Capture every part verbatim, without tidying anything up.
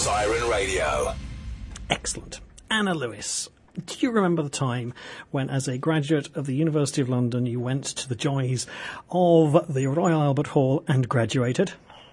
Siren Radio. Excellent. Anna Lewis, do you remember the time when, as a graduate of the University of London, you went to the joys of the Royal Albert Hall and graduated?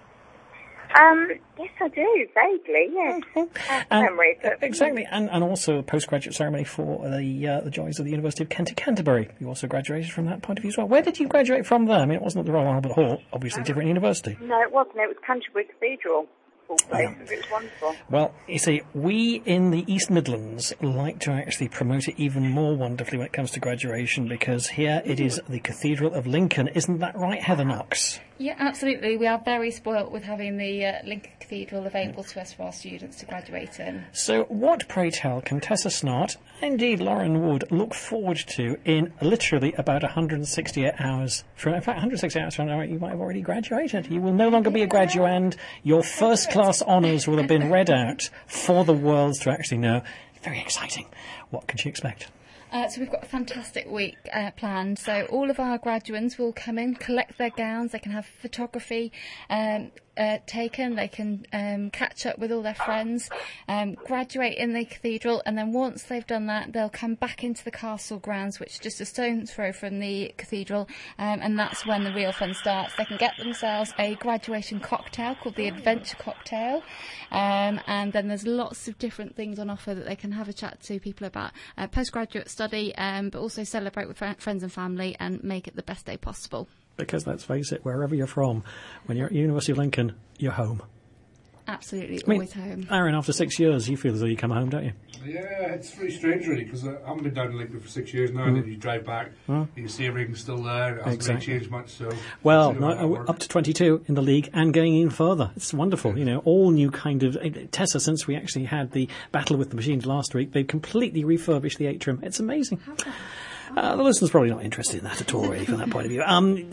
Um, yes, I do, vaguely, yes. Mm-hmm. And, memory, but, exactly, and, and also a postgraduate ceremony for the uh, the joys of the University of Kent at Canterbury. You also graduated from that point of view as well. Where did you graduate from there? I mean, it wasn't at the Royal Albert Hall, obviously a different university. No, it wasn't. It was Canterbury Cathedral. Place. Yeah. It was wonderful. Well, you see, we in the East Midlands like to actually promote it even more wonderfully when it comes to graduation, because here it is the Cathedral of Lincoln. Isn't that right, Heather Knox? Yeah, absolutely. We are very spoilt with having the uh, Lincoln Cathedral available to us for our students to graduate in. So what, pray tell, can Tessa Snart, indeed Lauren Wood, look forward to in literally about one hundred sixty-eight hours? From, in fact, one hundred sixty-eight hours from now, you might have already graduated. You will no longer be a graduand. Your first-class honours will have been read out for the world to actually know. Very exciting. What can she expect? Uh, so we've got a fantastic week uh, planned. So all of our graduates will come in, collect their gowns. They can have photography um, uh, taken. They can um, catch up with all their friends, um, graduate in the cathedral, and then once they've done that, they'll come back into the castle grounds, which is just a stone's throw from the cathedral, um, and that's when the real fun starts. They can get themselves a graduation cocktail called the Adventure Cocktail, um, and then there's lots of different things on offer that they can have a chat to people about uh, postgraduate study, um, but also celebrate with fr- friends and family and make it the best day possible. Because let's face it, wherever you're from, when you're at University of Lincoln, you're home. Absolutely, I mean, always home. Aaron, after six years, you feel as though you come home, don't you? Yeah, it's very strange, really, because I haven't been down in Lincoln for six years now, Mm. and then you drive back, Mm. you see everything's still there, it hasn't Exactly. really changed much, so... Well, see how that no, works. up to twenty-two in the league and going even further. It's wonderful. You know, all new kind of... Tessa, since we actually had the battle with the machines last week, they've completely refurbished the atrium. It's amazing. Uh, the listener's probably not interested in that at all, really, from that point of view. Um,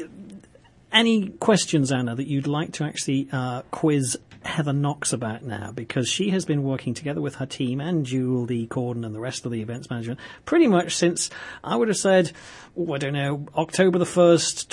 any questions, Anna, that you'd like to actually uh, quiz Heather Knox about now? Because she has been working together with her team and Jewel, the Corden, and the rest of the events management pretty much since, I would have said, oh, I don't know, October the first,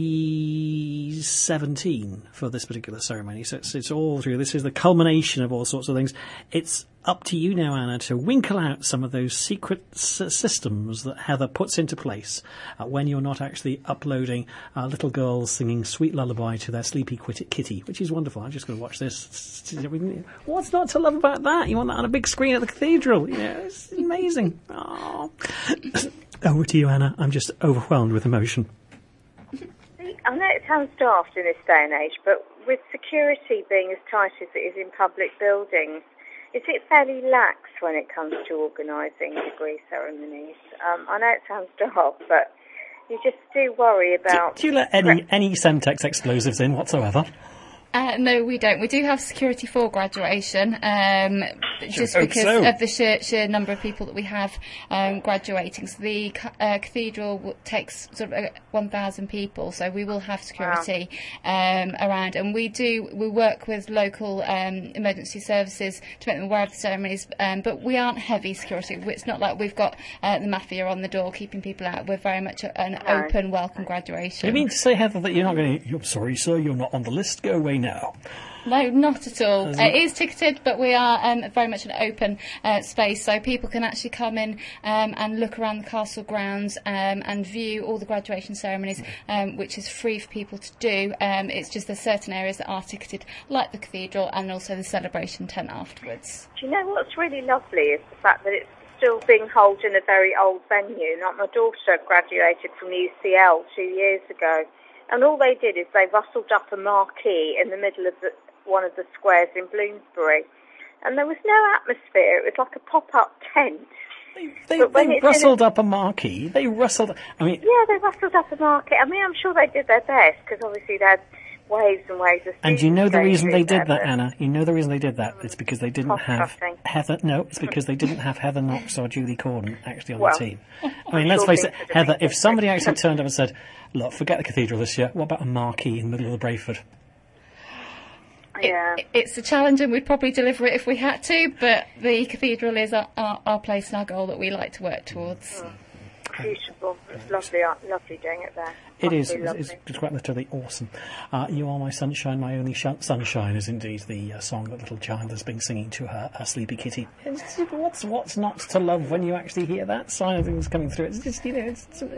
twenty seventeen for this particular ceremony. So it's, it's all through. This is the culmination of all sorts of things. It's up to you now, Anna, to winkle out some of those secret s- systems that Heather puts into place uh, when you're not actually uploading uh, little girls singing Sweet Lullaby to their sleepy quit- kitty, which is wonderful. I'm just going to watch this. What's not to love about that? You want that on a big screen at the cathedral. Yeah, it's amazing. Oh. Over to you, Anna. I'm just overwhelmed with emotion. I know it sounds daft in this day and age, but with security being as tight as it is in public buildings, is it fairly lax when it comes to organising degree ceremonies? Um, I know it sounds daft, but you just do worry about... Do, do you let any, any Semtex explosives in whatsoever? Uh, no, we don't. We do have security for graduation, um, just hope because so. of the sheer, sheer number of people that we have um, graduating. So the ca- uh, cathedral w- takes sort of uh, one thousand people, so we will have security um, around. And we do, we work with local um, emergency services to make them aware of the ceremonies, um, but we aren't heavy security. It's not like we've got uh, the mafia on the door keeping people out. We're very much a, an No. open, welcome graduation. You mean to say, Heather, that you're not going to... I'm sorry, sir, you're not on the list. Go away now. No, not at all. Uh, it is ticketed, but we are um, very much an open uh, space, so people can actually come in um, and look around the castle grounds um, and view all the graduation ceremonies, um, which is free for people to do. Um, it's just there's certain areas that are ticketed, like the cathedral, and also the celebration tent afterwards. Do you know what's really lovely is the fact that it's still being held in a very old venue. Like my daughter graduated from U C L two years ago, and all they did is they rustled up a marquee in the middle of the, one of the squares in Bloomsbury, and there was no atmosphere. It was like a pop-up tent. They, they, But when they it's rustled in a- up a marquee. They rustled... I mean... Yeah, they rustled up a marquee. I mean, I'm sure they did their best, because obviously they had waves and waves of And you know the students reason going they through did that, there, Anna? You know the reason they did that? It's because they didn't have Cost-cutting. Heather... No, it's because they didn't have Heather Knox or Julie Corden actually on Well, the team. I mean, let's sure face it, things could have Heather, been if somebody actually turned up and said, look, forget the cathedral this year, what about a marquee in the middle of the Brayford? Yeah. It, it's a challenge, and we'd probably deliver it if we had to, but the cathedral is our, our, our place and our goal that we like to work towards. beautiful. It's lovely, uh, lovely doing it there. It is. Absolutely It's, lovely. it's quite literally awesome. Uh, you Are My Sunshine, My Only sh- Sunshine is indeed the uh, song that little child has been singing to her, her sleepy kitty. It's, what's what's not to love when you actually hear that side of things coming through? It's just, you know, it's... it's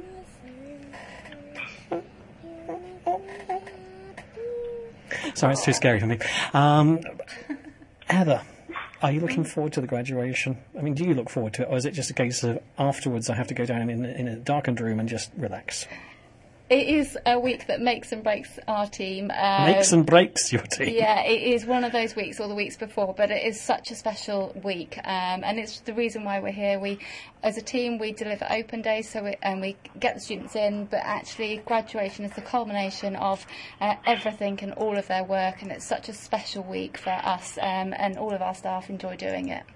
Sorry, it's too scary for me. Um, Heather, are you looking forward to the graduation? I mean, do you look forward to it, or is it just a case of afterwards I have to go down in, in a darkened room and just relax? It is a week that makes and breaks our team. Um, Makes and breaks your team. Yeah, it is one of those weeks, or the weeks before, but it is such a special week, um, and it's the reason why we're here. We, as a team, we deliver open days, so we, and we get the students in, but actually graduation is the culmination of uh, everything and all of their work, and it's such a special week for us, um, and all of our staff enjoy doing it.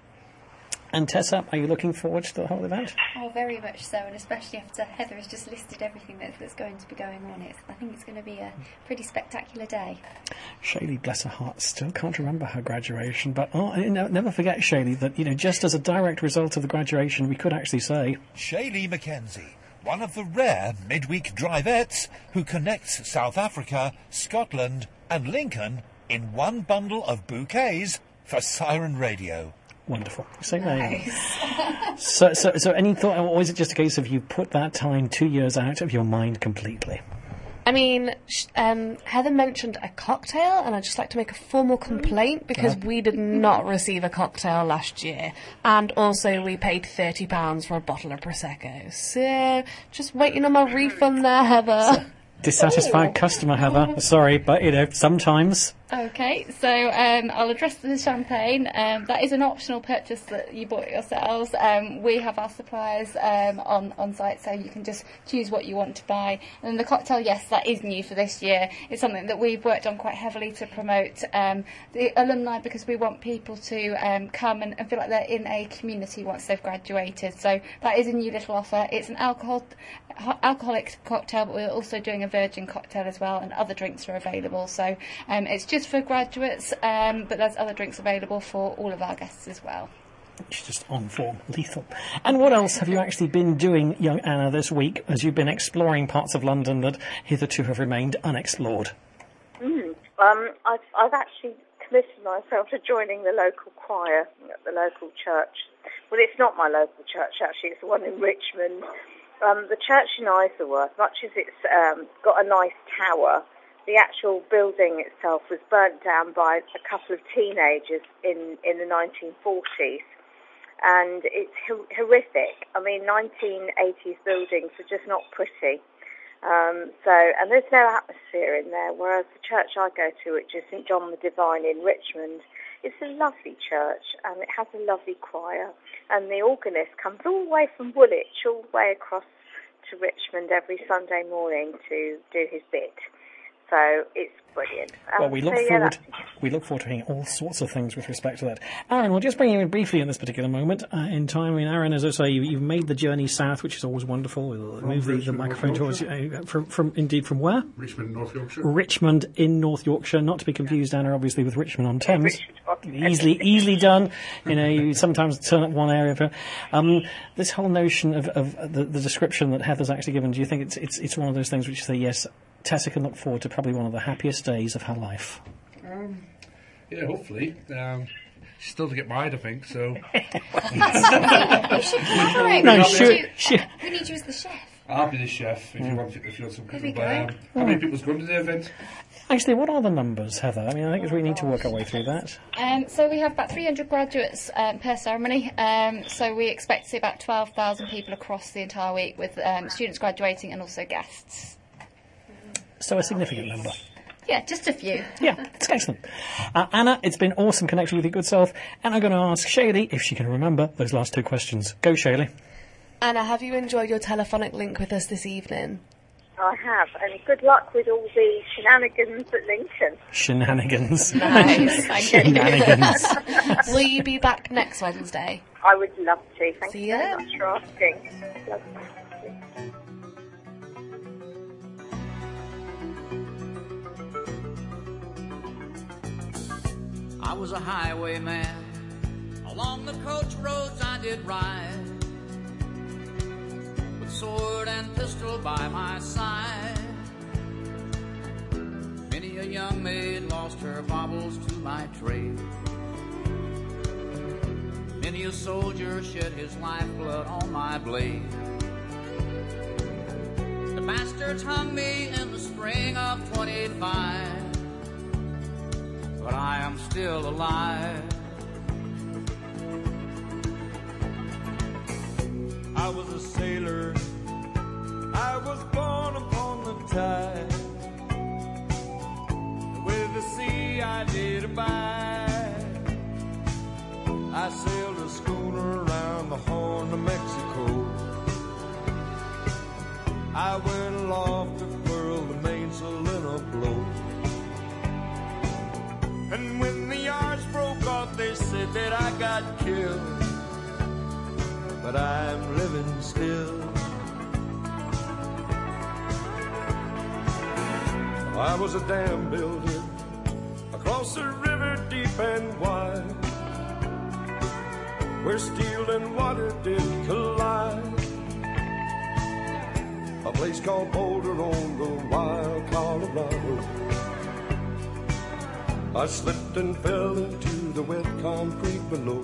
And Tessa, are you looking forward to the whole event? Oh, very much so, and especially after Heather has just listed everything that, that's going to be going on. It's, I think it's going to be a pretty spectacular day. Shaylee, bless her heart, still can't remember her graduation, but oh, I ne- never forget, Shaylee, that, you know, just as a direct result of the graduation, we could actually say... Shaylee Mackenzie, one of the rare midweek drivettes who connects South Africa, Scotland and Lincoln in one bundle of bouquets for Siren Radio. Wonderful. So, nice. so, so, so any thought, or is it just a case of you put that time two years out of your mind completely? I mean, sh- um, Heather mentioned a cocktail, and I'd just like to make a formal complaint because we did not receive a cocktail last year, and also we paid thirty pounds for a bottle of Prosecco. So, just waiting on my refund there, Heather. Dissatisfied customer, Heather. Sorry, but, you know, sometimes... Okay, so um, I'll address the champagne. Um, that is an optional purchase that you bought yourselves. Um, we have our suppliers um, on, on site, so you can just choose what you want to buy. And the cocktail, yes, that is new for this year. It's something that we've worked on quite heavily to promote um, the alumni, because we want people to um, come and, and feel like they're in a community once they've graduated. So that is a new little offer. It's an alcohol alcoholic cocktail, but we're also doing a virgin cocktail as well, and other drinks are available. So um, it's just for graduates, um, but there's other drinks available for all of our guests as well. She's just on form, lethal. And what else have you actually been doing, young Anna, this week, as you've been exploring parts of London that hitherto have remained unexplored? Mm. Um, I've, I've actually committed myself to joining the local choir at the local church. Well, it's not my local church, actually. It's the one in Richmond. Um, the church in Isleworth, much as it's um, got a nice tower, the actual building itself was burnt down by a couple of teenagers in, in the nineteen forties. And it's ho- horrific. I mean, nineteen eighties buildings are just not pretty. Um, so, and there's no atmosphere in there, whereas the church I go to, which is Saint John the Divine in Richmond, it's a lovely church, and it has a lovely choir. And the organist comes all the way from Woolwich, all the way across to Richmond every Sunday morning to do his bit. So it's brilliant. Um, Well, we look so, yeah, forward. that's- We look forward to hearing all sorts of things with respect to that. Aaron, we'll just bring you in briefly in this particular moment uh, in time. I mean, Aaron, as I say, you, you've made the journey south, which is always wonderful. We'll From move the, the Richmond, microphone North towards you. Uh, from, from indeed, from where? Richmond, North Yorkshire. Richmond in North Yorkshire, not to be confused, Anna, obviously, with Richmond on Thames. Richmond on- Easily, easily done. You know, you sometimes turn up one area for. Um, this whole notion of, of the, the description that Heather's actually given. Do you think it's it's it's one of those things which you say yes? Tessa can look forward to probably one of the happiest days of her life. Um, yeah, hopefully. Um, still to get married, I think, so... Alright, No, we, sure, need you, sure. we need you as the chef. I'll be the chef if you want if you want some There we cooking. But, go. um, how many people's going to the event? Actually, what are the numbers, Heather? I mean, I think we need to work our way through that. Um, so we have about three hundred graduates um, per ceremony, um, so we expect to see about twelve thousand people across the entire week, with um, students graduating and also guests. So a significant number. Yeah, just a few. Yeah, it's excellent. Uh, Anna, it's been awesome connecting with your good self, and I'm going to ask Shaylee if she can remember those last two questions. Go, Shaylee. Anna, have you enjoyed your telephonic link with us this evening? I have, and good luck with all the shenanigans at Lincoln. Shenanigans. Nice, thank you. Shenanigans. Will you be back next Wednesday? I would love to. Thank See you very ya. much for asking. Lovely. I was a highwayman. Along the coach roads I did ride. sword and pistol by my side. Many a young maid lost her baubles to my trade. Many a soldier shed his lifeblood on my blade. The bastards hung me in the spring of twenty-five, but I am still alive. I was a sailor, I was born upon the tide. With the sea I did abide. I sailed a schooner around the Horn of Mexico. I went aloft to furl the mainsail in a blow. And when the yards broke off, they said that I got killed. But I'm living still. I was a dam builder across a river deep and wide, where steel and water did collide. A place called Boulder on the wild Colorado. I slipped and fell into the wet concrete below.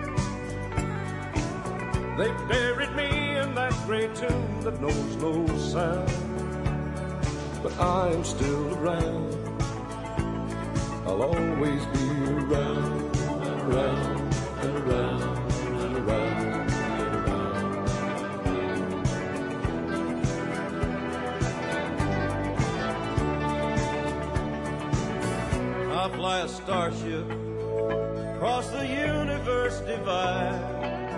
They buried me in that great tomb that knows no sound. But I am still around. I'll always be around and around and around and around and around. I fly a starship across the universe divide.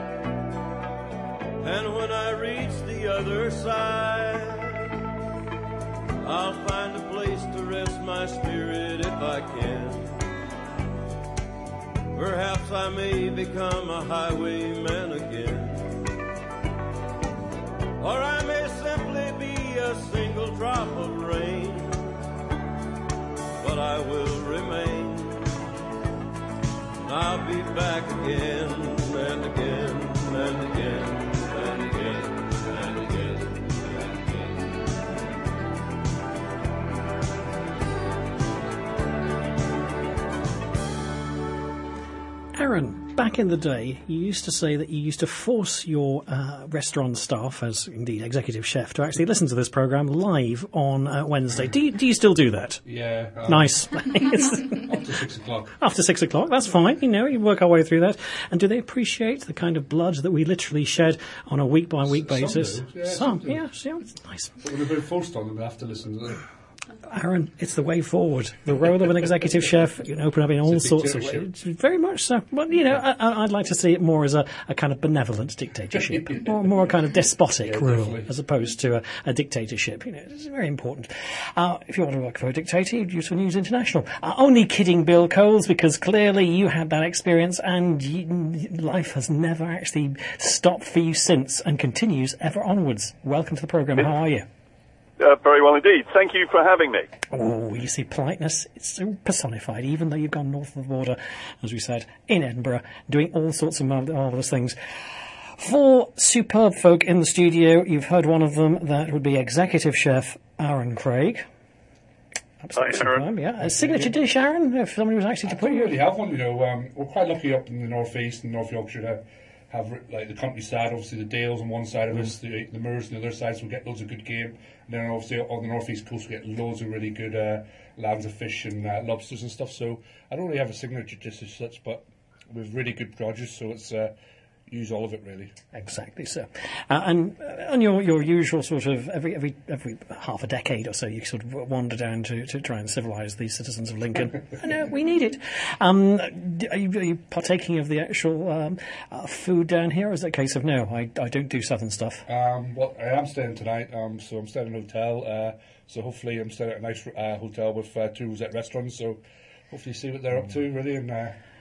And when I reach the other side, I'll find a place to rest my spirit if I can. Perhaps I may become a highwayman again. Or I may simply be a single drop of rain. But I will remain. I'll be back again and again and again. And again, and again, and again. Aaron, back in the day, you used to say that you used to force your uh, restaurant staff, as indeed executive chef, to actually listen to this programme live on uh, Wednesday. Do you, do you still do that? Yeah. Um, nice. After six o'clock. After six o'clock, that's fine. You know, you work our way through that. And do they appreciate the kind of blood that we literally shed on a week-by-week Some basis? do, yeah, some, some do. yeah, yeah, it's nice. But when they're very forced on them, they have to listen to them. Aaron, it's the way forward. The role of an executive chef, you can open up in all sorts of ways. Very much so. But, you know, I, I'd like to see it more as a, a kind of benevolent dictatorship, more, more a kind of despotic yeah, rule, definitely. as opposed to a, a dictatorship. You know, it's very important. Uh, if you want to work for a dictator, you'd use for News International. Uh, only kidding, Bill Coles, because clearly you had that experience and you, life has never actually stopped for you since and continues ever onwards. Welcome to the programme. How are you? Uh, very well indeed. Thank you for having me. Oh, you see, politeness, it's so personified, even though you've gone north of the border, as we said, in Edinburgh, doing all sorts of marvellous things. Four superb folk in the studio. You've heard one of them. That would be executive chef Aaron Craig. Absolutely. Hi, Aaron. Superb, yeah. A signature dish, Aaron, if somebody was actually to I put don't you... really have one, you know. Um, we're quite lucky up in the North East and North Yorkshire to have, like, the countryside, obviously the Dales on one side of us, the, the Moors on the other side, so we get loads of good game. And then obviously on the North East coast we get loads of really good uh, lands of fish and uh, lobsters and stuff. So I don't really have a signature dish as such, but with really good produce, so it's uh, use all of it really. Exactly so. Uh, and uh, on your, your usual sort of every every every half a decade or so, you sort of wander down to, to try and civilise the citizens of Lincoln. I know we need it. Um, are, you, are you partaking of the actual um, uh, food down here, or is it a case of no? I, I don't do southern stuff. Um, well, I am staying tonight, um, so I'm staying in a hotel. Uh, so hopefully I'm staying at a nice uh, hotel with uh, two Rosette restaurants. So hopefully see what they're up to really and. Uh,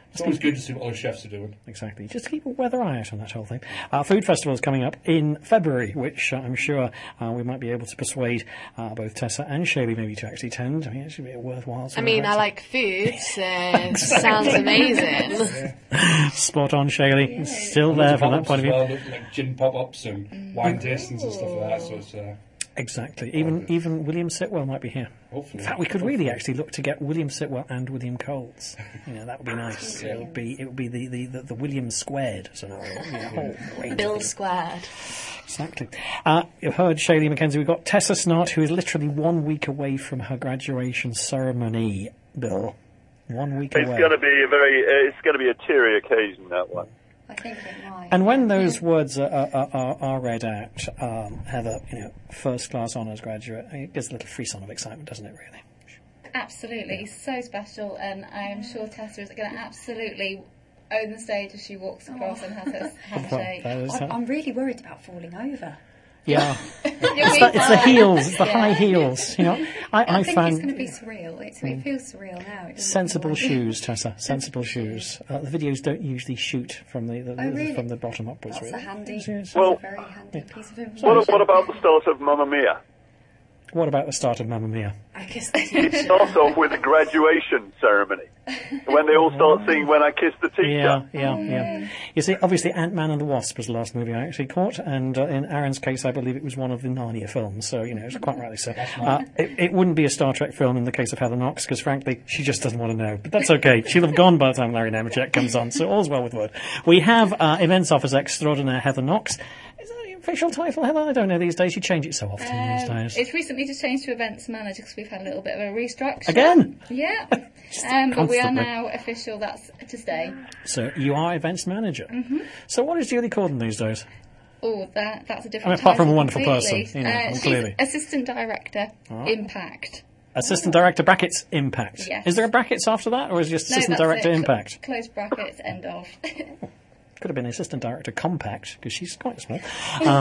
It's always good to see what other chefs are doing. Exactly. Just keep a weather eye out on that whole thing. Our food festival is coming up in February, which uh, I'm sure uh, we might be able to persuade uh, both Tessa and Shaylee maybe to actually attend. I mean, it should be a worthwhile. I mean, I like food, so sounds amazing. Yeah. Spot on, Shaylee. Still there from that point of view. Well, like gin pop-ups and wine tastings and stuff like that. So it's. Uh, Exactly. Even even William Sitwell might be here. Hopefully. In fact, we could Hopefully. really actually look to get William Sitwell and William Coles. You know, that would be nice. Yeah. It would be it would be the, the, the, the William squared scenario. You know, a whole range of Bill things. squared. Exactly. Uh, you've heard Shaylee McKenzie. We've got Tessa Snart, who is literally one week away from her graduation ceremony. Bill, one week It's away. going to be a very, uh, it's going to be a teary occasion, that one. I think it might. And when those words are, are, are, are read out, um, Heather, you know, first class honours graduate, it gives a little frisson of excitement, doesn't it? Really. Absolutely, so special, and I am sure Tessa is going to absolutely own the stage as she walks across and has her handshake. That is I'm, how- I'm really worried about falling over. Yeah. You'll It's be the, it's the fine. heels, it's the Yeah. high heels. You know, I, I, I, think found it's going to be surreal. It's, it feels surreal now. It doesn't sensible feel like- shoes, Tessa. Sensible shoes. Uh, the videos don't usually shoot from the, the, Oh, the really? from the bottom upwards. That's really. a handy, Yes, yes. Well- that's a very handy piece of information. What, what about the start of Mamma Mia? What about the start of Mamma Mia? I guess the It teacher. starts off with the graduation ceremony, when they all start singing "When I Kissed the Teacher." Yeah, yeah, yeah. You see, obviously, Ant-Man and the Wasp was the last movie I actually caught, and uh, in Aaron's case, I believe it was one of the Narnia films, so, you know, it's quite rightly so. Uh, it, it wouldn't be a Star Trek film in the case of Heather Knox, because, frankly, she just doesn't want to know. But that's okay. She'll have gone by the time Larry Nemechek comes on, so all's well with Wood. We have uh, Events Officer Extraordinaire Heather Knox. Is that your official title, Heather? I don't know these days. You change it so often these Um, days. it's recently just changed to events manager because we've had a little bit of a restructure. Again? Yeah. um, but we are constantly. now official. That's to stay. So you are events manager. Mm-hmm. So what is Julie Corden these days? Oh, that that's a different. I mean, apart from title a wonderful completely. person, you know, uh, she's clearly. assistant director, Oh. Impact. Assistant Director brackets Impact. Yes. Is there a brackets after that, or is it just No, Assistant that's Director it. Impact? Close brackets. End of. Could have been Assistant Director Compact, because she's quite small. Uh,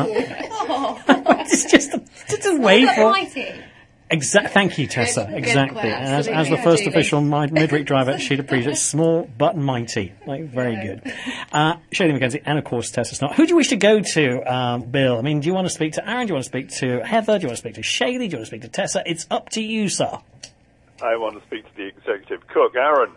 it's just a, it's just a way But for... mighty. Exa- thank you, Tessa. Good- good exactly. quote, And as, as absolutely. the first Julie. official mi- midweek driver, she'd appreciate small but mighty. Like, very Yeah. good. Uh, Shaylee McKenzie, and of course Tessa Snart. Who do you wish to go to, um, Bill? I mean, do you want to speak to Aaron? Do you want to speak to Heather? Do you want to speak to Shaylee? Do you want to speak to Tessa? It's up to you, sir. I want to speak to the executive cook, Aaron.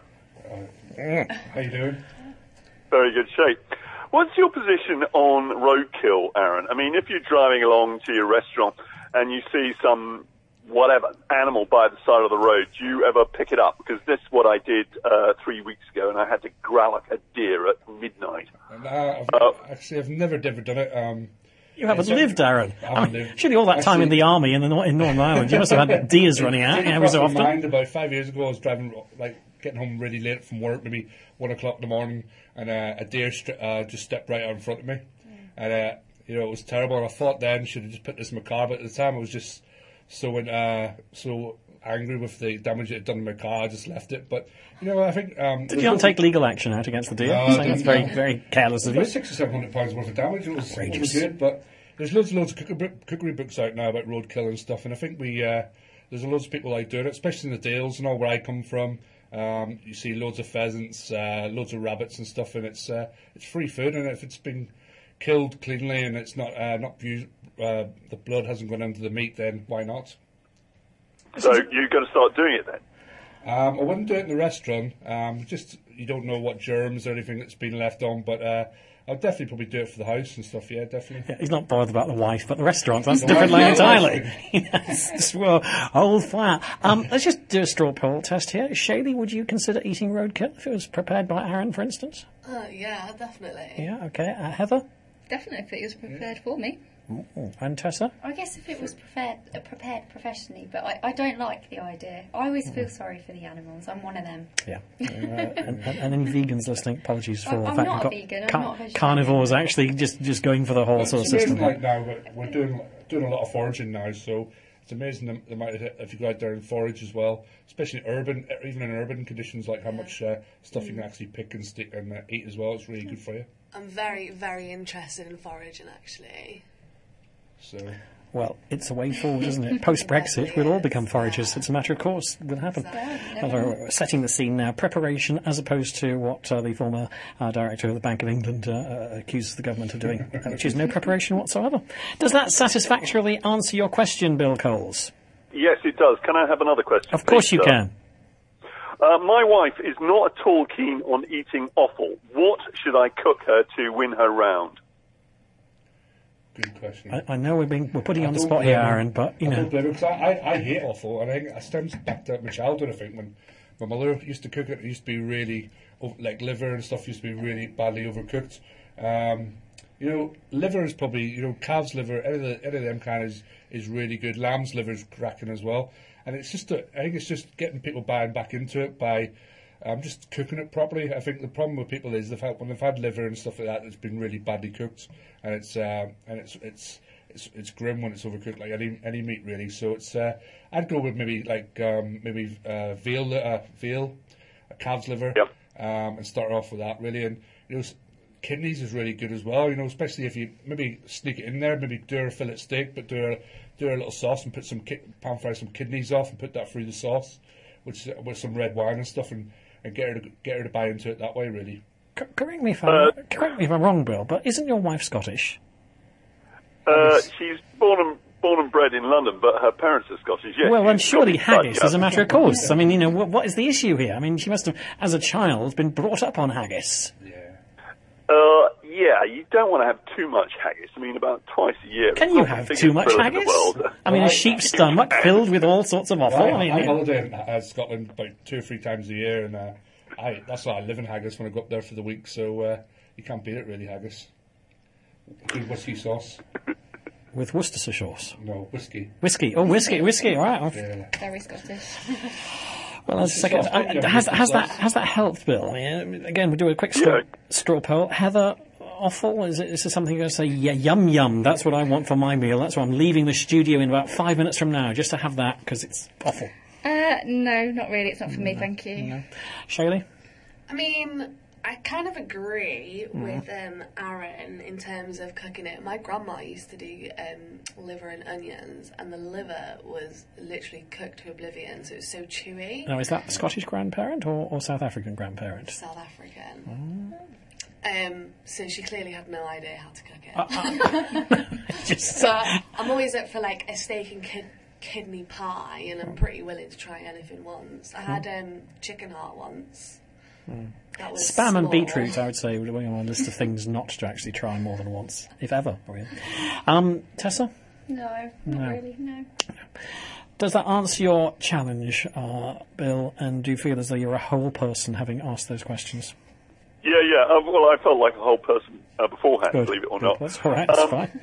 How you doing? Very good shape. What's your position on roadkill, Aaron? I mean, if you're driving along to your restaurant and you see some whatever animal by the side of the road, do you ever pick it up? Because this is what I did uh, three weeks ago, and I had to gralloch a deer at midnight. And, uh, I've, Uh, actually, I've never, never done it. Um, You haven't Yes, lived, Aaron. I I haven't mean, lived. surely all that time in Actually- the army in, the, nor- in Northern Ireland, you must have had deers running out Didn't every so cross my often. mind about five years ago, I was driving, like, getting home really late from work, maybe one o'clock in the morning, and uh, a deer stri- uh, just stepped right out in front of me. And, uh, you know, it was terrible. And I thought then, should have just put this in my car, but at the time I was just so uh, so angry with the damage it had done to my car, I just left it. But, you know, I think... Um, Did you not take legal action out against the deer? No, I Saying that's didn't, very, no. very careless of you. About six or seven hundred pounds worth of damage. It was, it Outrageous. was good, but there's loads and loads of cookery, cookery books out now about roadkill and stuff, and I think we uh, there's loads of people out doing it, especially in the Dales and all where I come from. Um, you see loads of pheasants, uh, loads of rabbits and stuff, and it's uh, it's free food, and if it's been killed cleanly and it's not uh, not bu- uh, the blood hasn't gone into the meat, then why not? So you're going to start doing it then? Um, I wouldn't do it in the restaurant. Um, just you don't know what germs or anything that's been left on, but uh, I'll definitely probably do it for the house and stuff. Yeah, definitely. Yeah, he's not bothered about the wife, but the restaurant, that's a The different wife, line yeah. entirely. Yes, just, well, old fire. Um, let's just do a straw poll test here. Shaylee, would you consider eating roadkill if it was prepared by Aaron, for instance? Uh, yeah, definitely. Yeah, okay. Uh, Heather? Definitely, if it was prepared for me. Ooh, and Tessa? I guess if it was prepared, uh, prepared professionally, but I, I don't like the idea. I always feel sorry for the animals. I'm one of them. Yeah. Uh, and, and, and any vegans listening, apologies for I'm the fact not we've a got vegan, I'm car- not a vegetarian. carnivores actually just, just going for the whole sort of It's amazing, system. like now, we're, we're doing doing a lot of foraging now, so it's amazing the, the amount of, if you go out there and forage as well, especially in urban, even in urban conditions, like how much uh, stuff you can actually pick and stick and uh, eat as well. It's really good for you. I'm very, very interested in foraging, actually. So Well, it's a way forward, isn't it? Post-Brexit, we'll all become foragers. It's a matter of course. It will happen. Well, we're setting the scene now. Preparation, as opposed to what uh, the former uh, director of the Bank of England uh, uh, accuses the government of doing, which is no preparation whatsoever. Does that satisfactorily answer your question, Bill Coles? Yes, it does. Can I have another question? Of course please, you sir? can. Uh, my wife is not at all keen on eating offal. What should I cook her to win her round? Good question. I, I know we're being we're putting you I on the don't spot here, blame her. Aaron, but you I know. don't blame her, 'cause I, I, I hate offal, and I think I stems back to my childhood. I think when my mother used to cook it, it used to be really ov- like liver and stuff used to be really badly overcooked. Um, you know, liver is probably you know calf's liver, any of, the, any of them kind is is really good. Lamb's liver is cracking as well, and it's just a, I think it's just getting people buying back into it by. Um, just cooking it properly. I think the problem with people is they've had, when they've had liver and stuff like that, it's been really badly cooked, and it's uh, and it's it's it's it's grim when it's overcooked, like any any meat really. So it's uh, I'd go with maybe like um, maybe uh, veal li- uh, veal, a calf's liver, Yep. um, and start off with that really. And you know, s- kidneys is really good as well. You know, especially if you maybe sneak it in there, maybe do a fillet steak, but do a do a little sauce and put some ki- pan fry some kidneys off and put that through the sauce, which with some red wine and stuff and. And get her to get her to buy into it that way, really. C- correct me if I'm Uh, correct me if I'm wrong, Bill. But isn't your wife Scottish? Uh, she's born and born and bred in London, but her parents are Scottish. Yes. Well, then she's surely Scottish, but, haggis yeah. is a matter of course. I mean, you know, what, what is the issue here? I mean, she must have, as a child, been brought up on haggis. Yeah. Uh, yeah, you don't want to have too much haggis. I mean, about twice a year. Can you have too much haggis? I mean, a sheep's stomach filled with all sorts of offal. Well, I I, mean, I you know. holiday in uh, Scotland about two or three times a year, and uh, I that's why I live in haggis when I go up there for the week. So uh, you can't beat it, really, haggis. Good whiskey sauce. With Worcestershire sauce. No, whiskey. Whiskey. Oh, whiskey, whiskey. All right. Yeah. Very Scottish. Well, as a second, Sauce, uh, yeah, has, whiskey has sauce. that has that helped, Bill? I mean, again, we do a quick straw, Yeah. straw poll. Heather, offal? Is it is this something you're going to say? Yeah, yum yum. That's what I want for my meal. That's why I'm leaving the studio in about five minutes from now, just to have that because it's awful. Uh, no, not really. It's not for me, thank you. No. Shaylee? I mean, I kind of agree with um, Aaron in terms of cooking it. My grandma used to do um, liver and onions, and the liver was literally cooked to oblivion, so it was so chewy. Now, is that the Scottish grandparent or, or South African grandparent? South African. Um, so she clearly had no idea how to cook it. Just So I'm always up for like a steak and kid- kidney pie, and I'm pretty willing to try anything once. I had um, chicken heart once. That was spam and small. beetroot, I would say, would be on my list of things not to actually try more than once, if ever. Really. Um, Tessa, No, not No. really, no. does that answer your challenge, uh, Bill? And do you feel as though you're a whole person having asked those questions? Yeah, yeah. Uh, well, I felt like a whole person uh, beforehand, Good. believe it or Good. not. That's all right. That's Um, fine.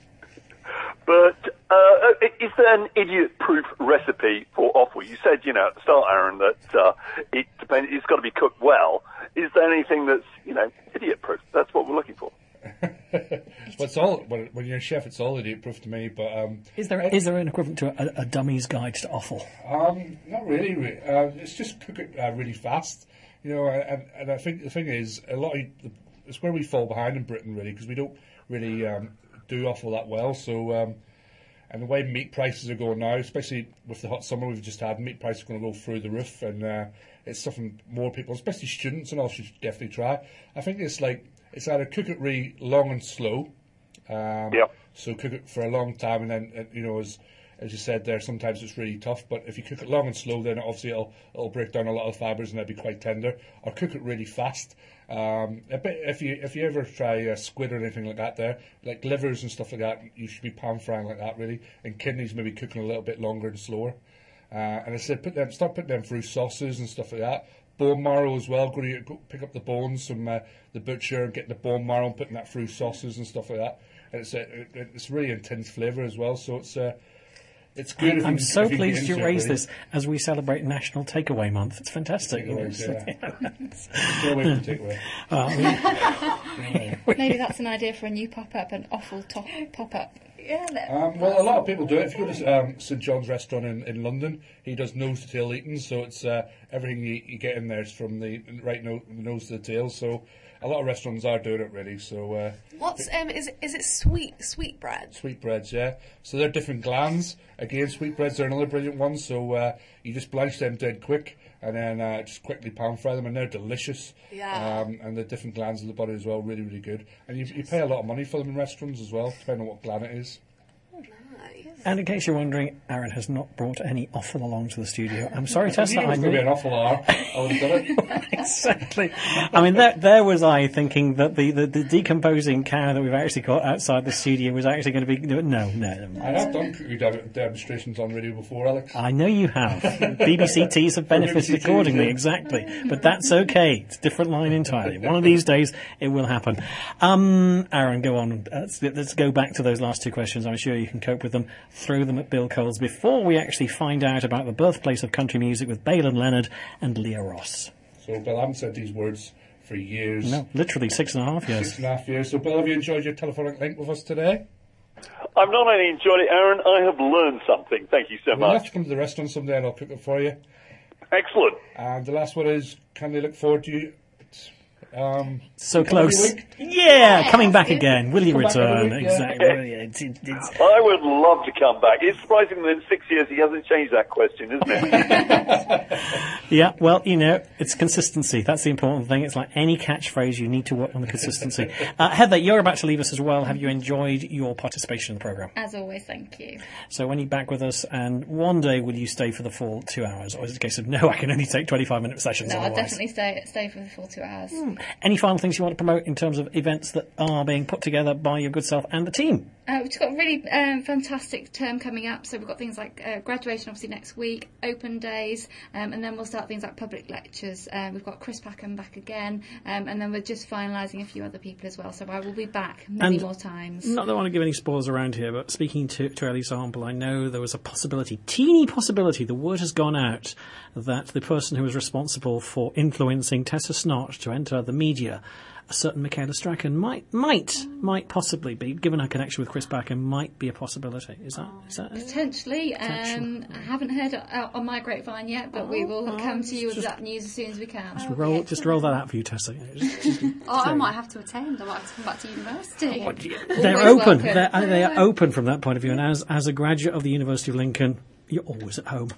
But uh, is there an idiot-proof recipe for offal? You said, you know, at the start, Aaron, that uh, it depends. It's got to be cooked well. Is there anything that's, you know, idiot-proof? That's what we're looking for. Well, it's all when, when you're a chef, it's all idiot proof to me. But um, Is there is there an equivalent to a, a dummy's guide to offal? Um, not really. re- Uh, it's just cook it uh, really fast, you know. And, and I think the thing is, a lot of it's where we fall behind in Britain, really, because we don't really um, do offal that well. So, um, and the way meat prices are going now, especially with the hot summer we've just had, meat prices are going to go through the roof, and uh, it's something more people, especially students and all, should definitely try. I think it's like it's either cook it really long and slow. Um, Yep. So cook it for a long time, and then uh, you know, as as you said there, sometimes it's really tough. But if you cook it long and slow, then obviously it'll it'll break down a lot of fibres and it'll be quite tender. Or cook it really fast. Um, a bit, if you if you ever try uh, squid or anything like that, there like livers and stuff like that, you should be pan frying like that really. And kidneys maybe cooking a little bit longer and slower. Uh, and I said put them start putting them through sauces and stuff like that. Bone marrow as well. Go, to, go pick up the bones from uh, the butcher and get the bone marrow and putting that through sauces and stuff like that. And it's a, it, it's really intense flavour as well. So it's uh, it's good. if I'm you, so if you pleased get you into it, raised really. this as we celebrate National Takeaway Month. It's fantastic. you know, Takeaways, so- yeah. Stay away from takeaway. Uh, we, Maybe that's an idea for a new pop-up, an awful top pop-up. Yeah, that- Um, well, a lot of people do it. If you go to um, St John's restaurant in, in London, he does nose to tail eating, so it's uh, everything you, you get in there is from the right no, the nose to the tail. So a lot of restaurants are doing it really. So uh, What's um? Is it, is it sweet sweetbread? sweetbreads, yeah. So they're different glands. Again, sweetbreads are another brilliant one. So uh, you just blanch them dead quick, and then uh, just quickly pan fry them, and they're delicious. Yeah. Um, and the different glands of the body as well, really, really good. And you, you pay a lot of money for them in restaurants as well, depending on what gland it is. and in case you're wondering, Aaron has not brought any offal along to the studio. I'm sorry, Tessa. I knew it was I going to be knew- an awful hour. I would have done it. Exactly. I mean, there, there was I thinking that the, the, the decomposing cow that we've actually got outside the studio was actually going to be... No, no, no. I have done cookery de- demonstrations on radio before, Alex. I know you have. B B C Ts have benefited B B C Ts, accordingly, yeah. exactly. But that's okay. It's a different line entirely. One of these days, it will happen. Um, Aaron, go on. Let's, let's go back to those last two questions. I'm sure you can cope with them. Throw them at Bill Coles before we actually find out about the birthplace of country music with Balin Leonard and Leah Ross. So, Bill, I haven't said these words for years. No, literally six and a half years. Six and a half years. So, Bill, have you enjoyed your telephonic link with us today? I've not only enjoyed it, Aaron, I have learned something. Thank you so We'll have much. to come to the restaurant someday and I'll cook it for you. Excellent. And the last one is, can they look forward to you? Um, So come every close. week? Yeah, coming back again. Will you Come back every return? week, yeah. Exactly. Yeah, it's- it's- I would love to come back. It's surprising that in six years he hasn't changed that question, isn't it? Yeah, well, you know, it's consistency. That's the important thing. It's like any catchphrase, you need to work on the consistency. Uh, Heather, you're about to leave us as well. Have you enjoyed your participation in the programme? As always, thank you. So when you're back with us, and one day will you stay for the full two hours? Or is it a case of, no, I can only take twenty-five minute sessions No, I'll otherwise? definitely stay stay for the full two hours. Any final things you want to promote in terms of events that are being put together by your good self and the team? Uh, we've got a really um, fantastic term coming up, so we've got things like uh, graduation obviously next week, open days, um, and then we'll start things like public lectures. Uh, we've got Chris Packham back again, um, and then we're just finalising a few other people as well, so I will be back many And more times. Not that I want to give any spoilers around here, but speaking to, to Ellie Sample, I know there was a possibility, teeny possibility, the word has gone out that the person who was responsible for influencing Tessa Snott to enter the media, a certain Michaela Strachan, might, might, might possibly be, given her connection with Chris Packham, might be a possibility. Is that, is that it? Potentially. Um, I haven't heard it out on my grapevine yet, but we will come to you with just- that news as soon as we can. Just roll, just roll that out for you, Tessa. Just- just- Oh, I might have to attend. I might have to come back to university. They're Always open. welcome. They're, uh, they are open from that point of view. And as as a graduate of the University of Lincoln, you're always at home.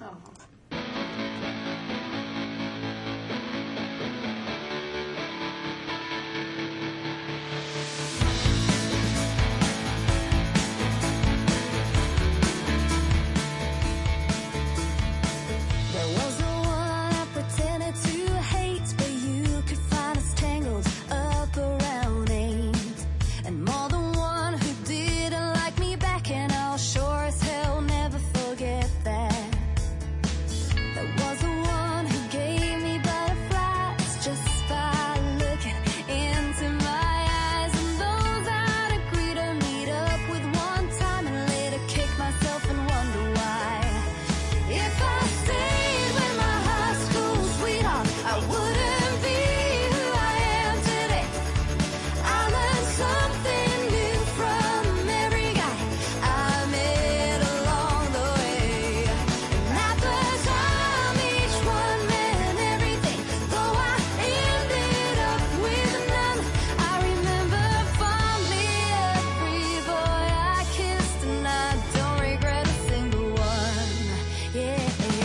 There was no one I pretended to hate, but you could find us tangled up around eight. And more than one who didn't like me back, and I'll sure as hell never forget that. There was the one who gave me butterflies just by looking into my eyes, and those I'd agree to meet up with one time and later kick myself and wonder why. If I stayed with my high school sweetheart, I wouldn't be who I am today. I learned something new from every guy I met along the way. And at the time, each one meant everything. Though I ended up with none, I remember fondly every boy I kissed, and I don't regret a single one. Yeah.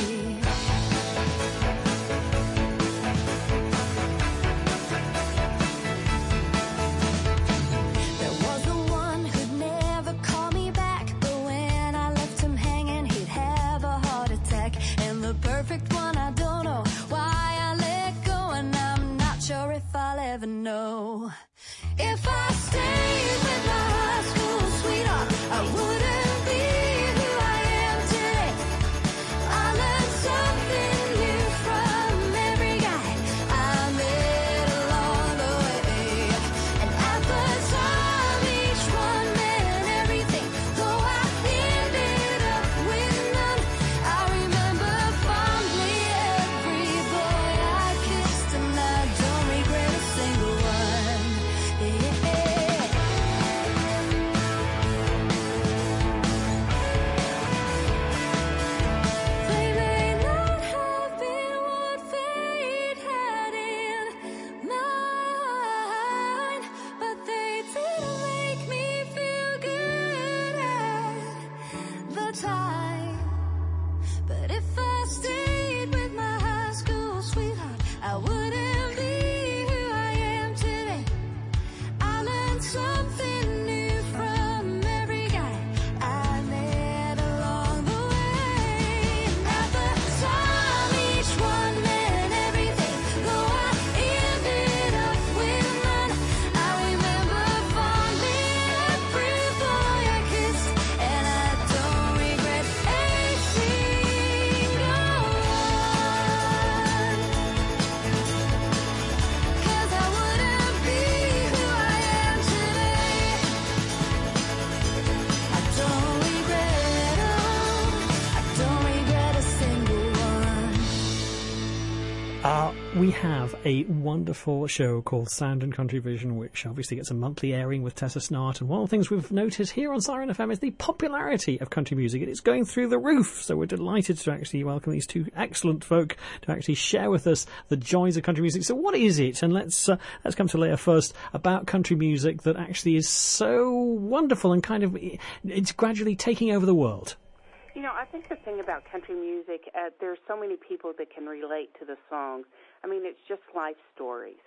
There was the one who'd never call me back, but when I left him hanging, he'd have a heart attack. And the perfect one, I don't know why I let go, and I'm not sure if I'll ever know. If I stayed with my high school sweetheart, I wouldn't be who I am today. I learned something new from every guy I met along the way. And at the time, each one meant everything. Though I ended up with none, I remember fondly every boy I kissed, and I don't regret a single one. We have a wonderful show called Sound and Country Vision, which obviously gets a monthly airing with Tessa Snart. And one of the things we've noticed here on Siren F M is the popularity of country music. It's going through the roof. So we're delighted to actually welcome these two excellent folk to actually share with us the joys of country music. So what is it? And let's uh, let's come to Leah first about country music that actually is so wonderful and kind of it's gradually taking over the world. You know, I think the thing about country music, uh, there's so many people that can relate to the songs. I mean, it's just life stories.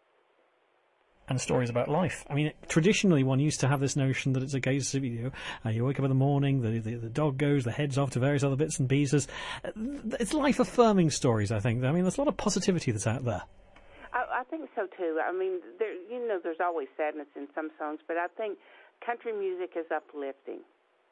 And stories about life. I mean, traditionally one used to have this notion that it's a case of, you know, uh, you wake up in the morning, the, the the dog goes, the head's off to various other bits and pieces. Uh, it's life-affirming stories, I think. I mean, there's a lot of positivity that's out there. I, I think so, too. I mean, there, you know, there's always sadness in some songs, but I think country music is uplifting.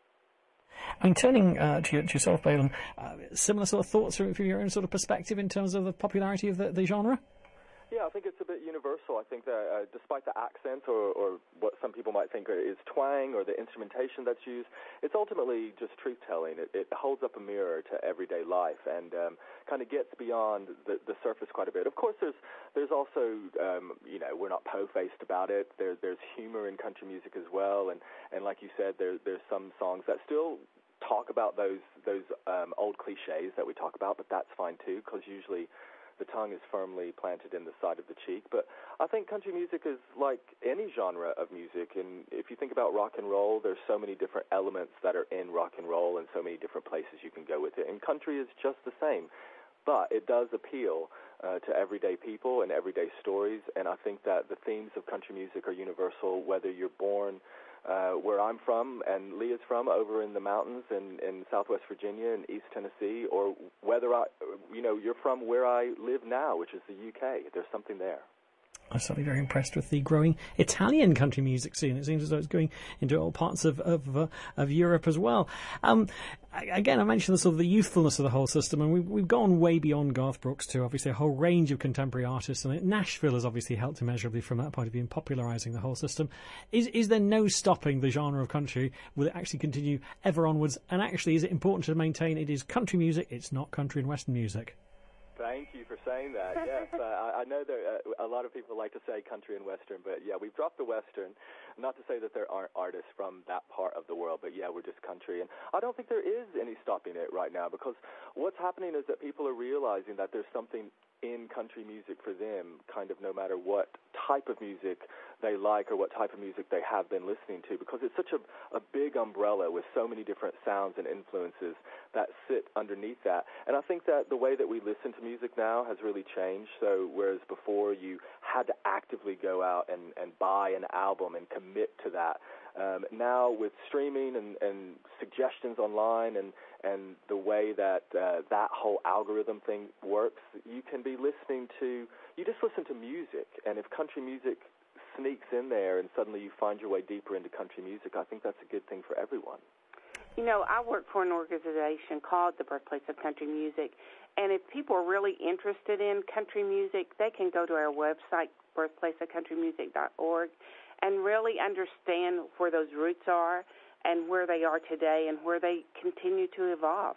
I mean, turning uh, to, your, to yourself, Balin, uh, similar sort of thoughts from, from your own sort of perspective in terms of the popularity of the, the genre? Yeah, I think it's a bit universal. I think that uh, despite the accent or, or what some people might think is twang or the instrumentation that's used, it's ultimately just truth-telling. It, it holds up a mirror to everyday life and um, kind of gets beyond the, the surface quite a bit. Of course, there's there's also, um, you know, we're not po-faced about it. There, there's humor in country music as well, and, and like you said, there, there's some songs that still talk about those, those um, old cliches that we talk about, but that's fine too, because usually the tongue is firmly planted in the side of the cheek. But I think country music is like any genre of music. And if you think about rock and roll, there's so many different elements that are in rock and roll and so many different places you can go with it. And country is just the same. But it does appeal uh, to everyday people and everyday stories. And I think that the themes of country music are universal, whether you're born Uh, where I'm from and Leah's from, over in the mountains in, in Southwest Virginia and East Tennessee, or whether I, you know, you're from where I live now, which is the U K. There's something there. I'm certainly very impressed with the growing Italian country music scene. It seems as though it's going into all parts of of, uh, of Europe as well. Um, again, I mentioned the sort of the youthfulness of the whole system, and we've, we've gone way beyond Garth Brooks to obviously a whole range of contemporary artists, and Nashville has obviously helped immeasurably from that point of view in popularising the whole system. Is is there no stopping the genre of country? Will it actually continue ever onwards? And actually, is it important to maintain it is country music, it's not country and western music? Thank you for saying that. Yes, uh, I, I know that uh, a lot of people like to say country and western, but yeah, we've dropped the western. Not to say that there aren't artists from that part of the world, but yeah, we're just country. And I don't think there is any stopping it right now, because what's happening is that people are realizing that there's something in country music for them, kind of no matter what type of music they like or what type of music they have been listening to, because it's such a, a big umbrella with so many different sounds and influences that sit underneath that. And I think that the way that we listen to music now has really changed. So whereas before you had to actively go out and, and buy an album and commit to that, um, now with streaming and, and suggestions online and, and the way that uh, that whole algorithm thing works, you can be listening to, you just listen to music. And if country music sneaks in there and suddenly you find your way deeper into country music, I think that's a good thing for everyone. You know, I work for an organization called the Birthplace of Country Music, and if people are really interested in country music, they can go to our website, birthplace of country music dot org, and really understand where those roots are and where they are today and where they continue to evolve.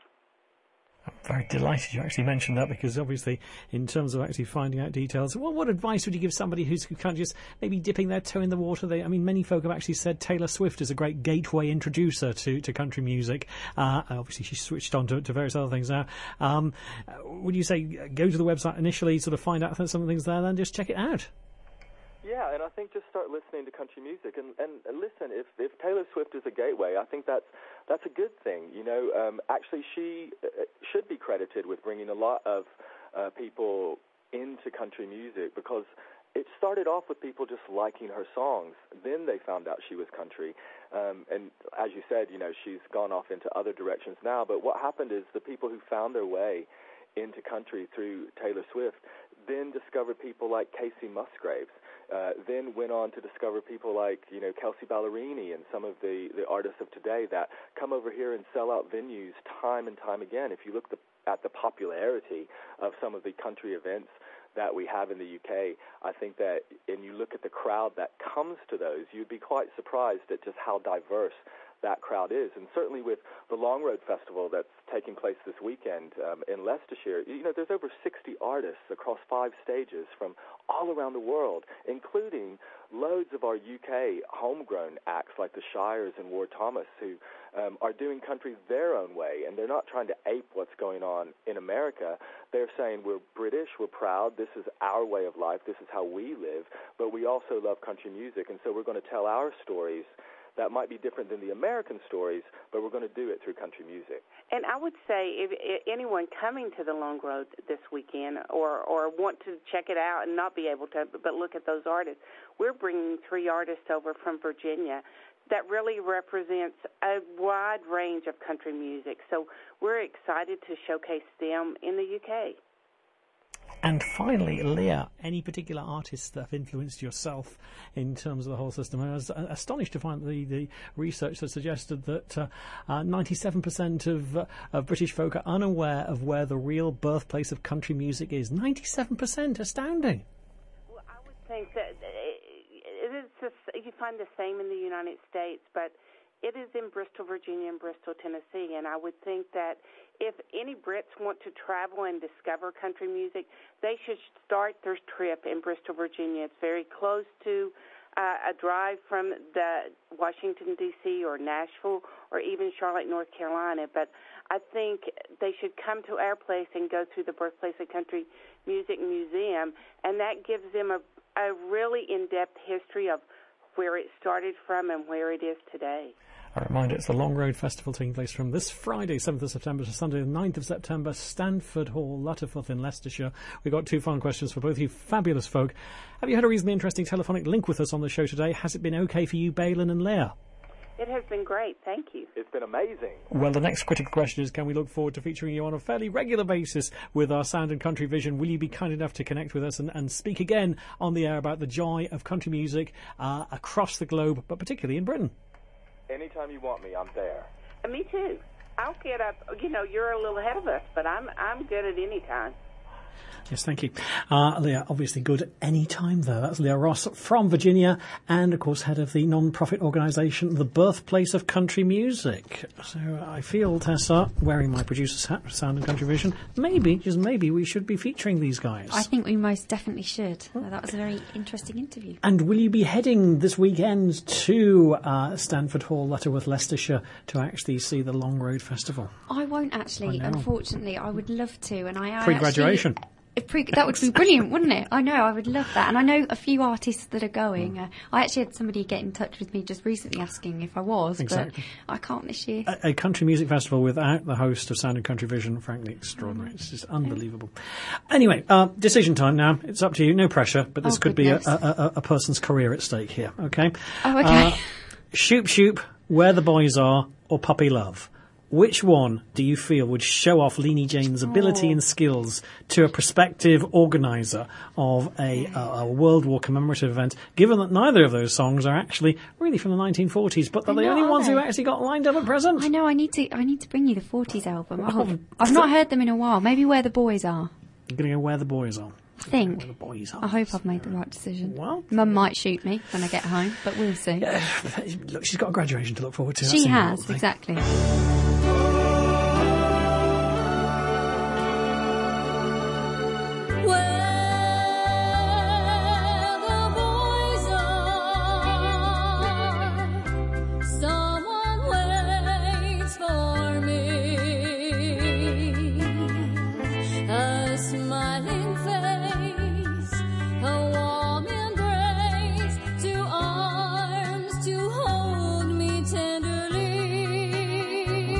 I'm very delighted you actually mentioned that, because obviously in terms of actually finding out details, well, what advice would you give somebody who's kind of just maybe dipping their toe in the water? They, I mean, many folk have actually said Taylor Swift is a great gateway introducer to, to country music. Uh, obviously she's switched on to, to various other things now. Um, would you say go to the website initially, sort of find out some things there, then just check it out? Yeah, and I think just start listening to country music. And, and, and listen, if, if Taylor Swift is a gateway, I think that's that's a good thing. You know, um, actually she uh, should be credited with bringing a lot of uh, people into country music, because it started off with people just liking her songs. Then they found out she was country. Um, and as you said, you know, she's gone off into other directions now. But what happened is the people who found their way into country through Taylor Swift then discovered people like Casey Musgraves. Uh, then went on to discover people like, you know, Kelsey Ballerini and some of the, the artists of today that come over here and sell out venues time and time again. If you look the, at the popularity of some of the country events that we have in the U K, I think that, and you look at the crowd crowd that comes to those, you'd be quite surprised at just how diverse that crowd is. And certainly with the Long Road Festival that's taking place this weekend um, in Leicestershire, you know, there's over sixty artists across five stages from all around the world, including loads of our U K homegrown acts like the Shires and Ward Thomas, who um, are doing country their own way, and they're not trying to ape what's going on in America. They're saying we're British, we're proud, this is our way of life, this is how we live, but we also love country music, and so we're going to tell our stories that might be different than the American stories, but we're going to do it through country music. And I would say if, if anyone coming to the Long Road this weekend or, or want to check it out and not be able to, but look at those artists, we're bringing three artists over from Virginia that really represents a wide range of country music. So we're excited to showcase them in the U K. And finally, Leah, any particular artists that have influenced yourself in terms of the whole system? I was astonished to find the, the research that suggested that uh, uh, ninety-seven percent of, uh, of British folk are unaware of where the real birthplace of country music is. ninety-seven percent, astounding. Well, I would think that it is just, you find the same in the United States, but it is in Bristol, Virginia, and Bristol, Tennessee, and I would think that if any Brits want to travel and discover country music, they should start their trip in Bristol, Virginia. It's very close to uh, a drive from the Washington, D C or Nashville or even Charlotte, North Carolina. But I think they should come to our place and go through the Birthplace of Country Music Museum, and that gives them a, a really in-depth history of where it started from and where it is today. A reminder, it's the Long Road Festival taking place from this Friday, seventh of September, to Sunday, the ninth of September, Stanford Hall, Lutterforth in Leicestershire. We've got two fun questions for both you fabulous folk. Have you had a reasonably interesting telephonic link with us on the show today? Has it been okay for you, Balin and Leah? It has been great, thank you. It's been amazing. Well, the next critical question is, can we look forward to featuring you on a fairly regular basis with our Sound and Country Vision? Will you be kind enough to connect with us and, and speak again on the air about the joy of country music uh, across the globe, but particularly in Britain? Anytime you want me, I'm there. Uh, me too. I'll get up. You know, you're a little ahead of us, but I'm I'm good at any time. Yes, thank you. Uh, Leah, obviously good at any time, though. That's Leah Ross from Virginia and, of course, head of the non-profit organisation, The Birthplace of Country Music. So I feel, Tessa, wearing my producer's hat for Sound and Country Vision, maybe, just maybe, we should be featuring these guys. I think we most definitely should. Oh. That was a very interesting interview. And will you be heading this weekend to uh, Stanford Hall, Lutterworth, Leicestershire, to actually see the Long Road Festival? I won't actually, unfortunately. I would love to. and I, I Pre-graduation. Actually, Pre- that would be brilliant, wouldn't it? I know, I would love that. And I know a few artists that are going. Uh, I actually had somebody get in touch with me just recently asking if I was, exactly. but I can't this year. A, a country music festival without the host of Sound and Country Vision, frankly, extraordinary. It's just unbelievable. Anyway, uh, decision time now. It's up to you, no pressure, but this oh, could goodness. be a, a, a person's career at stake here, okay? Oh, okay. Uh, shoop Shoop, Where the Boys Are, or Puppy Love? Which one do you feel would show off Leanie Jane's ability oh. and skills to a prospective organiser of a, a, a World War commemorative event, given that neither of those songs are actually really from the nineteen forties, but they're the know, only ones they? who actually got lined up at present? I know, I need to I need to bring you the forties album. Oh, I've not heard them in a while. Maybe Where the Boys Are. You're going to go Where the Boys Are. I think. Where the boys are. I hope I've made the right decision. Well, Mum might shoot me when I get home, but we'll see. Yeah, look, she's got a graduation to look forward to. She has, exactly. Tenderly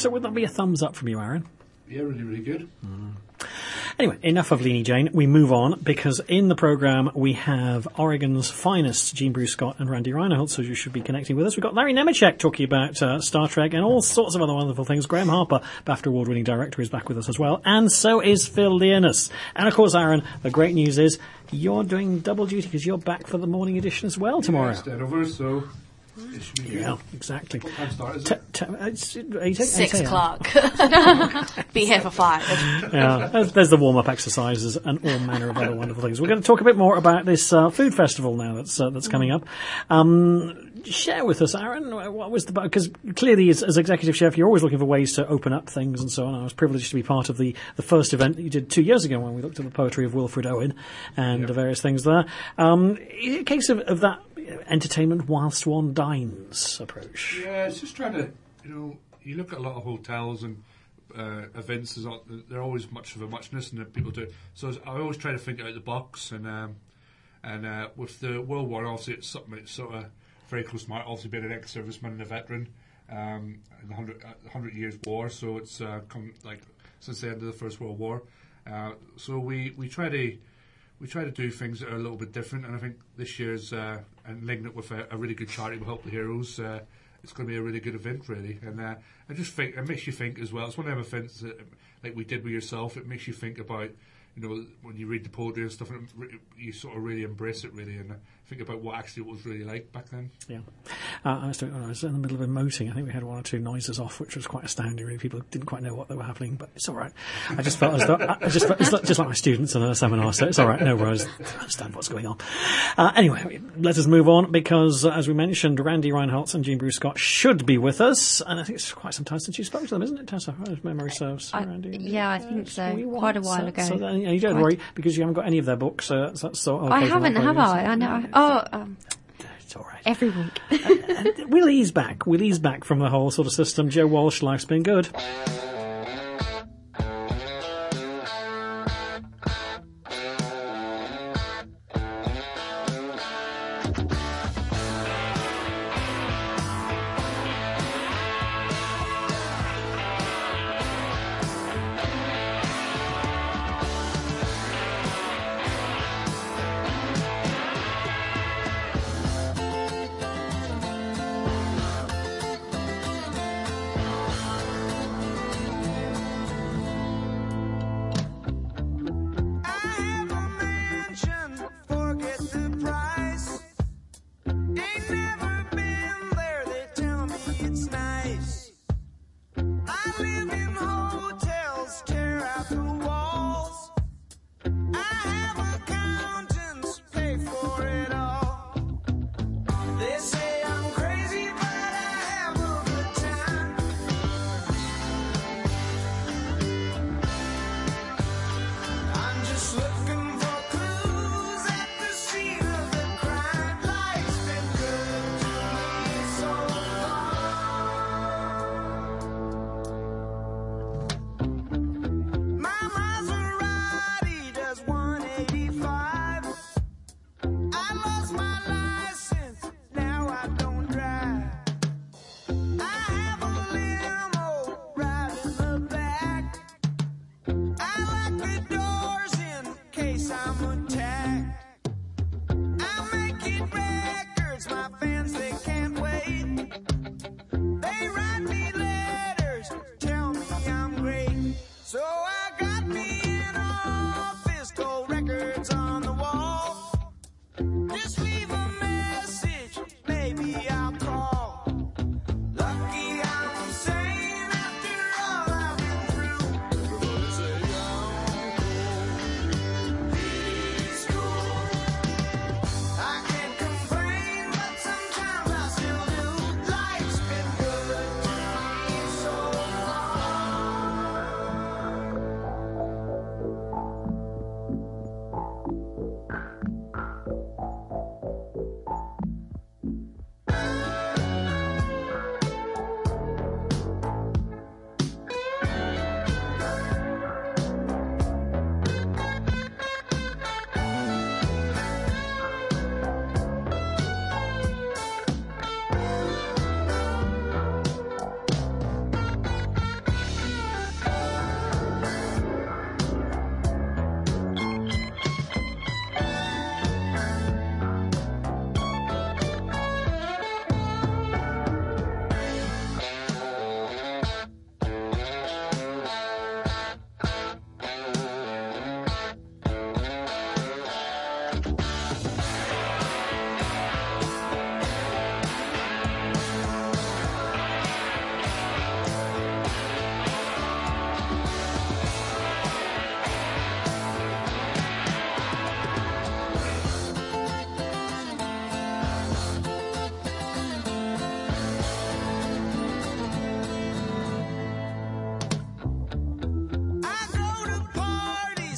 So would that be a thumbs up from you, Aaron? Yeah, really, really good. Mm. Anyway, enough of Leanie Jane. We move on because in the programme we have Oregon's finest, Jean Bruce Scott and Randy Reinhold, so you should be connecting with us. We've got Larry Nemeczek talking about uh, Star Trek and all sorts of other wonderful things. Graham Harper, BAFTA award-winning director, is back with us as well. And so is Phil Leoness. And of course, Aaron, the great news is you're doing double duty because you're back for the morning edition as well tomorrow. Yeah, instead over, so... It should be good. Yeah, exactly. What time start is T- it? t- it's eight, Six eight o'clock. Be here for five. Yeah, there's, there's the warm-up exercises and all manner of other wonderful things. We're going to talk a bit more about this uh, food festival now that's uh, that's coming up. Um, share with us, Aaron, what was the... Because clearly as, as executive chef, you're always looking for ways to open up things and so on. I was privileged to be part of the, the first event that you did two years ago when we looked at the poetry of Wilfred Owen and Yep. the various things there. Um, is it a case of, of that entertainment whilst one dines approach? Yeah, it's just trying to, you know, you look at a lot of hotels and uh, events, there's not, they're always much of a muchness and that people do. So I always try to think out of the box, and um, and uh, with the World War, obviously it's something that's sort of very close to my heart, obviously being an ex-serviceman and a veteran um, in the hundred, uh, hundred Years' War, so it's uh, come like since the end of the First World War. Uh, so we, we try to we try to do things that are a little bit different, and I think this year's uh, and linking it with a, a really good charity will help the heroes. Uh, it's going to be a really good event, really, and uh, I just think it makes you think as well. It's one of them events that, like we did with yourself. It makes you think about, you know, when you read the poetry and stuff, and it, you sort of really embrace it, really, and uh, think about what actually it was really like back then. Yeah, uh, I, was doing, I was in the middle of emoting. I think we had one or two noises off, which was quite astounding. Really, people didn't quite know what they were happening, but it's all right. I just felt as though I just felt, it's like, just like my students in a seminar, so it's all right. No worries. I understand what's going on. Uh, anyway, let us move on because, uh, as we mentioned, Randy Reinholtz and Jean Bruce Scott should be with us, and I think it's quite some time since you spoke to them, isn't it, Tessa? As memory serves. I, Randy. yeah, I think so. Quite a while so, ago. So then, you don't Quite. worry because you haven't got any of their books. So that's, that's so okay. I haven't, have I? I know. Oh, um, it's all right. Every week. and, and we'll ease back. We'll ease back from the whole sort of system. Joe Walsh, life's been good.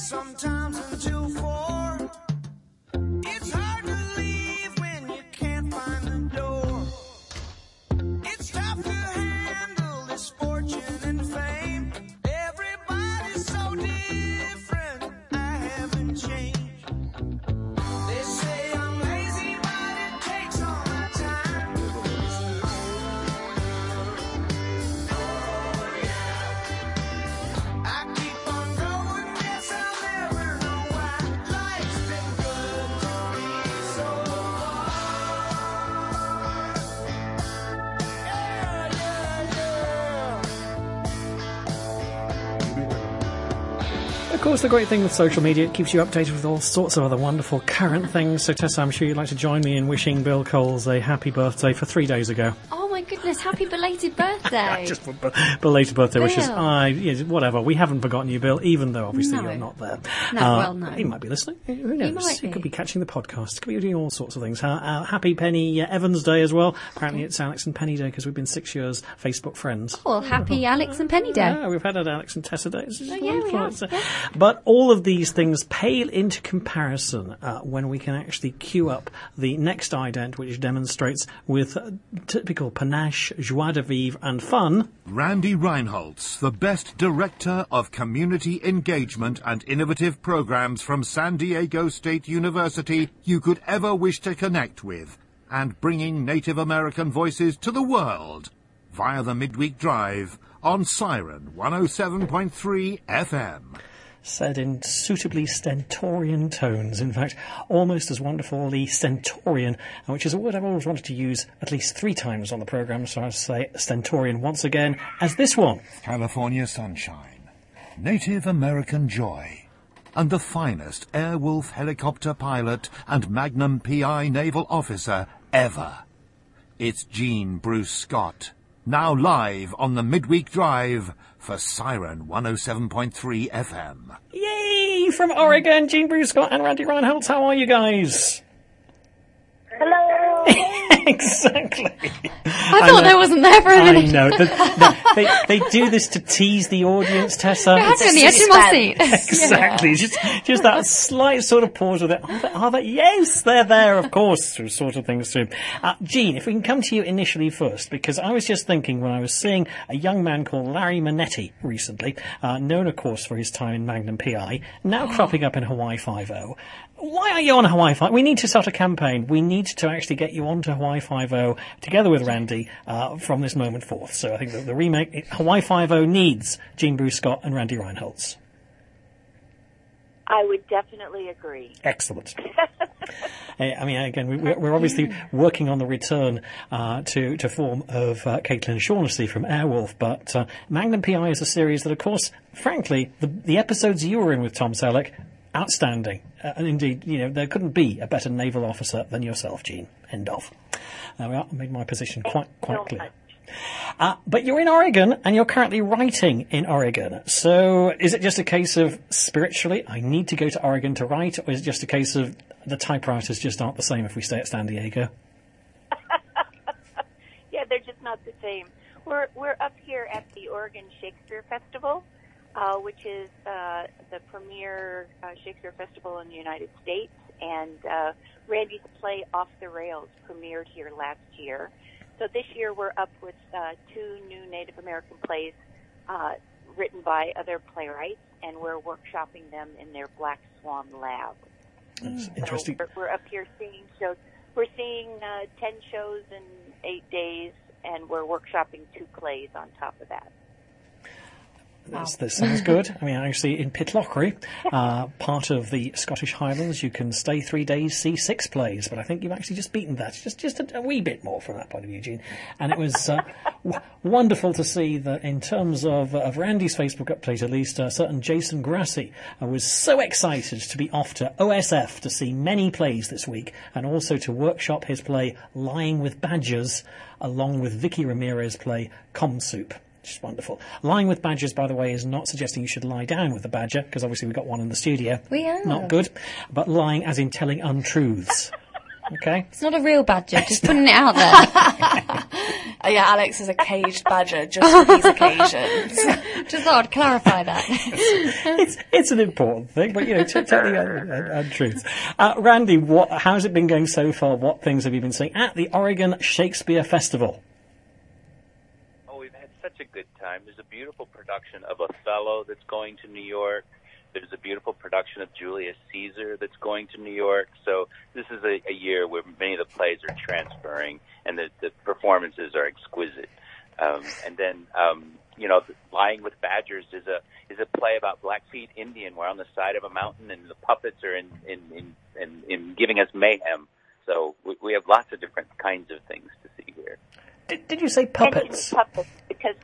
sometimes until four. It's hard to leave when you can't find the door. It's tough to handle this fortune and fame. Everybody's so different, I haven't changed. They say I'm lazy, but it takes all my time. Oh yeah, I keep on going, guess I'll never know why. Life's been good to me so far. Yeah, yeah, yeah. Of course, the great thing with social media, it keeps you updated with all sorts of other wonderful current things. So, Tessa, I'm sure you'd like to join me in wishing Bill Coles a happy birthday for three days ago. Oh my goodness, happy belated birthday. Just b- b- belated birthday Bill. wishes. I, yeah, whatever. We haven't forgotten you, Bill, even though obviously No. you're not there. No, Uh, well, no. He might be listening. Who knows? might He be. could be catching the podcast. Could be doing all sorts of things. Uh, uh, happy Penny uh, Evans Day as well. Apparently it's Alex and Penny Day because we've been six years Facebook friends. Well, happy Alex and Penny Day. Yeah, we've had an Alex and Tessa Day. This is Oh, yeah, we wonderful. have, It's, uh, yeah. But all of these things pale into comparison uh, when we can actually queue up the next ident, which demonstrates with uh, typical panache, joie de vivre and fun. Randy Reinholtz, the best director of community engagement and innovative programs from San Diego State University you could ever wish to connect with, and bringing Native American voices to the world via the Midweek Drive on Siren one oh seven point three F M. Said in suitably stentorian tones, in fact, almost as wonderfully stentorian, which is a word I've always wanted to use at least three times on the programme, so I'll say stentorian once again, as this one. California sunshine, Native American joy, and the finest Airwolf helicopter pilot and Magnum P I naval officer ever. It's Gene Bruce Scott, now live on the Midweek Drive for Siren one oh seven point three F M. Yay! From Oregon, Gene Bruce Scott and Randy Reinholtz, how are you guys? Hello. Exactly. I thought I wasn't there for a minute. I know. The, the, they, they do this to tease the audience, Tessa. It had me on the edge of my seat. Exactly. Just just that slight sort of pause with it. Are they, are they? Yes, they're there, of course, through sort of things too. Uh, Gene, if we can come to you initially first, because I was just thinking when I was seeing a young man called Larry Manetti recently, uh, known, of course, for his time in Magnum P I, now cropping up in Hawaii Five-O. Why are you on Hawaii Five? We need to start a campaign. We need to actually get you onto Hawaii Five-O together with Randy uh, from this moment forth. So I think that the remake, Hawaii Five-O needs Gene Bruce Scott and Randy Reinholtz. I would definitely agree. Excellent. I mean, again, we, we're obviously working on the return uh, to, to form of uh, Caitlin Shaughnessy from Airwolf, but uh, Magnum P I is a series that, of course, frankly, the, the episodes you were in with Tom Selleck, outstanding. Uh, and indeed, you know, there couldn't be a better naval officer than yourself, Gene. End of. There we are. I made my position quite quite clear. Uh, but you're in Oregon, and you're currently writing in Oregon. So is it just a case of, spiritually, I need to go to Oregon to write, or is it just a case of the typewriters just aren't the same if we stay at San Diego? Yeah, they're just not the same. We're we're up here at the Oregon Shakespeare Festival, uh, which is uh, the premier uh, Shakespeare festival in the United States, and uh, Randy's play Off the Rails premiered here last year. So this year we're up with uh, two new Native American plays uh, written by other playwrights, and we're workshopping them in their Black Swan lab. That's So interesting. we're, we're up here seeing shows. We're seeing uh, ten shows in eight days, and we're workshopping two plays on top of that. That's, that sounds good. I mean, actually, in Pitlochry, uh, part of the Scottish Highlands, you can stay three days, see six plays, but I think you've actually just beaten that. Just just a, a wee bit more from that point of view, Gene. And it was uh, w- wonderful to see that in terms of, uh, of Randy's Facebook update, at least, a certain Jason Grassi uh, was so excited to be off to O S F to see many plays this week, and also to workshop his play Lying with Badgers, along with Vicky Ramirez's play Com Soup. Just wonderful. Lying with badgers, by the way, is not suggesting you should lie down with a badger, because obviously we've got one in the studio. We are. Not good. But lying as in telling untruths. Okay. It's not a real badger, just putting it out there. Oh, yeah, Alex is a caged badger just for these occasions. Just thought I'd clarify that. it's it's an important thing, but you know, t- tell the uh, uh, truth. Uh, Randy, what? How's it been going so far? What things have you been seeing at the Oregon Shakespeare Festival? Oh, we've had such a good time. There's a beautiful production of Othello that's going to New York. There's a beautiful production of Julius Caesar that's going to New York. So this is a, a year where many of the plays are transferring, and the, the performances are exquisite. Um, and then, um, you know, Lying with Badgers is a is a play about Blackfeet Indian. We're on the side of a mountain, and the puppets are in in in, in, in giving us mayhem. So we, we have lots of different kinds of things to see here. Did, did you say puppets? Puppets, because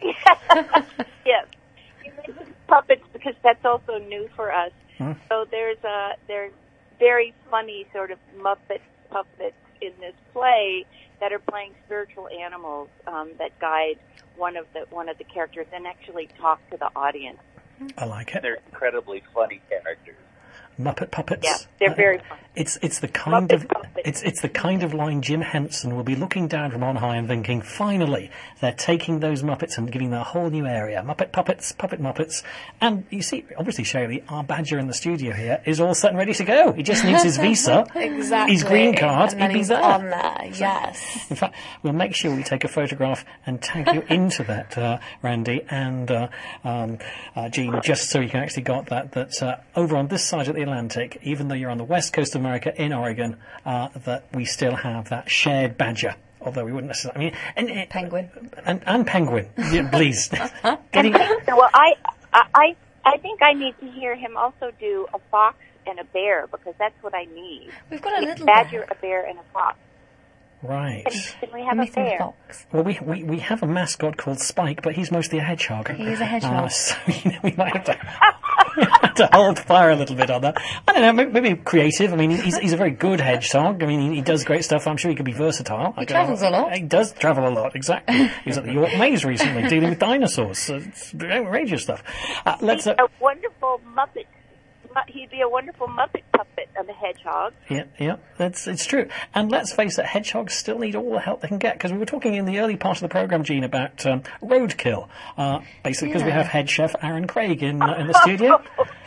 yes, you mentioned puppets because that's also new for us. Hmm. So there's a there's very funny sort of Muppet puppets in this play that are playing spiritual animals um, that guide one of the one of the characters and actually talk to the audience. I like it. They're incredibly funny characters. Muppet puppets. Yeah, they're very fun. It's it's the kind of it's it's the kind of line Jim Henson will be looking down from on high and thinking, finally, they're taking those Muppets and giving them a whole new area. Muppet puppets, puppet Muppets, and you see, obviously, Shaylee, our badger in the studio here is all set and ready to go. He just needs his visa, Exactly. his green card, And then he'd be he's there. on there, yes. In fact, we'll make sure we take a photograph and tag you into that, uh, Randy and uh, um, uh, Jean, just so you can actually got that. That uh, over on this side of the Atlantic, even though you're on the west coast of America in Oregon, uh, that we still have that shared badger. Although we wouldn't necessarily, I mean, and, and, penguin and, and penguin, yeah, please. Getting, Well, I, I, I think I need to hear him also do a fox and a bear because that's what I need. We've got a little badger, a bear, and a fox. right. Can we have a bear? Well, we, we we have a mascot called Spike, but he's mostly a hedgehog. He is a hedgehog. Uh, so you know, we might have to, have to hold fire a little bit on that. I don't know, maybe, maybe creative. I mean, he's he's a very good hedgehog. I mean, he, he does great stuff. I'm sure he could be versatile. He I travels a lot. He does travel a lot, exactly. He was at the York Maze recently, dealing with dinosaurs. So it's outrageous stuff. Uh, let's. Uh, A wonderful Muppet. Mu- He'd be a wonderful Muppet puppet of a hedgehog. Yeah, yeah, that's it's true. And let's face it, hedgehogs still need all the help they can get, because we were talking in the early part of the programme, Jean, about um, roadkill. Uh, basically, because we Yeah. have head chef Aaron Craig in uh, in the studio.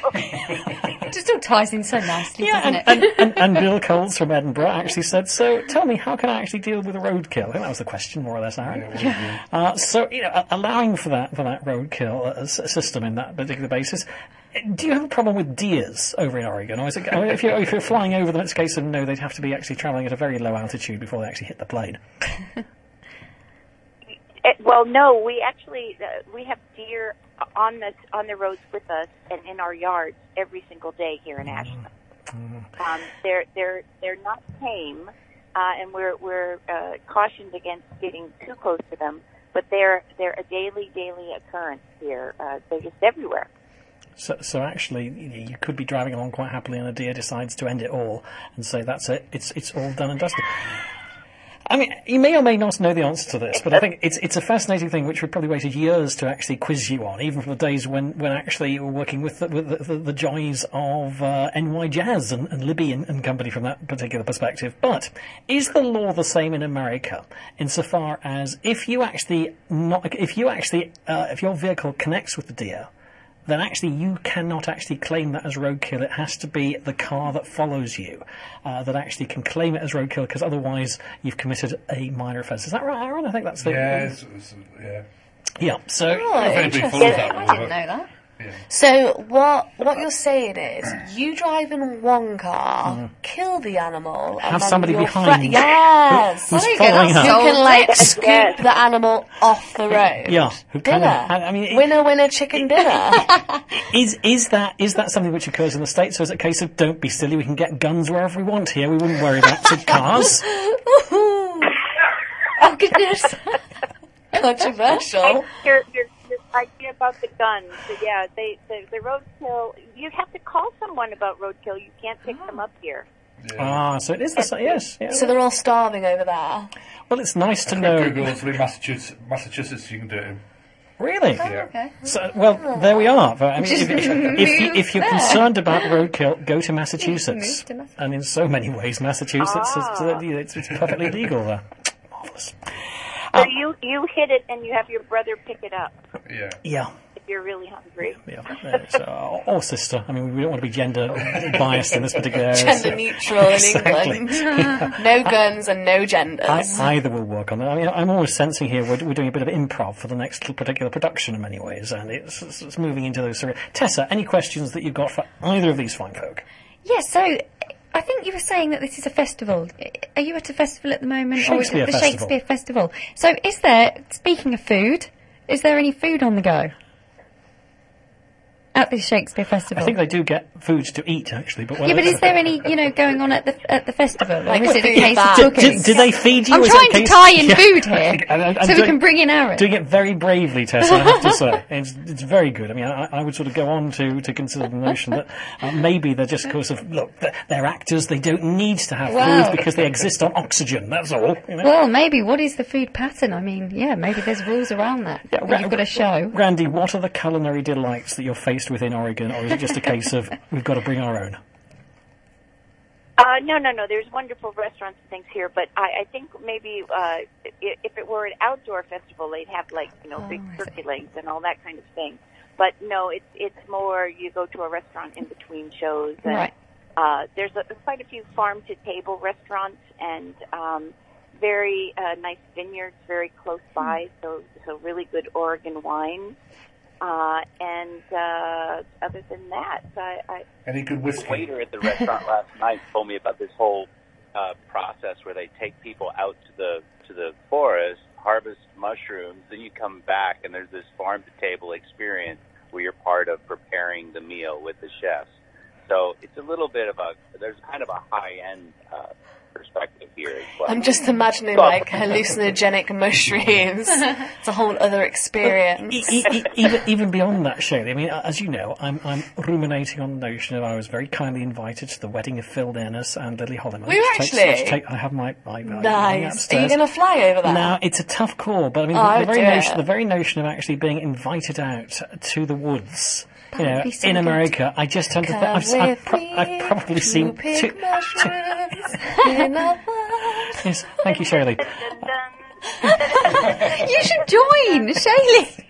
It just all ties in so nicely, Yeah, doesn't and, it? and, and, and Bill Coles from Edinburgh actually said, so tell me, how can I actually deal with a roadkill? I think that was the question, more or less, Aaron. Yeah, Uh, so, you know, allowing for that for that roadkill uh, s- system in that particular basis, do you have a problem with deers over in Oregon? Or is it, I mean, if, you're, if you're flying over them, it's a case of no, they'd have to be actually travelling at a very low altitude before they actually hit the plane. Eh, well, no, we actually uh, we have deer on the on the roads with us and in our yards every single day here in Ashland. Um, they're they're they're not tame, uh, and we're we're uh, cautioned against getting too close to them. But they're they're a daily daily occurrence here. Uh, they're just everywhere. So, so actually, you know, you could be driving along quite happily, and a deer decides to end it all and say, "That's it. It's it's all done and dusted." I mean, you may or may not know the answer to this, but I think it's it's a fascinating thing which we probably waited years to actually quiz you on, even from the days when, when actually you were working with the, with the, the, the joys of uh, N Y Jazz and, and Libby and, and company from that particular perspective. But is the law the same in America, insofar as if you actually not if you actually uh, if your vehicle connects with the deer, then actually you cannot actually claim that as roadkill. It has to be the car that follows you uh, that actually can claim it as roadkill, because otherwise you've committed a minor offence. Is that right, Aaron? I think that's the... Yeah, it's, it's, yeah. Yeah, so... Oh, interesting. I didn't know that. Yeah. So what what you're saying is, you drive in one car, kill the animal, and Have then somebody your behind fri- yes, who's There you following go. her. You can like Yes, scoop yes. the animal off the road. Yeah, who kind Dinner. of... I mean, it- Winner, winner, chicken dinner. is is that is that something which occurs in the States, or is it a case of don't be silly, we can get guns wherever we want here, we wouldn't worry about the cars? Oh goodness. Controversial. Your, your, your idea about the guns, so yeah, they the, the roadkill. You have to call someone about roadkill. You can't pick them up here. Ah, so it is the same, yes. Yeah. So they're all starving over there. Well, it's nice to I know... Google it's really Massachusetts, Massachusetts, you can do it in. Really? Oh, okay. So, well, there we are. But, I mean, if, if, if, you, if you're There. concerned about roadkill, go to Massachusetts. Move to Massachusetts. And in so many ways, Massachusetts Ah. is uh, it's, it's perfectly legal there. Marvellous. So you you hit it and you have your brother pick it up Yeah. Yeah. if you're really hungry. Yeah, it's, uh, or sister. I mean, we don't want to be gender biased in this particular area. Gender so- neutral in Exactly. England. No guns and no genders. I, either will work on that. I mean, I'm always sensing here we're, we're doing a bit of improv for the next particular production in many ways, and it's, it's, it's moving into those sort of... Tessa, any questions that you've got for either of these fine folk? Yes, so I think you were saying that this is a festival. Are you at a festival at the moment? Shakespeare or is it the Festival. Shakespeare Festival. So is there, speaking of food, is there any food on the go at the Shakespeare Festival? I think they do get food to eat, actually. But Yeah, but is there any, you know, going on at the at the festival? Like, is it a food case ban. of do, cookies? do they feed you? I'm Is it a trying to case- tie in Yeah. food here, I'm- I'm so we doing- can bring in Aaron. Doing it very bravely, Tessa, I have to say. It's, it's very good. I mean, I, I would sort of go on to, to consider the notion that uh, maybe they're just because of, look, they're, they're actors, they don't need to have Wow. food because they exist on oxygen, that's all. You know? Well, maybe. What is the food pattern? I mean, yeah, maybe there's rules around that. Yeah, that Ra- you've got to show. Randy, what are the culinary delights that you're faced with in Oregon, or is it just a case of we've got to bring our own? Uh, no, no, no. There's wonderful restaurants and things here, but I, I think maybe uh, i- if it were an outdoor festival, they'd have like you know Oh, big I turkey legs and all that kind of thing. But no, it's it's more you go to a restaurant in between shows. And, Right. Uh, there's a, quite a few farm to table restaurants and um, very uh, nice vineyards very close by. So so really good Oregon wine. Uh, and uh, other than that, I, I Any good The whiskey? waiter at the restaurant last night told me about this whole uh, process where they take people out to the to the forest, harvest mushrooms, then you come back and there's this farm to table experience where you're part of preparing the meal with the chefs. So it's a little bit of a there's kind of a high end uh, perspective here as well. I'm just imagining like hallucinogenic mushrooms. It's a whole other experience. E- e- e- even, even beyond that, Shaylee, I mean, as you know, I'm, I'm ruminating on the notion of I was very kindly invited to the wedding of Phil Dennis and Lily Holliman. Were you Which takes- actually? which take- I have my... my, my Nice. Are you upstairs. going to fly over there? Now, it's a tough call, but I mean, Oh, the, I the, very do notion, it. the very notion of actually being invited out to the woods, you That would know, be so in good. America, I just tend to think, Come I've, I've, with pro- me I've probably to seen pick two... mushrooms in a wood. Yes, thank you, Shaylee. You should join, Shaylee.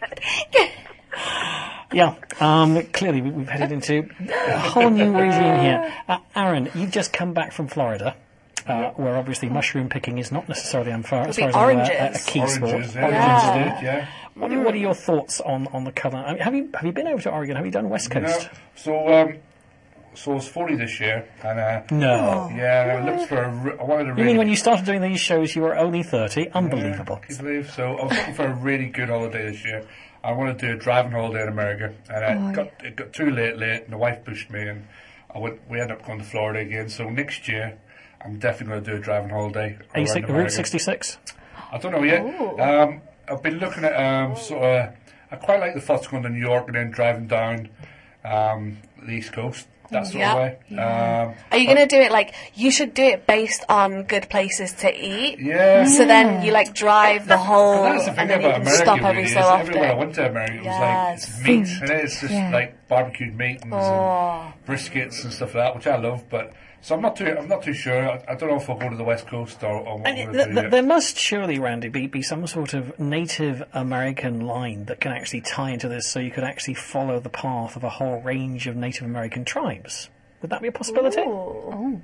Yeah, um, clearly we- we've headed into a whole new regime here. Uh, Aaron, you've just come back from Florida, uh, where obviously mushroom picking is not necessarily, as far, as It'll far be as I know, a, a oranges. key sport. Oranges, yeah. Oranges. Yeah. Did, yeah. What, are- what are your thoughts on, on the colour? I mean, have you have you been over to Oregon? Have you done West No. Coast? So, um, so I was forty this year, and uh, No. yeah, I looked for a, re- I wanted a You really mean when you started doing these shows, you were only thirty? Unbelievable. Can you believe? So I was looking for a really good holiday this year. I wanted to do a driving holiday in America, and I Oh, got it got too late, late, and the wife pushed me, and I went. We ended up going to Florida again. So next year, I'm definitely going to do a driving holiday. A around six, America. Route sixty-six? I don't know yet. Ooh. Um, I've been looking at um, sort of. I quite like the thoughts of going to New York and then driving down um, the East Coast. That sort Yeah. of way. Um, Are you going to do it like, you should do it based on good places to eat? Yeah. So then you like drive the whole, That's the thing and then you about can America, stop really, every is so often. everywhere I went to America, it was like Yes. it's meat, and it's just Yeah. like barbecued meat and, Oh. and briskets and stuff like that, which I love. But so I'm not too, I'm not too sure. I, I don't know if I'll go to the West Coast or, or what I'm And going th- to do th- yet. there must surely, Randy, be, be some sort of Native American line that can actually tie into this, so you could actually follow the path of a whole range of Native American tribes. Would that be a possibility? Oh,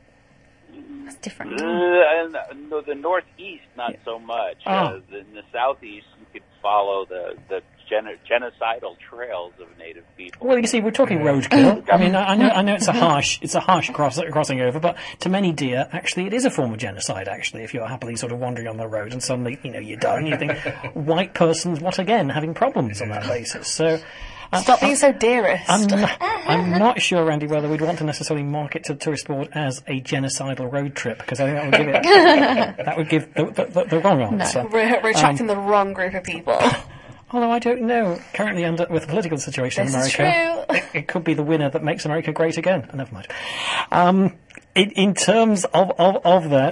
that's different. Uh, and, uh, no, the northeast, not so much. Oh. Uh, the, in the southeast, you could follow the the geno- genocidal trails of native people. Well, you see, we're talking roadkill. I mean, I I know, I know it's a harsh, it's a harsh cross, crossing over, but to many deer, actually, it is a form of genocide. Actually, if you're happily sort of wandering on the road and suddenly, you know, you're done, you think, white persons, what again, having problems on that basis. So. uh, Stop being so dearest. I'm not, I'm not sure, Randy, whether we'd want to necessarily market to the tourist board as a genocidal road trip, because I think that would give it, that would give the, the, the, the wrong answer. We're, we're attracting Um, the wrong group of people. Although I don't know, currently under with the political situation This in is America, true. It, it could be the winner that makes America great again. Never mind. Um, in, in terms of, of, of that,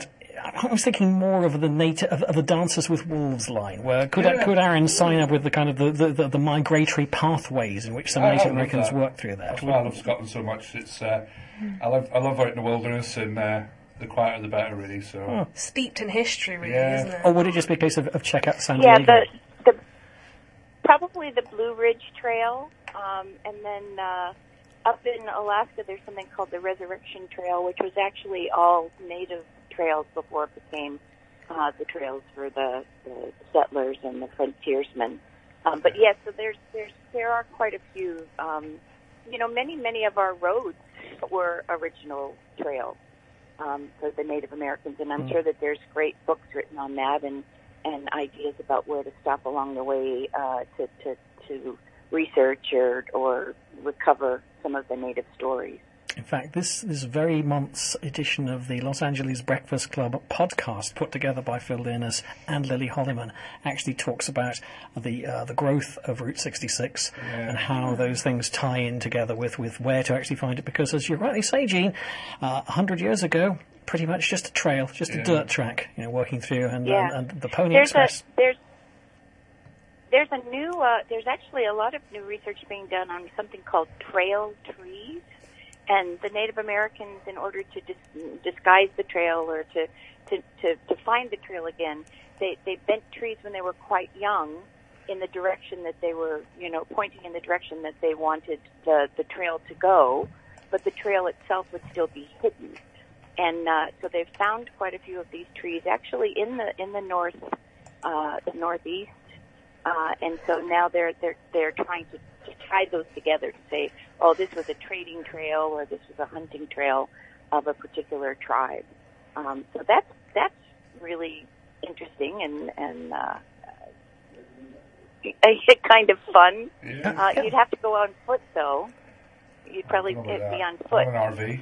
I was thinking more of the native, of, of the Dances with Wolves line, where could Yeah. could Aaron sign up with the kind of the, the, the, the migratory pathways in which some I- I Native love Americans that. work through that? That's why I love Scotland so much. It's uh, I love I love out in the wilderness, and uh, the quieter the better, really. So Oh. Steeped in history, really, Yeah. isn't it? Or would it just be a case of, of check out San Yeah, Diego? the, the probably the Blue Ridge Trail, um, and then uh, up in Alaska, there's something called the Resurrection Trail, which was actually all native trails before it became uh, the trails for the, the settlers and the frontiersmen. Um, but yes, so there's there's there are quite a few. Um, you know, many many of our roads were original trails um, for the Native Americans, and I'm Mm. sure that there's great books written on that and and ideas about where to stop along the way uh, to, to to research or or recover some of the native stories. In fact, this, this very month's edition of the Los Angeles Breakfast Club podcast, put together by Phil Dearness and Lily Holliman, actually talks about the uh, the growth of Route sixty-six Yeah. and how those things tie in together with, with where to actually find it. Because, as you rightly say, Gene, uh, one hundred years ago, pretty much just a trail, just a Yeah. dirt track, you know, working through, and, Yeah. and, and the Pony there's Express. A, there's there's a new uh, there's actually a lot of new research being done on something called trail trees, and the Native Americans, in order to dis- disguise the trail or to, to, to, to find the trail again, they they bent trees when they were quite young in the direction that they were, you know, pointing in the direction that they wanted the the trail to go, but the trail itself would still be hidden. And uh, so they've found quite a few of these trees actually in the in the north, uh, the northeast, uh, and so now they're they're they're trying to, to tie those together to say, oh, this was a trading trail or this was a hunting trail of a particular tribe. Um, so that's that's really interesting and and uh, kind of fun. Yeah. Uh, you'd have to go on foot though. You'd probably Don't be know about that. on foot. On an R V.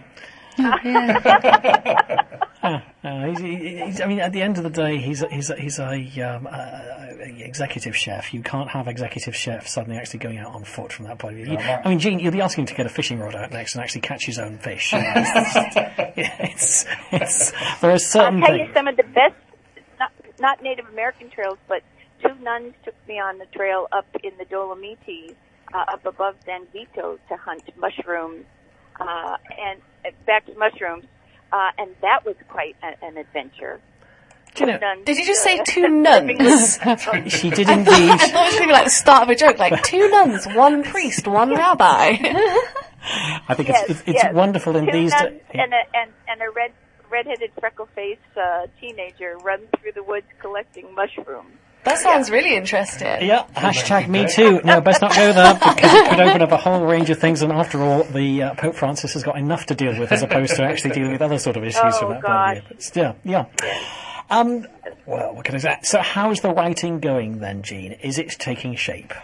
Uh, uh, he's, he- he's, I mean, at the end of the day, he's a, he's a, he's a, um, a, a executive chef. You can't have executive chef suddenly actually going out on foot from that point of view. No, that- I mean, Gene, you'll be asking him to get a fishing rod out next and actually catch his own fish. You know, it's, it's, it's, there are certain I'll tell things. you some of the best, not, not Native American trails, but two nuns took me on the trail up in the Dolomites, uh, up above San Vito to hunt mushrooms, uh, and uh, back to mushrooms, uh, and that was quite a, an adventure. Do you know- Nuns, Did you just say uh, two nuns? She did indeed. I thought it was going to be like the start of a joke, like two nuns, one priest, one rabbi. I think yes, it's, it's, it's yes. wonderful in Two these nuns days. and a, and, and a red, red-headed, freckle-faced uh, teenager run through the woods collecting mushrooms. That sounds really interesting. Yeah, hashtag me too. No, best not go there because it could open up a whole range of things. And after all, the uh, Pope Francis has got enough to deal with as opposed to actually dealing with other sort of issues Oh, from that point of view. But still, yeah. Um, well, what can I say? So, how's the writing going then, Gene? Is it taking shape?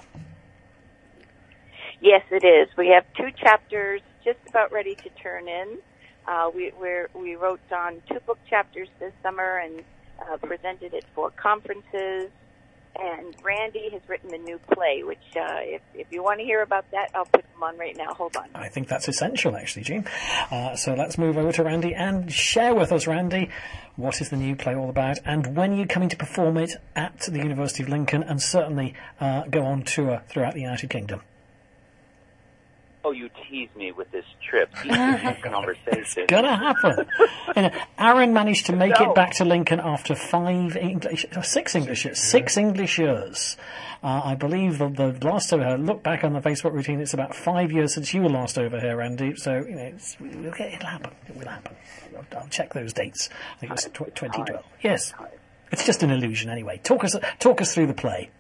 Yes, it is. We have two chapters just about ready to turn in. Uh, we we're, we wrote on two book chapters this summer and uh, presented it for conferences. And Randy has written a new play, which uh, if, if you want to hear about that, I'll put them on right now. Hold on. I think that's essential, actually, Gene. Uh, so let's move over to Randy and share with us, Randy, what is the new play all about, and when are you coming to perform it at the University of Lincoln, and certainly uh, go on tour throughout the United Kingdom. Oh, you tease me with this trip. Easy conversation. Gonna happen. You know, Aaron managed to make No. it back to Lincoln after five English, or six English years, six English years. Uh, I believe the, the last over here, look back on the Facebook routine, it's about five years since you were last over here, Randy. So, you know, it's, we'll get, it'll happen. It will happen. I'll, I'll check those dates. I think it's tw- twenty twelve. Yes. It's just an illusion anyway. Talk us, talk us through the play.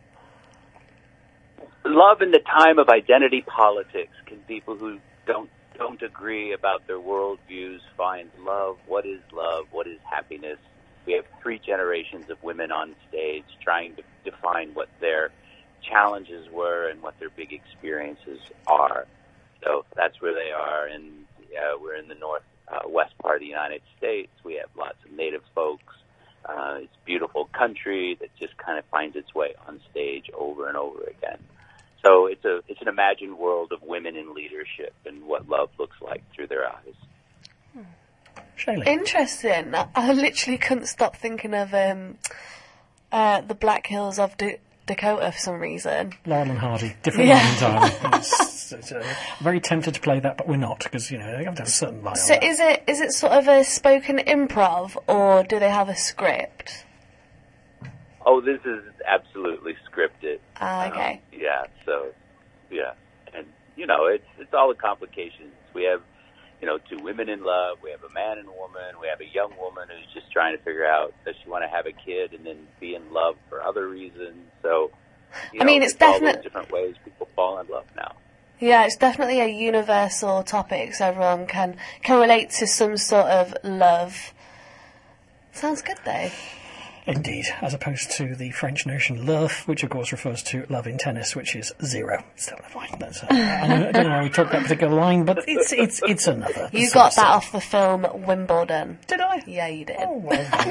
Love in the time of identity politics. Can people who don't don't agree about their worldviews find love? What is love? What is happiness? We have three generations of women on stage trying to define what their challenges were and what their big experiences are. So that's where they are. And uh, we're in the north uh, west part of the United States. We have lots of native folks. Uh, it's a beautiful country that just kind of finds its way on stage over and over again. So it's a it's an imagined world of women in leadership and what love looks like through their eyes. Shaylee. Interesting. I, I literally couldn't stop thinking of um, uh, the Black Hills of D- Dakota for some reason. Laurel and Hardy, different Yeah. one entirely. It's, it's, uh, very tempted to play that, but we're not, because, you know, they have to have a certain line So on that. is it is it sort of a spoken improv, or do they have a script? Oh, this is absolutely scripted. Ah, okay. Um, yeah, so, yeah. And, you know, it's it's all the complications. We have, you know, two women in love. We have a man and a woman. We have a young woman who's just trying to figure out, does she want to have a kid and then be in love for other reasons? So, you I know, mean, it's all those definite- different ways people fall in love now. Yeah, it's definitely a universal topic, so everyone can can relate to some sort of love. Sounds good, though. Indeed, as opposed to the French notion love, which of course refers to love in tennis, which is zero. Still never mind. That's, uh, I, know, I don't know why we talked that particular line, but it's it's it's another. You sort got of that thing. off the film Wimbledon. Did I? Yeah, you did. Oh,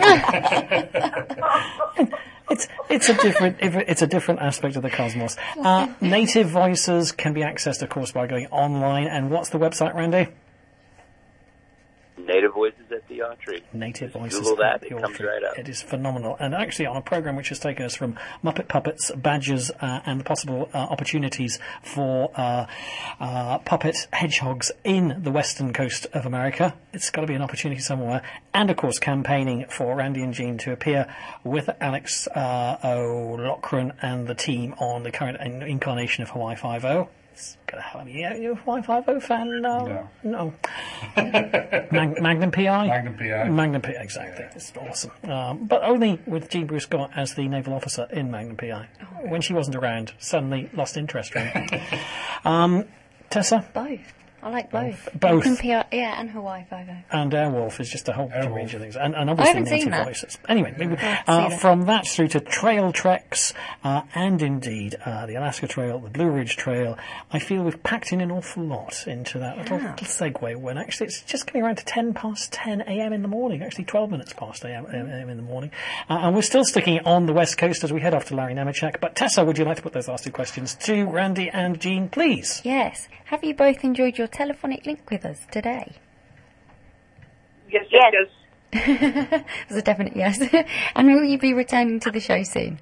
It's it's a different it's a different aspect of the cosmos. Uh, native voices can be accessed, of course, by going online. And what's the website, Randy? Native Voices at the Autry. Native Voices. Google that, at it the comes Autry. right up. It is phenomenal. And actually on a program which has taken us from Muppet Puppets, Badgers, uh, and the possible uh, opportunities for uh, uh, puppet hedgehogs in the western coast of America. It's got to be an opportunity somewhere. And, of course, campaigning for Randy and Jean to appear with Alex uh, O'Loughlin and the team on the current in- incarnation of Hawaii Five-O. It's gonna have me. Yeah, you a Hawaii Five-O fan? No. No. Mag- Magnum P I? Magnum P I. Magnum P I, exactly. It's awesome. Um, but only with Jean Bruce Scott as the naval officer in Magnum P I. When she wasn't around, suddenly lost interest. Really. um, Tessa? Both. I like both. Both. Magnum P I, yeah, and Hawaii Five-O. And Airwolf is just a whole range of things. And, and I obviously haven't native seen that. voices. Anyway, maybe, I'll have to uh, see that. from that through to trail treks, uh, and indeed uh, the Alaska Trail, the Blue Ridge Trail, I feel we've packed in an awful lot into that little, Yeah. little segue when actually it's just getting around to ten past ten a.m. in the morning, actually twelve minutes past a.m. in the morning. Uh, and we're still sticking on the West Coast as we head off to Larry Nemechek. But Tessa, would you like to put those last two questions to Randy and Jean, please? Yes. Have you both enjoyed your telephonic link with us today? Yes, yes, yes. It was a definite yes. And will you be returning to the show soon?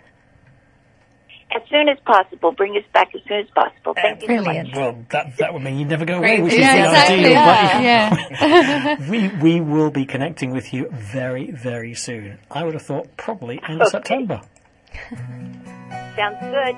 As soon as possible. Bring us back as soon as possible. Thank you so much. Brilliant. Well, that that would mean you'd never go away, which Yeah, is the exactly. ideal. Yeah, But we we will be connecting with you very, very soon. I would have thought probably end of Okay. September. Sounds good.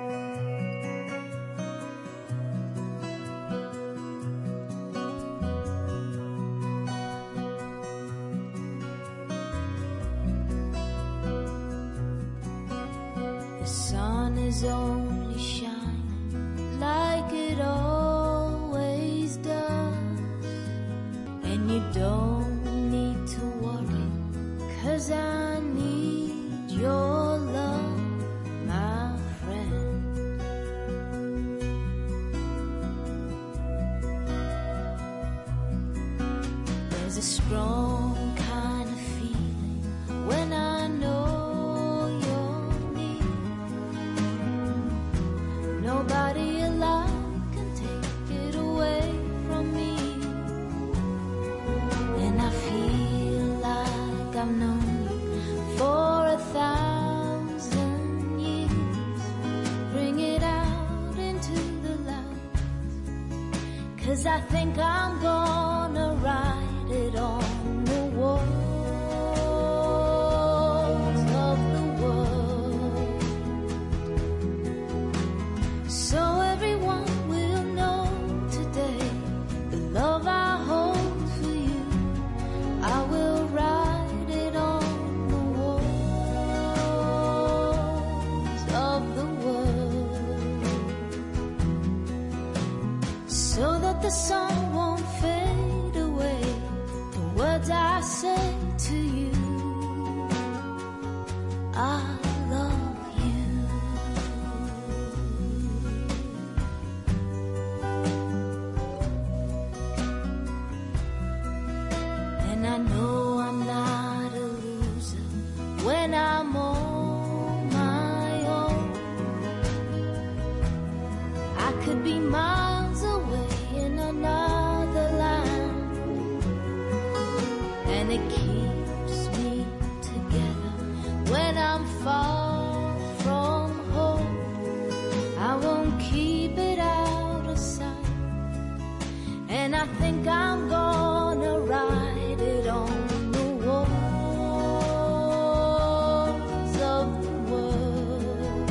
The sun is only shining like it always does. And you don't need to worry, 'cause I need your love, my friend. There's a strong kind of feeling when I know you're near. Nobody alive can take it away from me. And I feel like I've known you for a thousand years. Bring it out into the light, 'cause I think I'm gonna write it on the walls of the world, so everyone will know today the love I hold for you. I will write it on the walls of the world, so that the sun won't fade away. The words I say to you, I love you. And I know I'm not a loser when I'm on my own. I could be miles away in another and it keeps me together. When I'm far from home, I won't keep it out of sight, and I think I'm gonna write it on the walls of the world,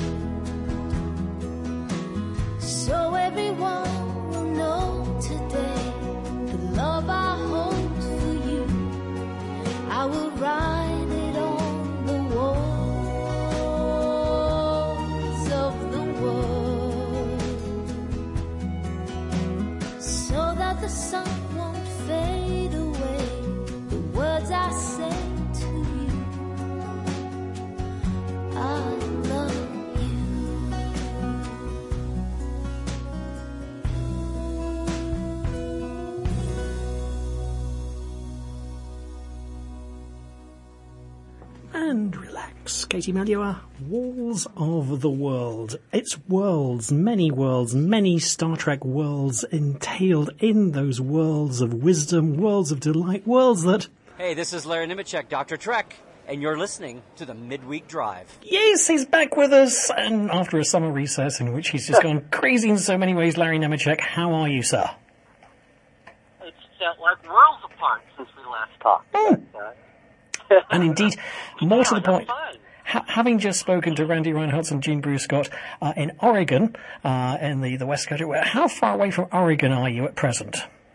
so everyone will know today the love I hold for you. I will write it on the walls of the world, so that the sun won't fade away the words I say to you. I love you. And relax. Katie Melua, Walls of the World. It's worlds, many worlds, many Star Trek worlds entailed in those worlds of wisdom, worlds of delight, worlds that... Hey, this is Larry Nemecek, Doctor Trek, and you're listening to the Midweek Drive. Yes, he's back with us, and after a summer recess in which he's just gone crazy in so many ways, Larry Nemecek, how are you, sir? It's uh, like worlds apart since we last talked. Oh. But, uh, And indeed, more to the I'm point, fine. ha- having just spoken to Randy Reinholtz and Jean Bruce Scott uh, in Oregon, uh, in the, the West Coast, where- how far away from Oregon are you at present?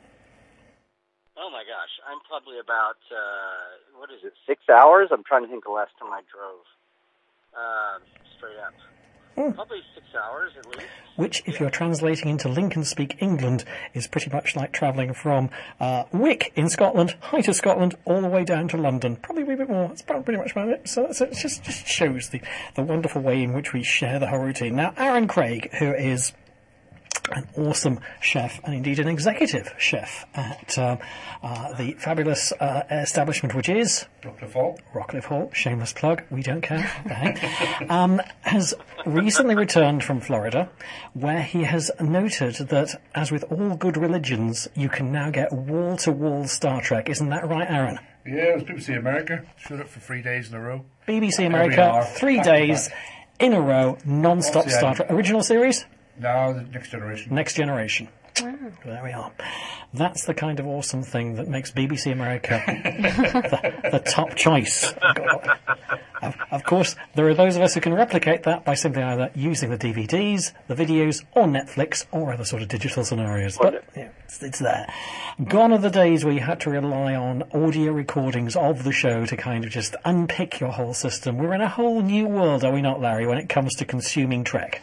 Oh my gosh, I'm probably about, uh, what is it, six hours? I'm trying to think the last time I drove. Um, straight up. Hmm. Probably six hours at least. Which, if you're translating into Lincoln-speak England, is pretty much like travelling from uh, Wick in Scotland, height of Scotland, all the way down to London. Probably a wee bit more. It's probably pretty much about it. So that's, it just, just shows the, the wonderful way in which we share the whole routine. Now, Aaron Craig, who is an awesome chef and indeed an executive chef at uh, uh, the fabulous uh, establishment which is Rockcliffe Hall. Rockcliffe Hall, shameless plug, we don't care, okay, um, has recently returned from Florida, where he has noted that, as with all good religions, you can now get wall-to-wall Star Trek. Isn't that right, Aaron? Yeah, it was B B C America. Showed up for three days in a row. B B C Every America, hour, three back to days back. in a row, non-stop What's the Star end? Trek. Original series? No, the Next Generation. Next Generation. There we are. That's the kind of awesome thing that makes B B C America the, the top choice. Of, of course, there are those of us who can replicate that by simply either using the D V Ds, the videos, or Netflix, or other sort of digital scenarios. But yeah, it's, it's there. Gone are the days where you had to rely on audio recordings of the show to kind of just unpick your whole system. We're in a whole new world, are we not, Larry, when it comes to consuming Trek?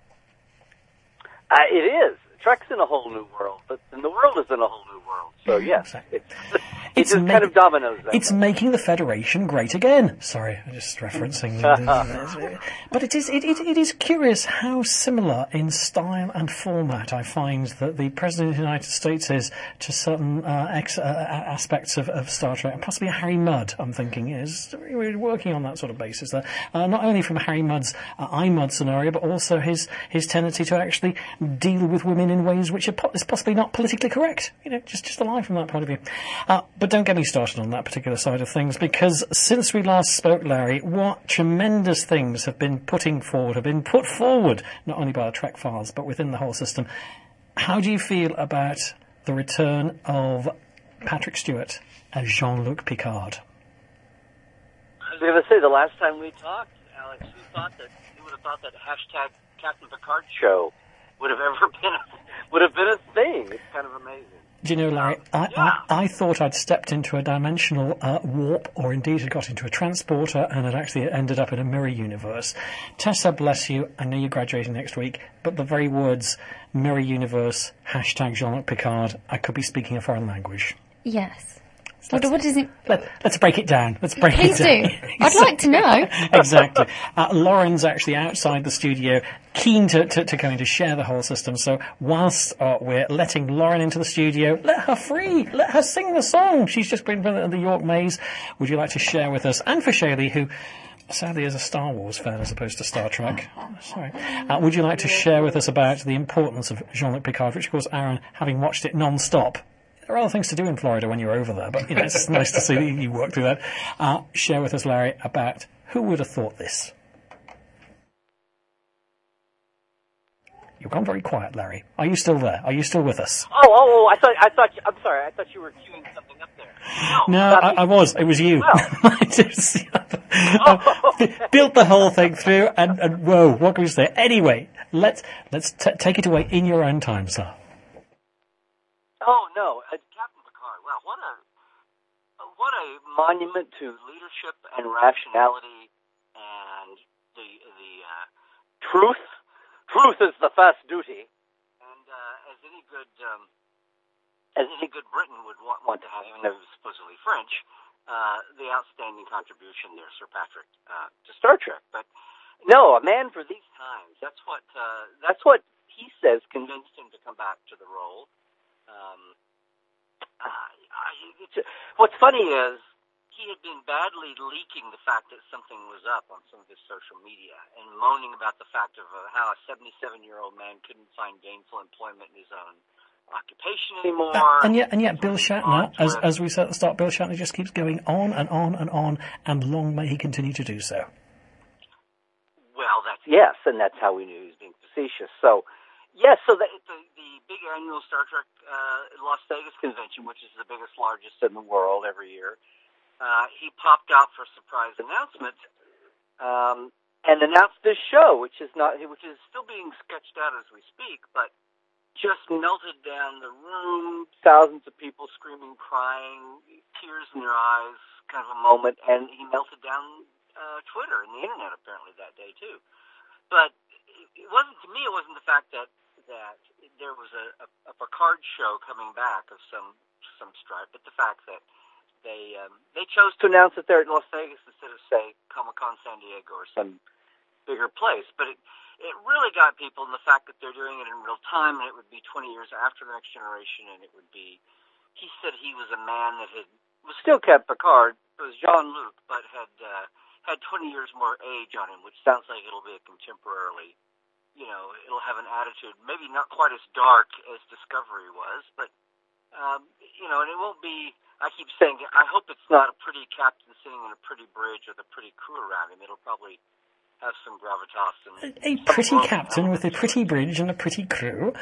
Uh, it is. Trek's in a whole new world, but and the world is in a whole new world. So yes, it's, it It's just ma- kind of dominoes. That It's making the Federation great again. Sorry, I'm just referencing. the- but it is it, it, it is curious how similar in style and format I find that the President of the United States is to certain uh, ex, uh, aspects of, of Star Trek, and possibly Harry Mudd, I'm thinking, is we're working on that sort of basis there. Uh, not only from Harry Mudd's uh, I Mudd scenario, but also his, his tendency to actually deal with women in ways which are po- is possibly not politically correct. You know, just, just a lie from that point of view. Uh, but don't get me started on that particular side of things, because since we last spoke, Larry, what tremendous things have been putting forward, have been put forward, not only by the Trek files, but within the whole system. How do you feel about the return of Patrick Stewart as Jean-Luc Picard? I was going to say, the last time we talked, Alex, who thought that, who would have thought that hashtag Captain Picard show would have ever been a, would have been a thing? It's kind of amazing. Do you know, Larry, I, I, I thought I'd stepped into a dimensional uh, warp, or indeed had got into a transporter, and had actually ended up in a mirror universe. Tessa, bless you, I know you're graduating next week, but the very words mirror universe, hashtag Jean-Luc Picard, I could be speaking a foreign language. Yes. What, what does it... Let, let's break it down. Let's break Please it down. do. I'd like to know. Exactly. Uh, Lauren's actually outside the studio, keen to, to, to kind of share the whole system. So whilst uh, we're letting Lauren into the studio, let her free. Let her sing the song. She's just been from the, the York Maze. Would you like to share with us? And for Shaylee, who sadly is a Star Wars fan as opposed to Star Trek. Sorry. Uh, would you like to share with us about the importance of Jean-Luc Picard, which of course, Aaron, having watched it non-stop, there are other things to do in Florida when you're over there, but you know, it's nice to see that you work through that. Uh, share with us, Larry, about who would have thought this? You've gone very quiet, Larry. Are you still there? Are you still with us? Oh, oh, oh! I thought, I thought. I'm sorry. I thought you were queuing something up there. No, no I, I was. It was you. Well. Just, oh, okay. Built the whole thing through, and, and whoa, what can we say? Anyway, let's let's t- take it away in your own time, sir. Oh no, uh, Captain Picard. Wow, what a what a monument to leadership and rationality and the the uh, truth. Truth is the first duty, and uh, as any good um, as any good Briton would want, want to have, even though he was supposedly French, uh, the outstanding contribution there, Sir Patrick, uh, to Star Trek. But no, a man for these times. That's what uh, that's what he says convinced him to come back to the role. Um, uh, I, it's, what's funny is he had been badly leaking the fact that something was up on some of his social media and moaning about the fact of uh, how a seventy-seven-year-old man couldn't find gainful employment in his own occupation anymore. Uh, and yet, and yet, Bill Shatner, as as we said at the start, Bill Shatner just keeps going on and on and on, and long may he continue to do so. Well, that's yes, and that's how we knew he was being facetious. So, yes, so the the, the big annual Star Trek uh, Las Vegas convention, which is the biggest, largest in the world every year. Uh, he popped out for a surprise announcement, um, and announced this show, which is not, which is still being sketched out as we speak, but just melted down the room. Thousands of people screaming, crying, tears in their eyes, kind of a moment, and he melted down uh, Twitter and the internet apparently that day too. But it wasn't, to me, it wasn't the fact that that there was a, a, a Picard show coming back of some some stripe, but the fact that They um, they chose to announce it there at Las Vegas instead of, say, Comic-Con San Diego or some bigger place. But it it really got people in the fact that they're doing it in real time, and it would be twenty years after the Next Generation, and it would be, he said he was a man that had, was still kept Picard, it was Jean-Luc, but had uh, had twenty years more age on him, which sounds like it'll be a contemporarily, you know, it'll have an attitude, maybe not quite as dark as Discovery was, but, um, you know, and it won't be, I keep saying, I hope it's not a pretty captain sitting in a pretty bridge with a pretty crew around him. It'll probably have some gravitas. And a pretty captain with a pretty bridge and a pretty crew?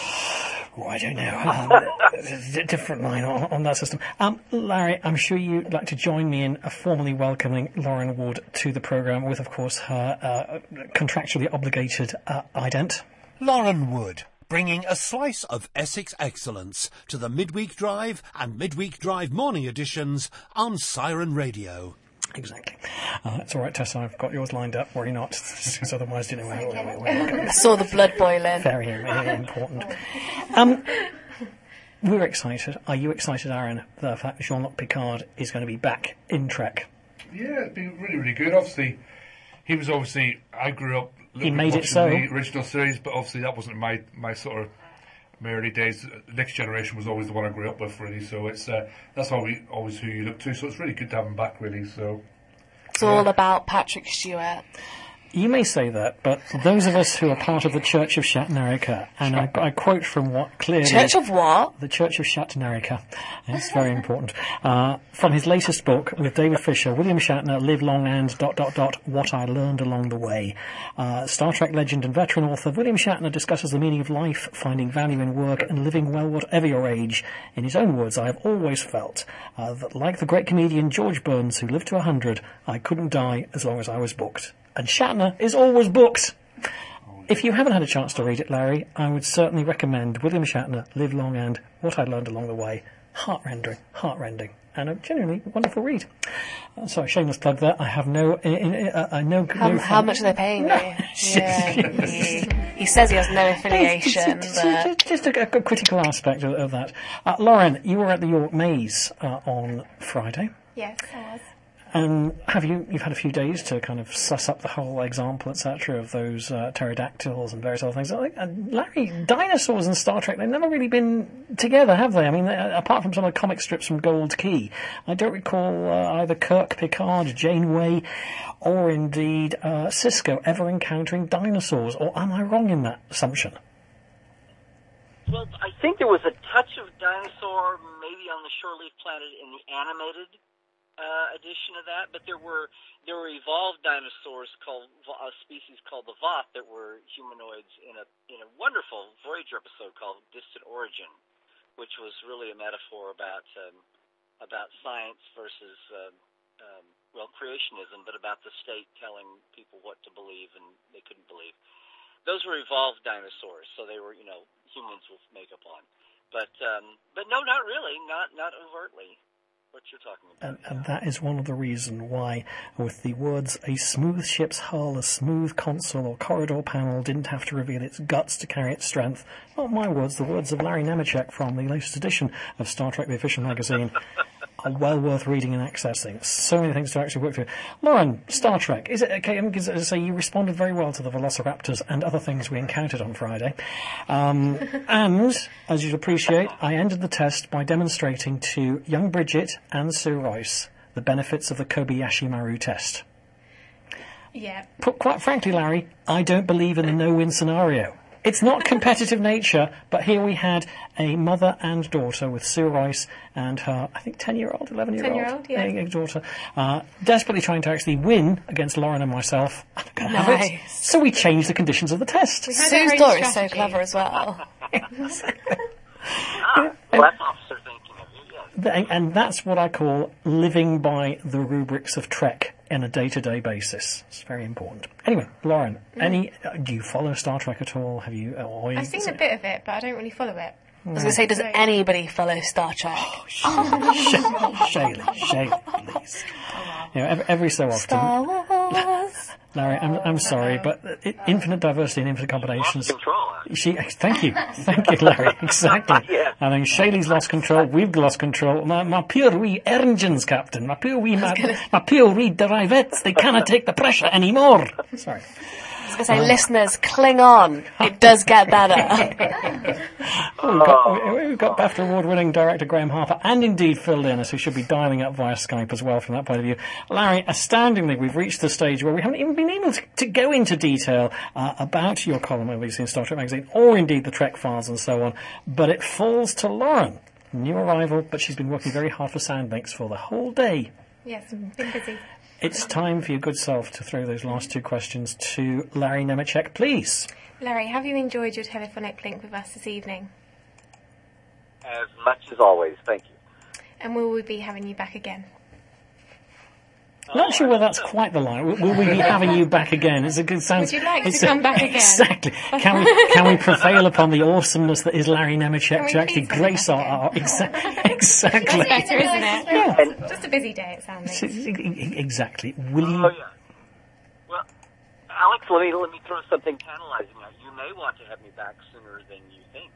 Oh, I don't know. Um, different line on, on that system. Um, Larry, I'm sure you'd like to join me in uh, formally welcoming Lauren Wood to the programme with, of course, her uh, contractually obligated uh, ident. Lauren Wood, bringing a slice of Essex excellence to the Midweek Drive and Midweek Drive morning editions on Siren Radio. Exactly. Uh, it's all right, Tessa, I've got yours lined up. Worry not, because otherwise, you know, we're, we're, we're, I saw the blood boiling. Very, very important. Um, we're excited. Are you excited, Aaron, the fact that Jean-Luc Picard is going to be back in Trek? Yeah, it's been really, really good. Obviously, he was obviously, I grew up He made it watching so. the original series, but obviously that wasn't my, my sort of my early days. Next Generation was always the one I grew up with, really. So it's uh, that's always always who you look to. So it's really good to have him back, really. So it's yeah. all about Patrick Stewart. You may say that, but those of us who are part of the Church of Shatnerica, and I, I quote from what clearly... Church of what? The Church of Shatnerica. It's very important. Uh, from his latest book with David Fisher, William Shatner, Live Long and dot dot dot, What I Learned Along the Way. Uh, Star Trek legend and veteran author William Shatner discusses the meaning of life, finding value in work, and living well whatever your age. In his own words, I have always felt uh, that, like the great comedian George Burns, who lived to a hundred, I couldn't die as long as I was booked. And Shatner is always booked. If you haven't had a chance to read it, Larry, I would certainly recommend William Shatner, Live Long and What I Learned Along the Way. Heart-rending, heart-rending, and a genuinely wonderful read. Uh, sorry, shameless plug there. I have no... Uh, uh, uh, no, how, no how much are they paying you? Yeah, he, he says he has no affiliation. Just, but... just, just a, a critical aspect of, of that. Uh, Lauren, you were at the York Maze uh, on Friday. Yes, I was. Um, have you, you've had a few days to kind of suss up the whole example, et cetera, of those uh, pterodactyls and various other things. Like, uh, Larry, dinosaurs and Star Trek, they've never really been together, have they? I mean, they, apart from some of the comic strips from Gold Key, I don't recall uh, either Kirk, Picard, Janeway, or indeed uh, Sisko ever encountering dinosaurs. Or am I wrong in that assumption? Well, I think there was a touch of dinosaur, maybe on the Shoreleaf Planet in the animated uh, edition of that, but there were there were evolved dinosaurs called a species called the Voth that were humanoids in a in a wonderful Voyager episode called Distant Origin, which was really a metaphor about um, about science versus um, um, well creationism, but about the state telling people what to believe and they couldn't believe. Those were evolved dinosaurs, so they were you know humans with makeup on, but um, but no, not really, not not overtly. What you're talking about. And, and that is one of the reasons why, with the words, a smooth ship's hull, a smooth console or corridor panel didn't have to reveal its guts to carry its strength. Not my words, the words of Larry Nemeczek from the latest edition of Star Trek, the official magazine, are well worth reading and accessing. So many things to actually work through. Lauren, Star Trek, is it okay? Because, as I say, you responded very well to the Velociraptors and other things we encountered on Friday. Um, and, as you'd appreciate, I ended the test by demonstrating to young Bridget and Sue Royce the benefits of the Kobayashi Maru test. Yeah. But quite frankly, Larry, I don't believe in the no-win scenario. It's not competitive nature, but here we had a mother and daughter with Sue Royce and her, I think, ten-year-old, eleven-year-old ten-year-old, yeah. daughter, uh, desperately trying to actually win against Lauren and myself. I'm gonna have it. Nice. So we changed the conditions of the test. Sue's daughter is so clever as well. Ah, well, that's officer thinking of you, yes. Th- And that's what I call living by the rubrics of Trek on a day-to-day basis. It's very important. Anyway, Lauren, any uh, do you follow Star Trek at all? Have you? Or I've seen a bit of it, but I don't really follow it. I I was going to say, does anybody follow Star Trek? Shaylee, Shaylee, please. You know, every, every so often. Star Wars. Larry, I'm, I'm sorry, but it, infinite diversity and infinite combinations. She, thank you, thank you, Larry. Exactly. Yeah. I mean, Shaylee's lost control. We've lost control. My, my pure wee engines, Captain. My pure wee, my, my pure wee derivettes. They cannot take the pressure anymore. Sorry. I was going to say, listeners, cling on. It does get better. Well, we've got, we- we've got BAFTA award-winning director Graham Harper and indeed Phil Linus, who should be dialing up via Skype as well from that point of view. Larry, astoundingly, we've reached the stage where we haven't even been able to, to go into detail uh, about your column obviously in Star Trek magazine, or indeed the Trek files and so on, but it falls to Lauren. New arrival, but she's been working very hard for Soundlinks for the whole day. Yes, I've been busy. It's time for your good self to throw those last two questions to Larry Nemeczek, please. Larry, have you enjoyed your telephonic link with us this evening? As much as always, thank you. And will we be having you back again? I'm not sure whether that's quite the line. Will, will we be having you back again? It's a good sounds. Would you like to it's a- come back again? Exactly. Can we can we prevail upon the awesomeness that is Larry Nemeczek Can we to actually please come grace our, our exa- exactly That's better, isn't it? Yeah. Just a busy day, it sounds like. exactly. Will you? Oh, yeah. Well, Alex, let me, let me throw something tantalizing out. You may want to have me back sooner than you think.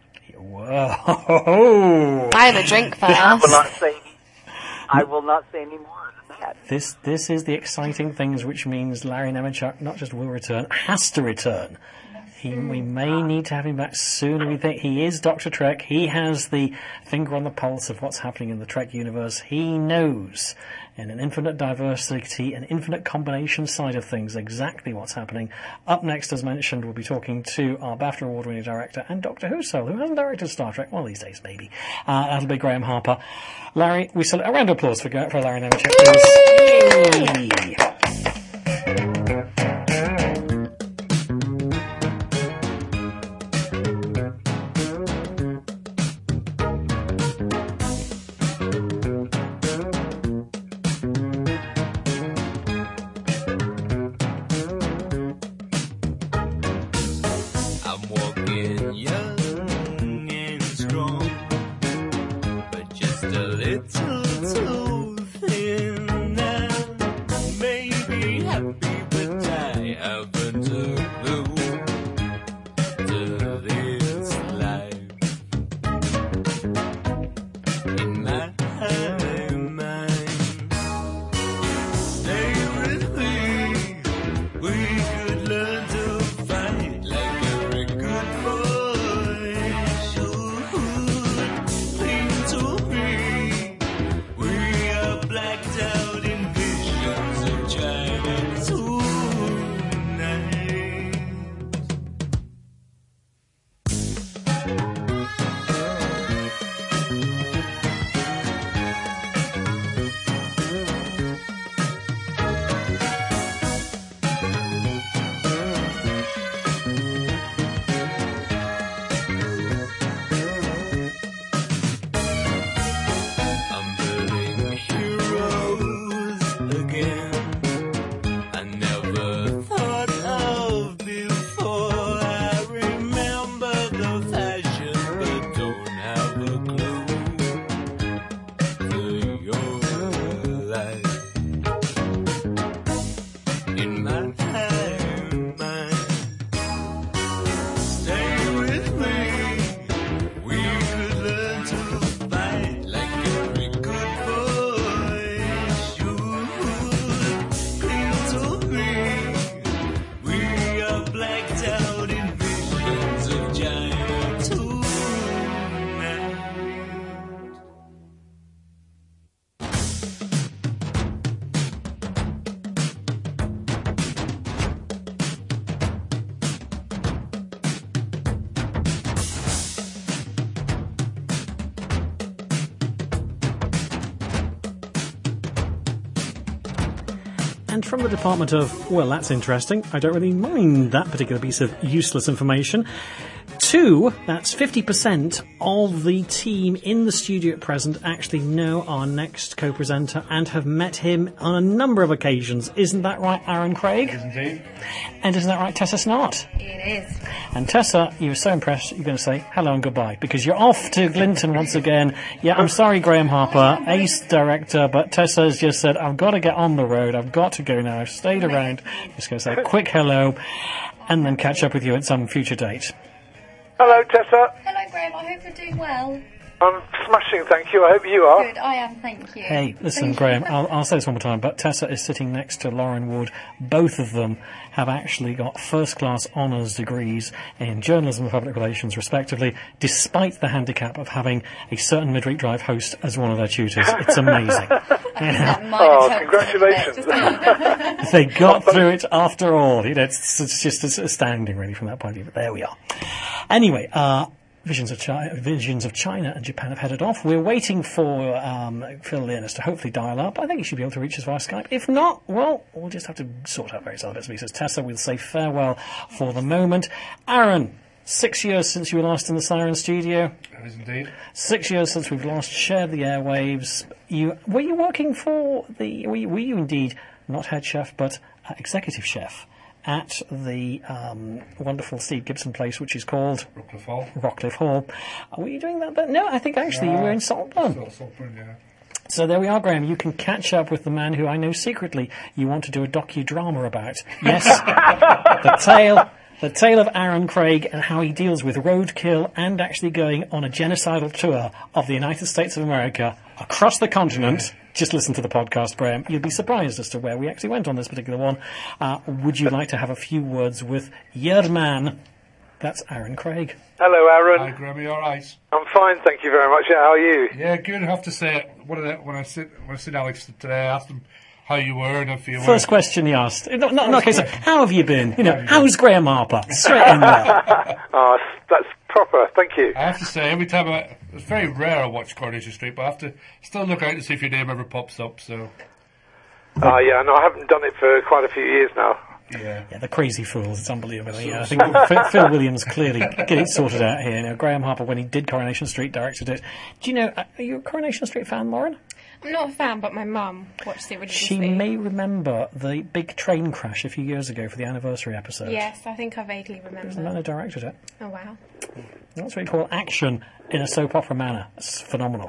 Whoa! I have a drink I will first. not say any, I will not say any more than that. This this is the exciting things, which means Larry Nemeczek not just will return, has to return. He, we may need to have him back sooner. We think he is Doctor Trek. He has the finger on the pulse of what's happening in the Trek universe. He knows, in an infinite diversity and infinite combination side of things, exactly what's happening. Up next, as mentioned, we'll be talking to our BAFTA award-winning director and Doctor Who soul, who hasn't directed Star Trek, one of these days maybe. Uh, that'll be Graham Harper. Larry, we still a round of applause for, for Larry Nemeczek, please. Yay! I'm walking young and strong, but just a little too thin now. Maybe right in my mind. Stay with me. We could learn to fight like every good boy should. Cling to me. We are blacked out in visions of giant tonight. And from the Department of, well, that's interesting, I don't really mind that particular piece of useless information, to, that's fifty percent of the team in the studio at present actually know our next co-presenter and have met him on a number of occasions. Isn't that right, Aaron Craig? It is indeed. And isn't that right, Tessa Snart? It is. And Tessa, you were so impressed, you're going to say hello and goodbye, because you're off to Glinton once again. Yeah, I'm sorry, Graham Harper, ace director, but Tessa has just said, I've got to get on the road, I've got to go now, I've stayed around. Just going to say a quick hello, and then catch up with you at some future date. Hello, Tessa. Hello, Graham. I hope you're doing well. I'm smashing, thank you. I hope you are. Good, I am, thank you. Hey, listen, Thank Graham, you. I'll, I'll say this one more time, but Tessa is sitting next to Lauren Wood. Both of them have actually got first-class honours degrees in journalism and public relations, respectively, despite the handicap of having a certain Midweek Drive host as one of their tutors. It's amazing. Oh, congratulations. They got through it after all. You know, it's, it's just it's astounding, really, from that point of view. But there we are. Anyway, uh, Visions of, China, Visions of China and Japan have headed off. We're waiting for um, Phil Learness to hopefully dial up. I think he should be able to reach us via Skype. If not, well, we'll just have to sort out various other bits and pieces. Tessa, we'll say farewell for the moment. Aaron, six years since you were last in the Siren Studio. It is indeed. Six years since we've last shared the airwaves. You were you working for the? Were you, were you indeed not head chef but uh, executive chef at the um, wonderful Steve Gibson place, which is called Rockcliffe Hall. Rockcliffe Hall. Were you doing that? But no, I think actually you Yeah. were in Saltburn. Salt- Saltburn, yeah. So there we are, Graham. You can catch up with the man who I know secretly you want to do a docudrama about. Yes, the tale, the tale of Aaron Craig and how he deals with roadkill and actually going on a genocidal tour of the United States of America across the continent. Just listen to the podcast, Graham. You'll be surprised as to where we actually went on this particular one. Uh, would you like to have a few words with your man? That's Aaron Craig. Hello, Aaron. Hi, Graham, are you all right? I'm fine, thank you very much. Yeah, how are you? Yeah, good. I have to say, what did I, when I sit when I sit Alex today, I asked him how you were and if you were. First question he asked. Not, not, not a case of, how have you been? You know, how's Graham Harper? Straight in there. Oh, that's proper, thank you. I have to say, every time I, it's very rare I watch Coronation Street, but I have to still look out to see if your name ever pops up. So. Ah, uh, yeah, no, I haven't done it for quite a few years now. Yeah. Yeah, the crazy fools. It's unbelievable. Yeah, I think Phil, Phil Williams clearly get it sorted out here. You know, Graham Harper, when he did Coronation Street, directed it. Do you know, are you a Coronation Street fan, Lauren? I'm not a fan, but my mum watched it She religiously. may remember the big train crash a few years ago for the anniversary episode. Yes, I think I vaguely It was the remember. man who directed it. Oh, wow. That's what we call action in a soap opera manner. It's phenomenal.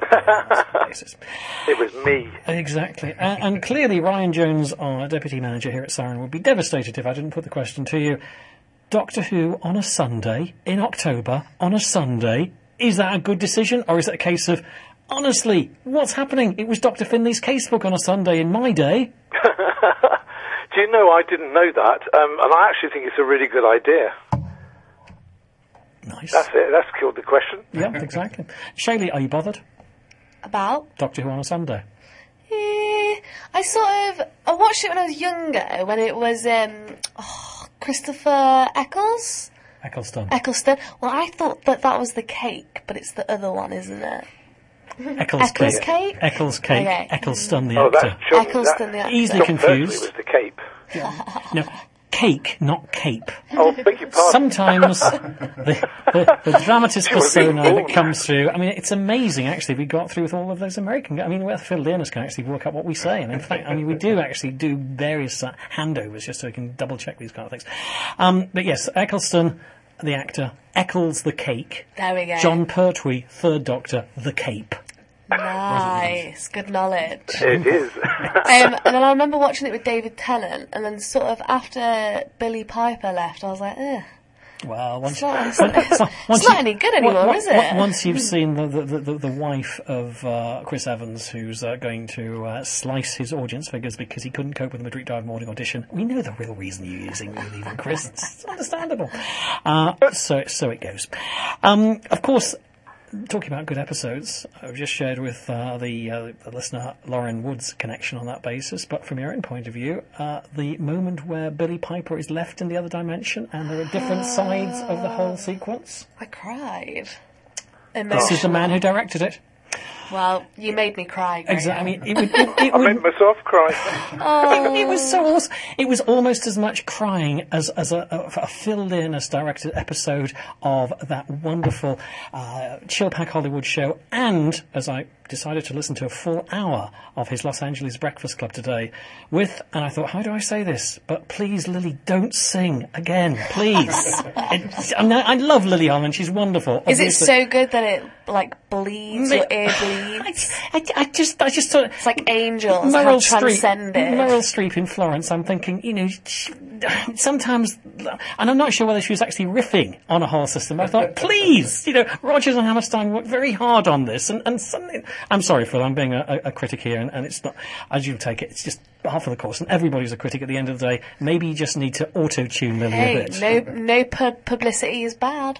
It was me. Exactly. And, and clearly Ryan Jones, our deputy manager here at Siren, would be devastated if I didn't put the question to you. Doctor Who on a Sunday, in October, on a Sunday, is that a good decision? Or is it a case of, honestly, what's happening? It was Doctor Finley's casebook on a Sunday in my day. Do you know, I didn't know that, um, and I actually think it's a really good idea. Nice. That's it, that's killed the question. Yeah, exactly. Shaylee, are you bothered? About? Doctor Who on a Sunday. Eh, I sort of... I watched it when I was younger, when it was um, oh, Christopher Eccles? Eccleston. Eccleston. Well, I thought that that was the cake, but it's the other one, isn't it? Eccles Eccles cake. cake? Eccles cake. Okay. Eccleston the Oh, actor. that's John, Eccleston, that, the Easily John Pertwee confused. was the cape. No, cake, not cape. Oh, beg your pardon. Sometimes the, the, the dramatist It was persona being that born. comes through, I mean, it's amazing, actually, we got through with all of those American... I mean, where Phil Learness can actually work out what we say. And in fact, I mean, we do actually do various uh, handovers just so we can double-check these kind of things. Um, but yes, Eccleston, the actor, Eccles the cake. There we go. John Pertwee, third Doctor, the cape. Nice, good knowledge. It is. um, and then I remember watching it with David Tennant, and then sort of after Billy Piper left, I was like, ugh. Well, once, It's not, it's once- not, once it's not you- any good anymore, on- is it? on- Once you've seen the the, the, the wife of uh, Chris Evans, who's uh, going to uh, slice his audience figures because he couldn't cope with the Madrid Dive morning audition, we know the real reason you're using me leaving, Chris. It's understandable. Uh, so so it goes. Um, of course. Talking about good episodes, I've just shared with uh, the, uh, the listener Lauren Wood's connection on that basis, but from your own point of view, uh, the moment where Billy Piper is left in the other dimension and there are different sides of the whole sequence. I cried. This is the man who directed it. Well, you made me cry. Graham. Exactly. I mean, it would. It, it I would made myself cry. Oh. it, it was so awesome. It was almost as much crying as as a, a, a filled-in, as directed episode of that wonderful uh, Chillpack Hollywood show, and as I decided to listen to a full hour of his Los Angeles Breakfast Club today, with, and I thought, how do I say this? But please, Lily, don't sing again, please. it, I, mean, I love Lily Holland; she's wonderful. Is it obviously. so good that it like bleeds, Ma- your ear bleeds? I, I just, I just thought it's like angels Meryl have Streep, transcended. Meryl Streep in Florence. I'm thinking, you know, she, sometimes, and I'm not sure whether she was actually riffing on a whole system. I thought, please, you know, Rogers and Hammerstein worked very hard on this, and and suddenly, I'm sorry, Phil, I'm being a, a, a critic here, and, and it's not, as you take it, it's just half of the course, and everybody's a critic at the end of the day. Maybe you just need to auto-tune Lily a Hey, bit. no, no pub- publicity is bad.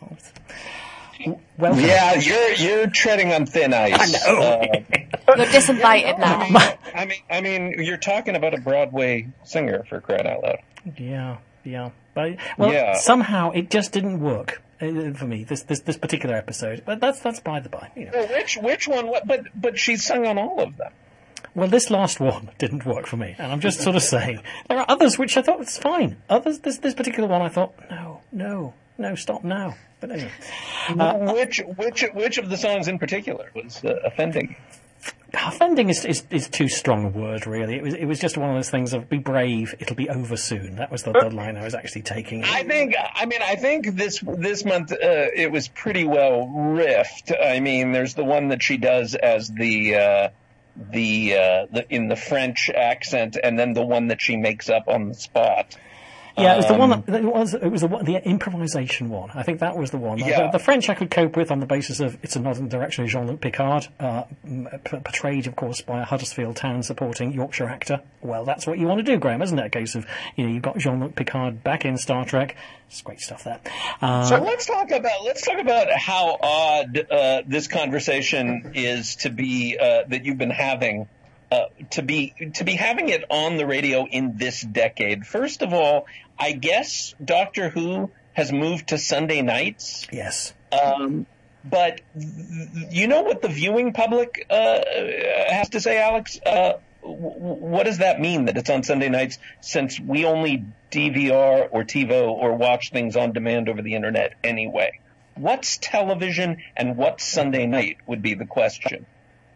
Well, yeah, you're you're treading on thin ice. I know. Uh, You're disinvited now. I mean, I mean, you're talking about a Broadway singer, for crying out loud. Yeah, yeah. But, well, Yeah. somehow it just didn't work uh, for me, this, this this particular episode. But that's that's by the by. You know. Well, which which one? What, but but she sung on all of them. Well, this last one didn't work for me, and I'm just sort of saying there are others which I thought was fine. Others, this this particular one, I thought, no, no, no, stop now. But anyway, uh, which which which of the songs in particular was uh, offending? offending is, is is too strong a word, really. It was it was just one of those things of be brave, it'll be over soon. That was the, the line I was actually taking. I think, I mean, I think this this month uh, it was pretty well riffed. I mean, there's the one that she does as the uh, the, uh, the in the French accent, and then the one that she makes up on the spot. Yeah, it was the one Um, that, it was it was the, one- the improvisation one. I think that was the one. Yeah. The, the French I could cope with on the basis of it's a nod in the direction of Jean-Luc Picard, uh, m- p- portrayed, of course, by a Huddersfield Town supporting Yorkshire actor. Well, that's what you want to do, Graham, isn't it? A case of, you know, you've got Jean-Luc Picard back in Star Trek. It's great stuff there. Uh, So let's talk about let's talk about how odd uh, this conversation is to be uh, that you've been having uh, to be to be having it on the radio in this decade. First of all, I guess Doctor Who has moved to Sunday nights. Yes. Um, but th- you know what the viewing public uh, has to say, Alex? Uh, w- what does that mean that it's on Sunday nights, since we only D V R or TiVo or watch things on demand over the internet anyway? What's television and what's Sunday night would be the question.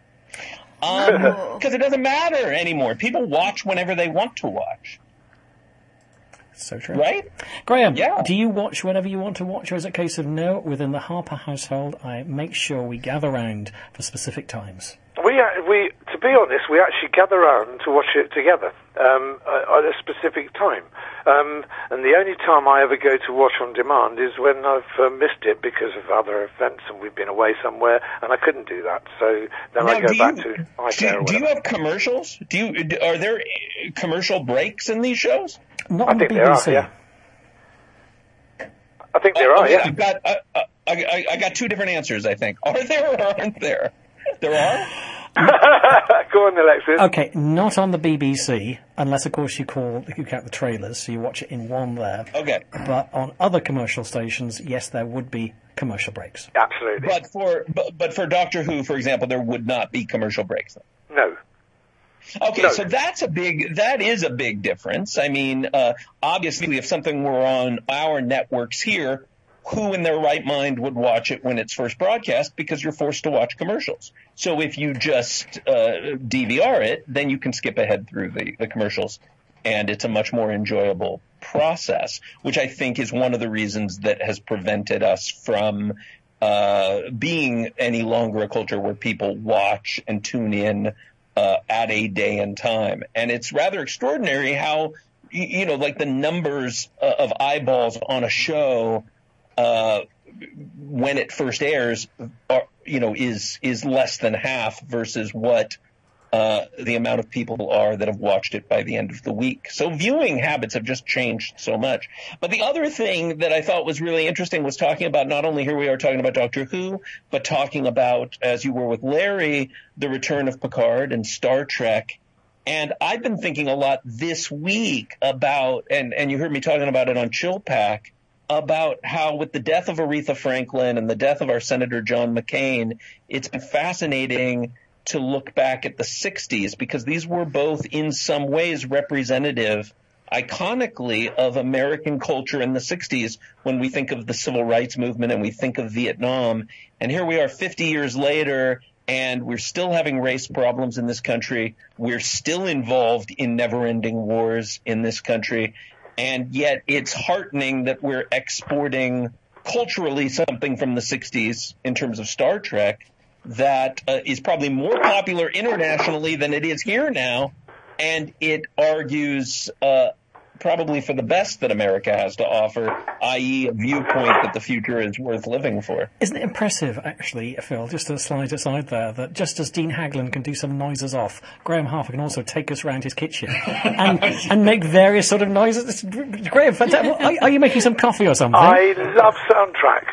Because it doesn't matter anymore. People watch whenever they want to watch. So true. Right? Graham, Yeah. do you watch whatever you want to watch, or is it a case of no, within the Harper household, I make sure we gather round for specific times? We, uh, we, to be honest, we actually gather around to watch it together um, uh, at a specific time. Um, and the only time I ever go to watch on demand is when I've uh, missed it because of other events and we've been away somewhere and I couldn't do that. So then Now, I go do back you- to Do, iPlayer or do you whatever. have commercials? Do you do- are there uh, commercial breaks in these shows? Not I on the think there B B C. are, yeah. I think there are, Okay, yeah. I've got uh, uh, I, I, I got two different answers. I think are there or aren't there? There are. Go on, Alexis. Okay, not on the B B C, unless of course you call you count the trailers, so you watch it in one there. Okay. But on other commercial stations, yes, there would be commercial breaks. Absolutely. But for but, but for Doctor Who, for example, there would not be commercial breaks. No. Okay, No. so that's a big, that is a big difference. I mean, uh, obviously, if something were on our networks here, who in their right mind would watch it when it's first broadcast? Because you're forced to watch commercials. So if you just uh, D V R it, then you can skip ahead through the, the commercials, and it's a much more enjoyable process, which I think is one of the reasons that has prevented us from uh, being any longer a culture where people watch and tune in uh, at a day and time. And it's rather extraordinary how, you, you know, like the numbers uh, of eyeballs on a show uh, when it first airs, are, you know, is is less than half versus what uh, the amount of people are that have watched it by the end of the week. So viewing habits have just changed so much. But the other thing that I thought was really interesting was talking about not only here we are talking about Doctor Who, but talking about, as you were with Larry, the return of Picard and Star Trek. And I've been thinking a lot this week about, and, and you heard me talking about it on Chill Pack, about how with the death of Aretha Franklin and the death of our Senator John McCain, it's been fascinating to look back at the sixties, because these were both in some ways representative, iconically, of American culture in the sixties when we think of the civil rights movement and we think of Vietnam. And here we are fifty years later, and we're still having race problems in this country. We're still involved in never-ending wars in this country. And yet it's heartening that we're exporting culturally something from the sixties in terms of Star Trek that uh, is probably more popular internationally than it is here now, and it argues uh, probably for the best that America has to offer, that is a viewpoint that the future is worth living for. Isn't it impressive, actually, Phil, just to slide aside there, that just as Dean Haglund can do some noises off, Graham Harper can also take us around his kitchen and, and make various sort of noises. Graham, are, are you making some coffee or something? I love soundtrack.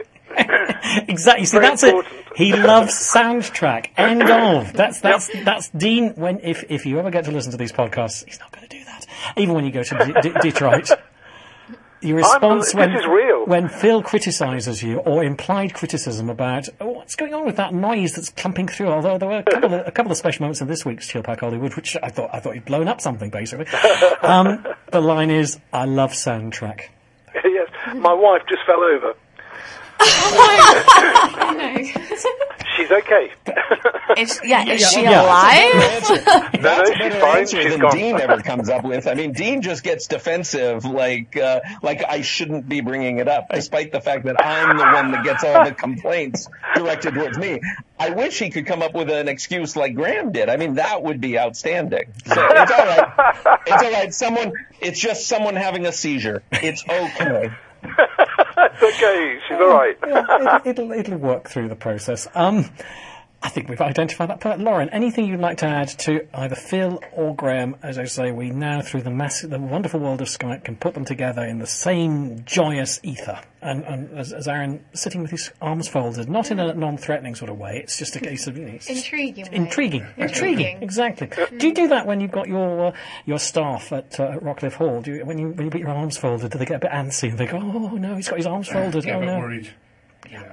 Exactly. See, Very that's important. it. He loves soundtrack. End of. That's that's that's Dean. When if if you ever get to listen to these podcasts, he's not going to do that. Even when you go to D- D- Detroit, your response I'm, when this is real. when Phil criticises you or implied criticism about oh, what's going on with that noise that's clumping through. Although there were a couple of a couple of special moments in this week's Chill Pack Hollywood, which I thought I thought he'd blown up something basically. Um, the line is, "I love soundtrack." Yes, my wife just fell over. Oh no. She's okay. Is, yeah, is Yeah, she yeah. alive? No, no, That's a she's better fine. answer She's than gone. Dean ever comes up with. I mean, Dean just gets defensive, like uh, like I shouldn't be bringing it up, despite the fact that I'm the one that gets all the complaints directed towards me. I wish he could come up with an excuse like Graham did. I mean, that would be outstanding. So it's all right. It's all right. Someone, it's just someone having a seizure. It's okay. It's okay. She's all right. Yeah, it'll, it'll it'll work through the process. Um, I think we've identified that part. Lauren, anything you'd like to add to either Phil or Graham? As I say, we now, through the massive, the wonderful world of Skype, can put them together in the same joyous ether. And, and as, as Aaron, sitting with his arms folded, not in a non-threatening sort of way. It's just a case of, you know, it's Intriguing. way. intriguing, intriguing, Intriguing. exactly. Do you do that when you've got your uh, your staff at, uh, at Rockcliffe Hall? Do you, when you when you put your arms folded, do they get a bit antsy and they go, "Oh no, he's got his arms folded"? Yeah, oh a bit no. worried. Yeah.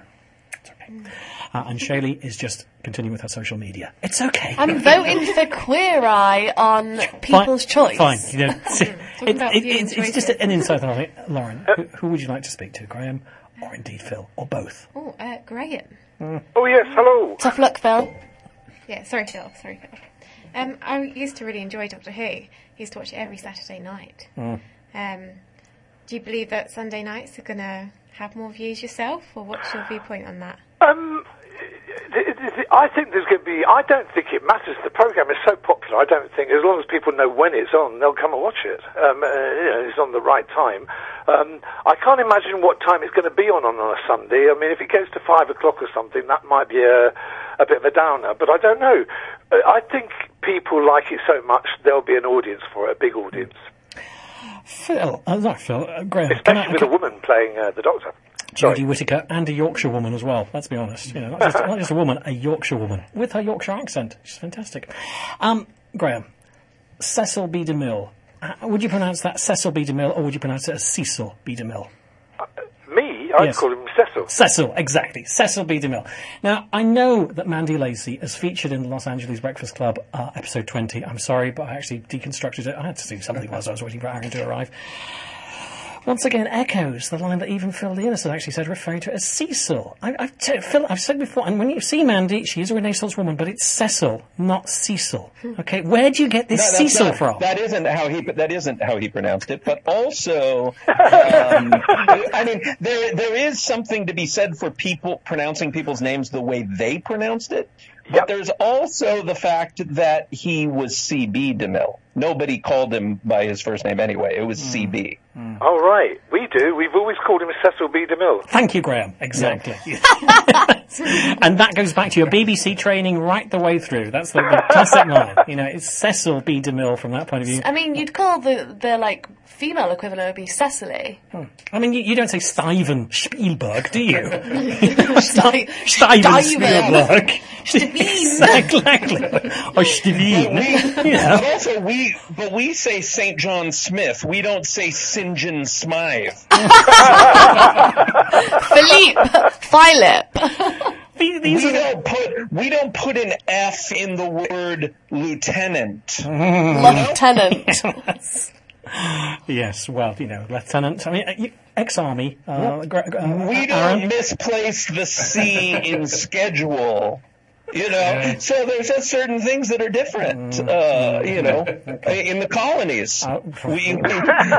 Uh, and Shaylee is just continuing with her social media. It's okay. I'm voting for Queer Eye on People's fine, Choice. Fine. You know, see, it, about it, viewing it, it's just choices. an insight on it. Lauren, who, who would you like to speak to? Graham or indeed Phil? Or both? Oh, uh, Graham. Oh, yes, hello. Tough luck, Phil. Yeah, sorry, Phil. Sorry, Phil. Um, I used to really enjoy Doctor Who. I used to watch it every Saturday night. Mm. Um, do you believe that Sunday nights are going to have more views yourself, or what's your viewpoint on that? Um, th- th- th- I think there's going to be. I don't think it matters. The program is so popular. I don't think, as long as people know when it's on, they'll come and watch it. Um, uh, you know, it's on the right time. Um, I can't imagine what time it's going to be on on a Sunday. I mean, if it goes to five o'clock or something, that might be a, a bit of a downer. But I don't know. Uh, I think people like it so much, there'll be an audience for it, a big audience. Phil, uh, not Phil, uh, Graham. Can Especially I, with can, a woman playing uh, the Doctor. Jodie Whittaker and a Yorkshire woman as well. Let's be honest. You know, not just, not just a woman, a Yorkshire woman with her Yorkshire accent. She's fantastic. Um, Graham, Cecil B. DeMille. Uh, would you pronounce that Cecil B. DeMille, or would you pronounce it as Cecil B. DeMille? Me? I'd Yes. call him Cecil. Cecil, exactly. Cecil B. DeMille. Now, I know that Mandy Lacey is featured in the Los Angeles Breakfast Club, uh, episode twenty. I'm sorry, but I actually deconstructed it. I had to do something whilst I was waiting for Aaron to arrive. once again echoes the line that even Phil the Innocent actually said, referring to it as Cecil. I, I've, t- Phil, I've said before, and when you see Mandy, she is a Renaissance woman, but it's Cecil, not Cecil. Okay, where do you get this No, that's Cecil not- from? That isn't how he. That isn't how he pronounced it. But also, um, I mean, there there is something to be said for people pronouncing people's names the way they pronounced it. But there's also the fact that he was C B DeMille. Nobody called him by his first name anyway. It was C B. Oh, right. We do. We've always called him Cecil B. DeMille. Thank you, Graham. Exactly. And that goes back to your B B C training right the way through. That's the, the classic line. You know, it's Cecil B. DeMille from that point of view. I mean, you'd call the, the like, female equivalent would be Cecily. Hmm. I mean, you, you don't say Steven Spielberg, do you? Ste- Steven Steven. Spielberg. Stevine. Exactly. Or Stevine. But, we, Yeah. but also we, but we say Saint John Smith. We don't say Saint John Smythe. Philippe. Philip. we don't put we don't put an F in the word lieutenant. Lieutenant. Yes, well, you know, lieutenant. I mean, uh, you- ex-army. Uh, gra- uh, We Aaron. don't misplace the C in schedule. You know, so there's just certain things that are different, uh, you know, in the colonies. We, we,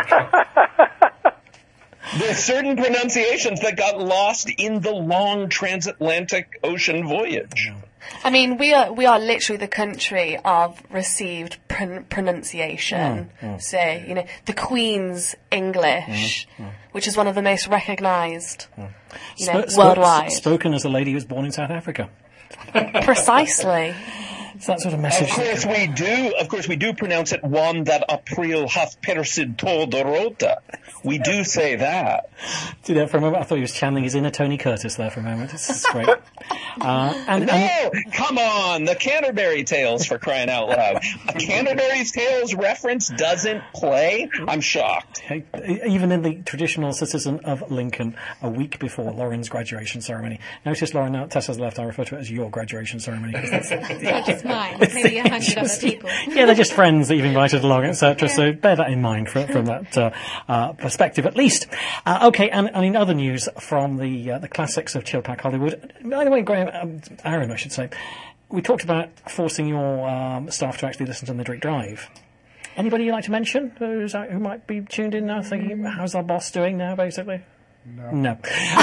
there's certain pronunciations that got lost in the long transatlantic ocean voyage. I mean, we are we are literally the country of received pron- pronunciation. Mm, mm. So, you know, the Queen's English, Mm, mm. which is one of the most recognised, you know, Sp- sp- worldwide. spoken as a lady who was born in South Africa. Precisely. It's that sort of message. Of course we do. Of course we do pronounce it "one that April hath persid todo rota." We do say that. Do that for a moment. I thought he was channeling his inner Tony Curtis there for a moment. This is great. Uh, and, no, and come on, the Canterbury Tales, for crying out loud. A Canterbury Tales reference doesn't play? I'm shocked. Hey, even in the traditional citizen of Lincoln, a week before Lauren's graduation ceremony. Notice, Lauren, now Tessa's left, I refer to it as your graduation ceremony. 'Cause that's, Not just mine, maybe a hundred other people. yeah, they're just friends that you've invited along, et cetera. So bear that in mind from, from that uh, uh, perspective, at least. Uh, okay, and, and in other news from the uh, the classics of Chillpack Hollywood. By the way, Graham, um, Aaron, I should say, we talked about forcing your um, staff to actually listen to Midweek Drive. Anybody you'd like to mention who's out, who might be tuned in now, thinking, how's our boss doing now, basically? No. No.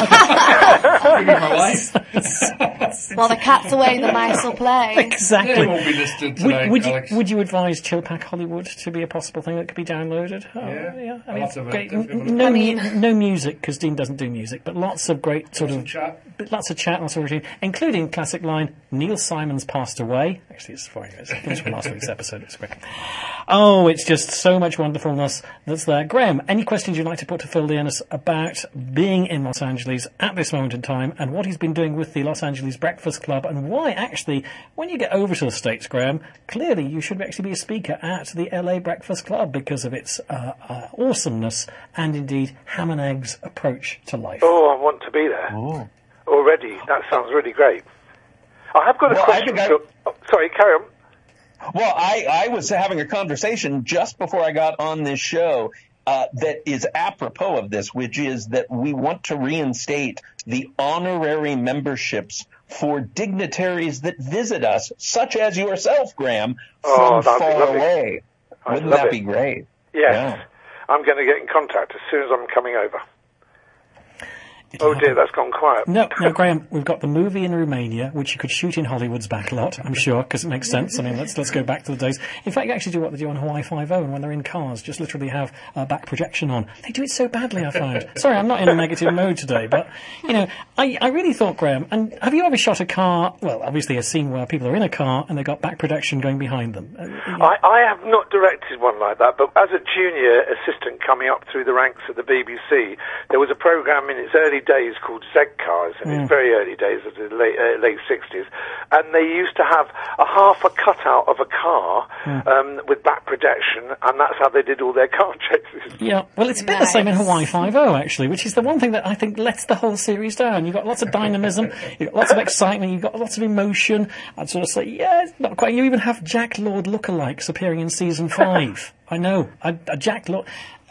Maybe my wife. While the cat's away, the mice will play. Exactly. They won't be listed tonight, would, would, you, Alex. would you advise Chillpack Hollywood to be a possible thing that could be downloaded? Oh, Yeah. I I'll mean, have to have a- great, have a look. no, I mu- mean- no music, because Dean doesn't do music, but lots of great sort of chat. lots of chat, lots of routine, including classic line, Neil Simon's passed away. Actually, it's four years. It was from last week's episode. It's great. Oh, it's just so much wonderfulness that's there. Graham, any questions you'd like to put to Phil Dearness about being in Los Angeles at this moment in time and what he's been doing with the Los Angeles Breakfast Club and why, actually, when you get over to the States, Graham, clearly you should actually be a speaker at the L A Breakfast Club because of its uh, uh, awesomeness and, indeed, ham and eggs approach to life. Oh, I want to be there. Oh. Already. That sounds really great. I have got a Well, I question. think I- for- oh, sorry, carry on. Well, I, I was having a conversation just before I got on this show uh, that is apropos of this, which is that we want to reinstate the honorary memberships for dignitaries that visit us, such as yourself, Graham, Oh, from that'd be far lovely. away. I'd Wouldn't love that it. be great? Yes. Yeah. I'm going to get in contact as soon as I'm coming over. Oh dear, that's gone quiet. No, no, Graham, we've got the movie in Romania, which you could shoot in Hollywood's backlot, I'm sure, because it makes sense. I mean, let's let's go back to the days. In fact, you actually do what they do on Hawaii Five-O, and when they're in cars, just literally have uh, back projection on. They do it so badly, I find. Sorry, I'm not in a negative mode today, but, you know, I, I really thought, Graham, and have you ever shot a car, well, obviously a scene where people are in a car and they've got back projection going behind them? Uh, I, I have not directed one like that, but as a junior assistant coming up through the ranks at the B B C, there was a programme in its early days called Z Cars, in Mm. its very early days of the late, uh, late sixties, and they used to have a half a cutout of a car Mm. um, with back projection, and that's how they did all their car chases. Yeah, well, it's a bit the same in Hawaii Five-O, actually, which is the one thing that I think lets the whole series down. You've got lots of dynamism, you've got lots of excitement, you've got lots of emotion. I'd sort of say, yeah, it's not quite. You even have Jack Lord lookalikes appearing in season five. I know. I, I Jack Lord... Uh,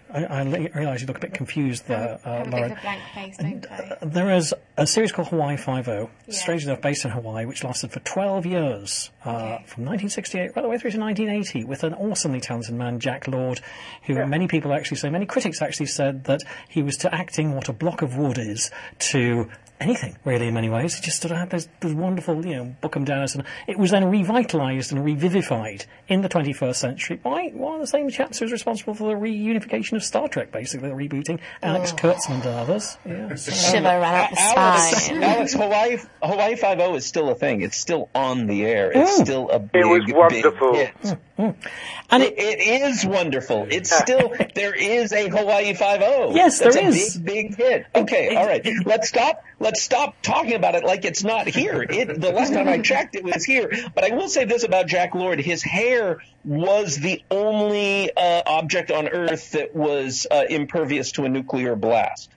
I, I realise you look a bit confused there, uh, I have a bit Lauren. of a blank face, don't I? There is a series called Hawaii Five-O, Yeah. strangely enough based in Hawaii, which lasted for twelve years, uh, Okay. from nineteen sixty-eight right the way through to nineteen eighty, with an awesomely talented man, Jack Lord, who many people actually say, many critics actually said that he was to acting what a block of wood is to anything, really, in many ways. He just sort of had those, those wonderful, you know, Bookham Downers, and it was then revitalised and revivified in the twenty-first century by one of the same chaps who was responsible for the reunification of Star Trek, basically, the rebooting, Alex Oh. Kurtzman and others. Yeah, so- Shiver ran up the Alex, spine. Alex, Hawaii Hawaii Five-O is still a thing. It's still on the air. It's Mm. still a big, was wonderful. big hit. And it, it is wonderful. It's still, there is a Hawaii Five-O. Yes, That's there a is. big, big hit. Okay, all right. Let's stop, let's stop talking about it like it's not here. It, the last time I checked, it was here. But I will say this about Jack Lord. His hair was the only uh, object on Earth that was uh, impervious to a nuclear blast.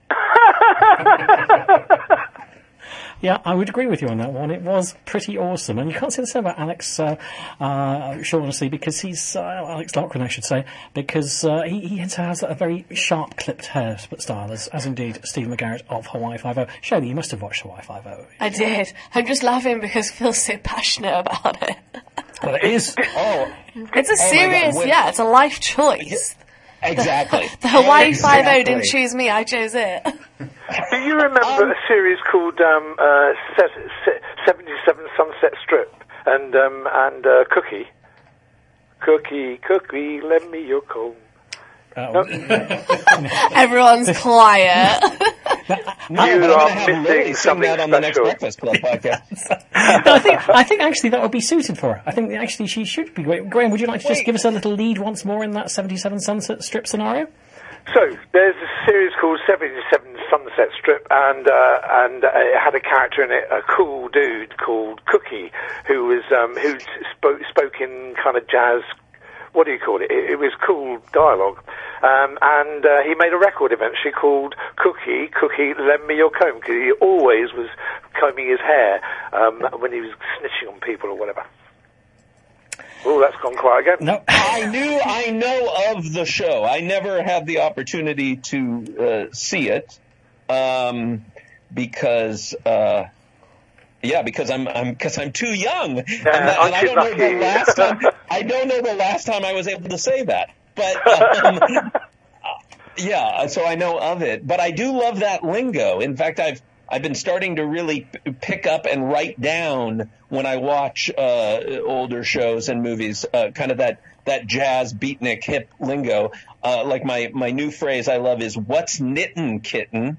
Yeah, I would agree with you on that one. It was pretty awesome. And you can't say the same about Alex uh, uh, Shaughnessy, because he's, uh, Alex Lochran, I should say, because uh, he, he has a very sharp clipped hair style, as, as indeed Steve McGarrett of Hawaii Five-O. Shirley, you must have watched Hawaii Five-O. I did. I'm just laughing because Phil's so passionate about it. Well, it is. Oh. It's a Oh my serious, God, when- yeah, it's a life choice. Exactly. The Hawaii Exactly. Five-O didn't choose me, I chose it. Do you remember a series called um, uh, Se- Se- seventy-seven Sunset Strip and um, and uh, Cookie? Cookie, Cookie, lend me your comb. No? Everyone's quiet. You No, but I'm are gonna have missing Lily sing something that on the next special. Breakfast Club podcast. No, I think I think actually that would be suited for her. I think that actually she should be great. Graham, would you like to just give us a little lead once more in that seventy-seven Sunset Strip scenario? So there's a series called seventy-seven Sunset Strip, and uh, and uh, it had a character in it, a cool dude called Cookie, who was um, who spoke spoke in kind of jazz. What do you call it? It, it was cool dialogue, um, and uh, he made a record eventually called Cookie, Cookie, Lend Me Your Comb, because he always was combing his hair um, when he was snitching on people or whatever. Oh, that's gone quiet again. No. I knew, I know of the show. I never had the opportunity to uh, see it, um, because, uh, yeah, because I'm, I'm, because I'm too young, and, that, and aren't I you don't know lucky? the last time. I don't know the last time I was able to say that, but. Um, yeah, so I know of it, but I do love that lingo. In fact, I've I've been starting to really p- pick up and write down when I watch uh, older shows and movies, uh, kind of that, that jazz beatnik hip lingo. Uh, like my, my new phrase I love is "What's knittin', kitten?"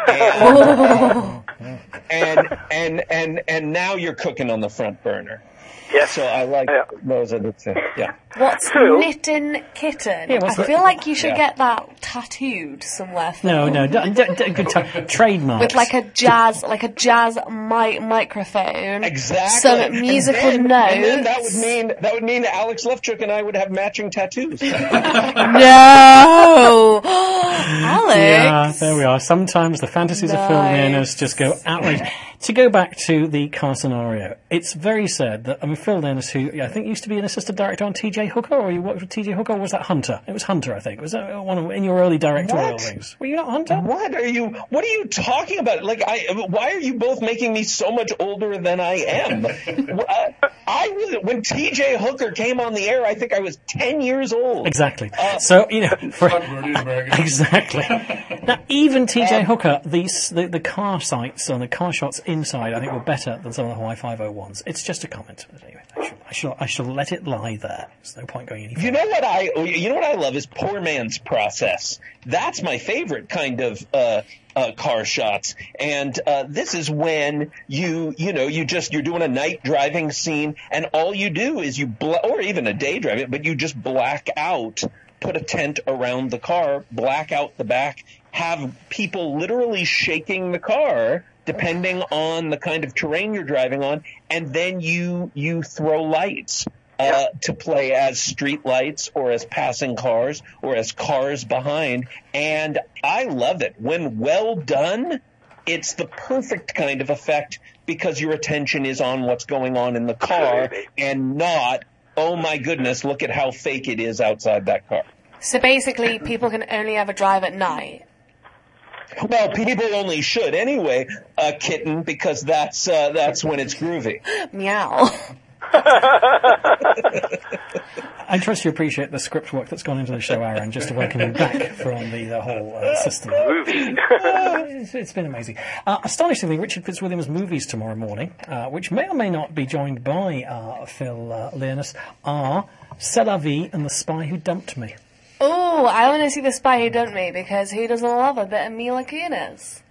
And, and and and and now you're cooking on the front burner. Yes. So I like those are the two. Yeah. What's knitting kitten? Yeah, what's I that? feel like you should Yeah. get that tattooed somewhere. Phil. No, no, d- d- d- good time. Trademark. With like a jazz, like a jazz mi- microphone. Exactly. Some musical and then, notes. And then that would mean that would mean that Alex Lefchuk and I would have matching tattoos. No, Alex. Yeah, there we are. Sometimes the fantasies of filmmakers just go outrage. To go back to the car scenario, it's very sad that, I mean, Phil Dennis, who I think used to be an assistant director on T J Hooker, or you worked with T J Hooker, or was that Hunter? It was Hunter, I think. Was that one of, in your early directorial What? things? Were you not Hunter? What are you? What are you talking about? Like, I? Why are you both making me so much older than I am? I, I was when T J Hooker came on the air. I think I was ten years old. Exactly. Uh, so, you know, for, exactly. Now, even T J Hooker, these, the, the car sites and the car shots inside, I think were better than some of the Hawaii Five-O ones. It's just a comment. But anyway, I shall, I shall, I shall let it lie there. There's no point going any further. You know what I? You know what I love is poor man's process. That's my favorite kind of uh, uh, car shots. And uh, this is when you, you know, you just you're doing a night driving scene, and all you do is you, bla- or even a day driving, but you just black out. Put a tent around the car, black out the back, have people literally shaking the car depending on the kind of terrain you're driving on, and then you you throw lights uh, to play as street lights or as passing cars or as cars behind. And I love it. When well done, it's the perfect kind of effect because your attention is on what's going on in the car and not, oh my goodness, look at how fake it is outside that car. So basically, people can only ever drive at night. Well, people only should anyway, uh, kitten, because that's uh, that's when it's groovy. Meow. I trust you appreciate the script work that's gone into the show, Aaron, just to welcome you back from the, the whole uh, system. Movie. Uh, it's, it's been amazing. Uh, astonishingly, Richard Fitzwilliam's movies tomorrow morning, uh, which may or may not be joined by uh, Phil uh, Learnus, are C'est la Vie and The Spy Who Dumped Me. Oh, I want to see The Spy Who Dumped Me, because who doesn't love a bit of Mila Kunis?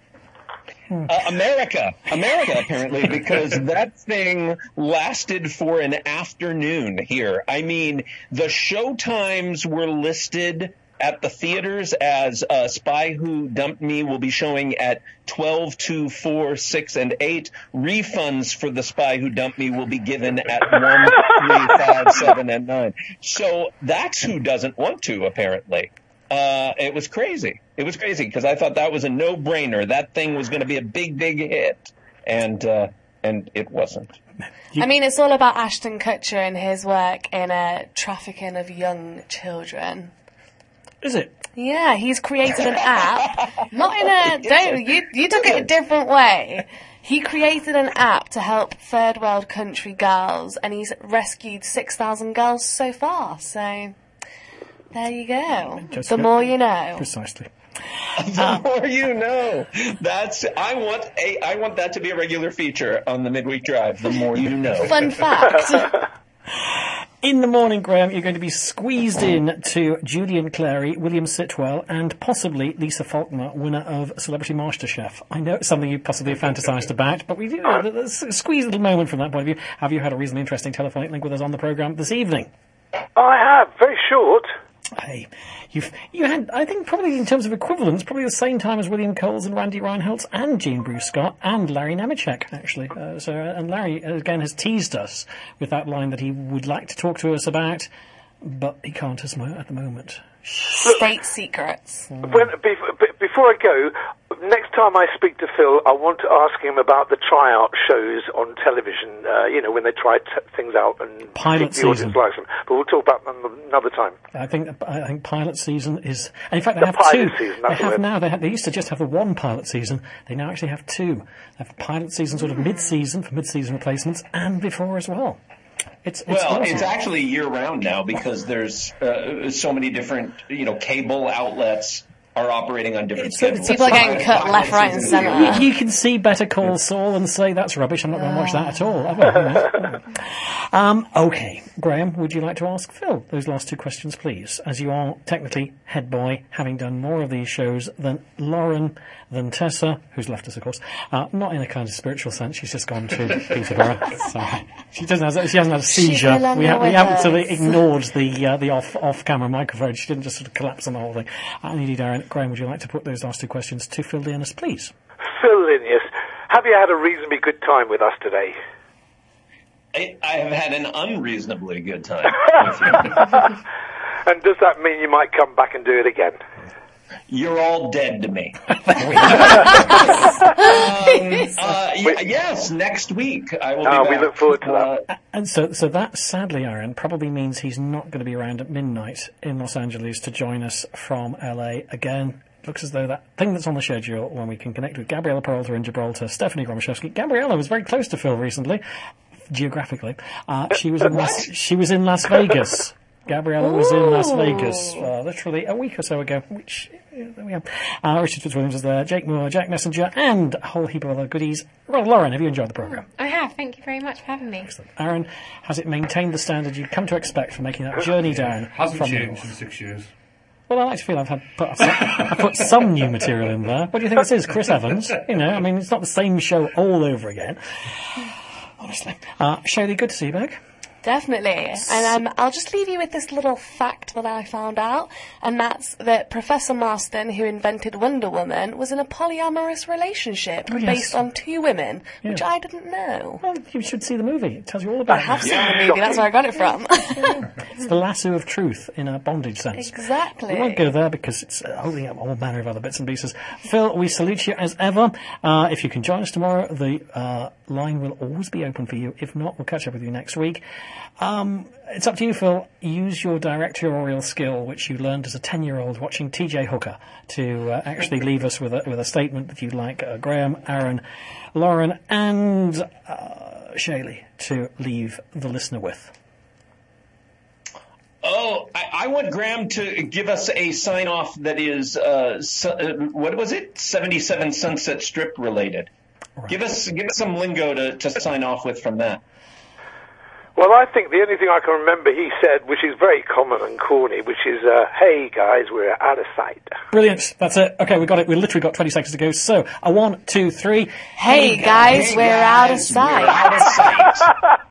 Uh, America, America, apparently, because that thing lasted for an afternoon here. I mean, the show times were listed at the theaters as uh, Spy Who Dumped Me will be showing at twelve, two, four, six, and eight. Refunds for The Spy Who Dumped Me will be given at one, three, five, seven, and nine. So that's who doesn't want to, apparently. Uh, it was crazy. It was crazy because I thought that was a no-brainer. That thing was going to be a big, big hit, and uh, and it wasn't. I mean, it's all about Ashton Kutcher and his work in uh, trafficking of young children. Is it? Yeah, he's created an app. Not in a... Don't, you, you took it a different way. He created an app to help third world country girls, and he's rescued six thousand girls so far, so... There you go. Just the go- more you know. Precisely. The more you know. That's I want a I want that to be a regular feature on the Midweek Drive. The more you know. Fun fact. In the morning, Graham, you're going to be squeezed in to Julian Clary, William Sitwell, and possibly Lisa Faulkner, winner of Celebrity MasterChef. I know it's something you possibly have fantasised about, but we've you know, there's a squeeze little moment from that point of view. Have you had a reasonably interesting telephonic link with us on the programme this evening? I have, very short. Hey, you've you had, I think, probably in terms of equivalence, probably the same time as William Coles and Randy Reinholtz and Jean Bruce Scott and Larry Nemeczek, actually. Uh, so, uh, and Larry, again, has teased us with that line that he would like to talk to us about, but he can't at the moment. State secrets. When, before, before I go, next time I speak to Phil, I want to ask him about the tryout shows on television, uh, you know, when they try t- things out and Pilot the audience season. likes them. But we'll talk about them another time. I think I think pilot season is, and in fact they The have pilot two. season, they that's the have word. now. They, have, they used to just have the one pilot season. They now actually have two. They have pilot season, sort of mid-season for mid-season replacements, and before as well. It's, it's Well, awesome. it's actually year-round now because there's uh, so many different, you know, cable outlets are operating on different schedules. People are getting cut left, right, and centre. You, you can see Better Call Saul and say that's rubbish. I'm not going to watch that at all. ever, you know. um, okay, Graham, would you like to ask Phil those last two questions, please? As you are technically head boy, having done more of these shows than Lauren, than Tessa, who's left us, of course. Uh, not in a kind of spiritual sense. She's just gone to Peterborough. So she doesn't have, she hasn't had a seizure. no We, ha- longer we with haven't us. sort of ignored the uh, the off off camera microphone. She didn't just sort of collapse on the whole thing. Uh, indeed, Darren, Graham, would you like to put those last two questions to Phil Learnus, please? Phil Linnaeus, have you had a reasonably good time with us today? I, I have had an unreasonably good time. And does that mean you might come back and do it again? You're all dead to me. um, uh, y- yes, next week I will be Ah, back. we look forward to that. Uh, And so, so that sadly, Aaron, probably means he's not going to be around at midnight in Los Angeles to join us from L A again. Looks as though that thing that's on the schedule when we can connect with Gabriella Peralta in Gibraltar, Stephanie Gromashevsky. Gabriella was very close to Phil recently, geographically. Uh, she was in Las, she was in Las Vegas. Gabriella was in Las Vegas uh, literally a week or so ago, which, yeah, there we are. Uh, Richard Fitzwilliams is there, Jake Moore, Jack Messenger, and a whole heap of other goodies. Well, Lauren, have you enjoyed the programme? I have. Thank you very much for having me. Aaron, has it maintained the standard you've come to expect from making that journey down? Hasn't from the changed north? in six years. Well, I like to feel I've had put some, I've put some new material in there. What do you think this is, Chris Evans? You know, I mean, it's not the same show all over again. Honestly. Uh, Shaylee, good to see you back. Definitely. And um, I'll just leave you with this little fact that I found out, and that's that Professor Marston, who invented Wonder Woman, was in a polyamorous relationship Oh, yes. based on two women, which Yeah. I didn't know. Well, you should see the movie. It tells you all about I have it. seen the movie, that's where I got it from. It's the lasso of truth in a bondage sense. Exactly. We won't go there because it's uh, holding up all manner of other bits and pieces. Phil, we salute you as ever. Uh, if you can join us tomorrow, the uh, line will always be open for you. If not, we'll catch up with you next week. Um, it's up to you, Phil. Use your directorial skill, which you learned as a ten-year-old watching T J Hooker, to uh, actually leave us with a, with a statement that you'd like uh, Graham, Aaron, Lauren, and uh, Shaylee to leave the listener with. Oh, I, I want Graham to give us a sign-off that is, uh, su- uh, what was it? seventy-seven Sunset Strip related. Right. Give us give us some lingo to, to sign off with from that. Well, I think the only thing I can remember he said, which is very common and corny, which is, uh, hey guys, we're out of sight. Brilliant. That's it. Okay, we got it. We literally got twenty seconds to go. So, a one, two, three. Hey, guys, hey we're guys, out of sight. We're out of sight.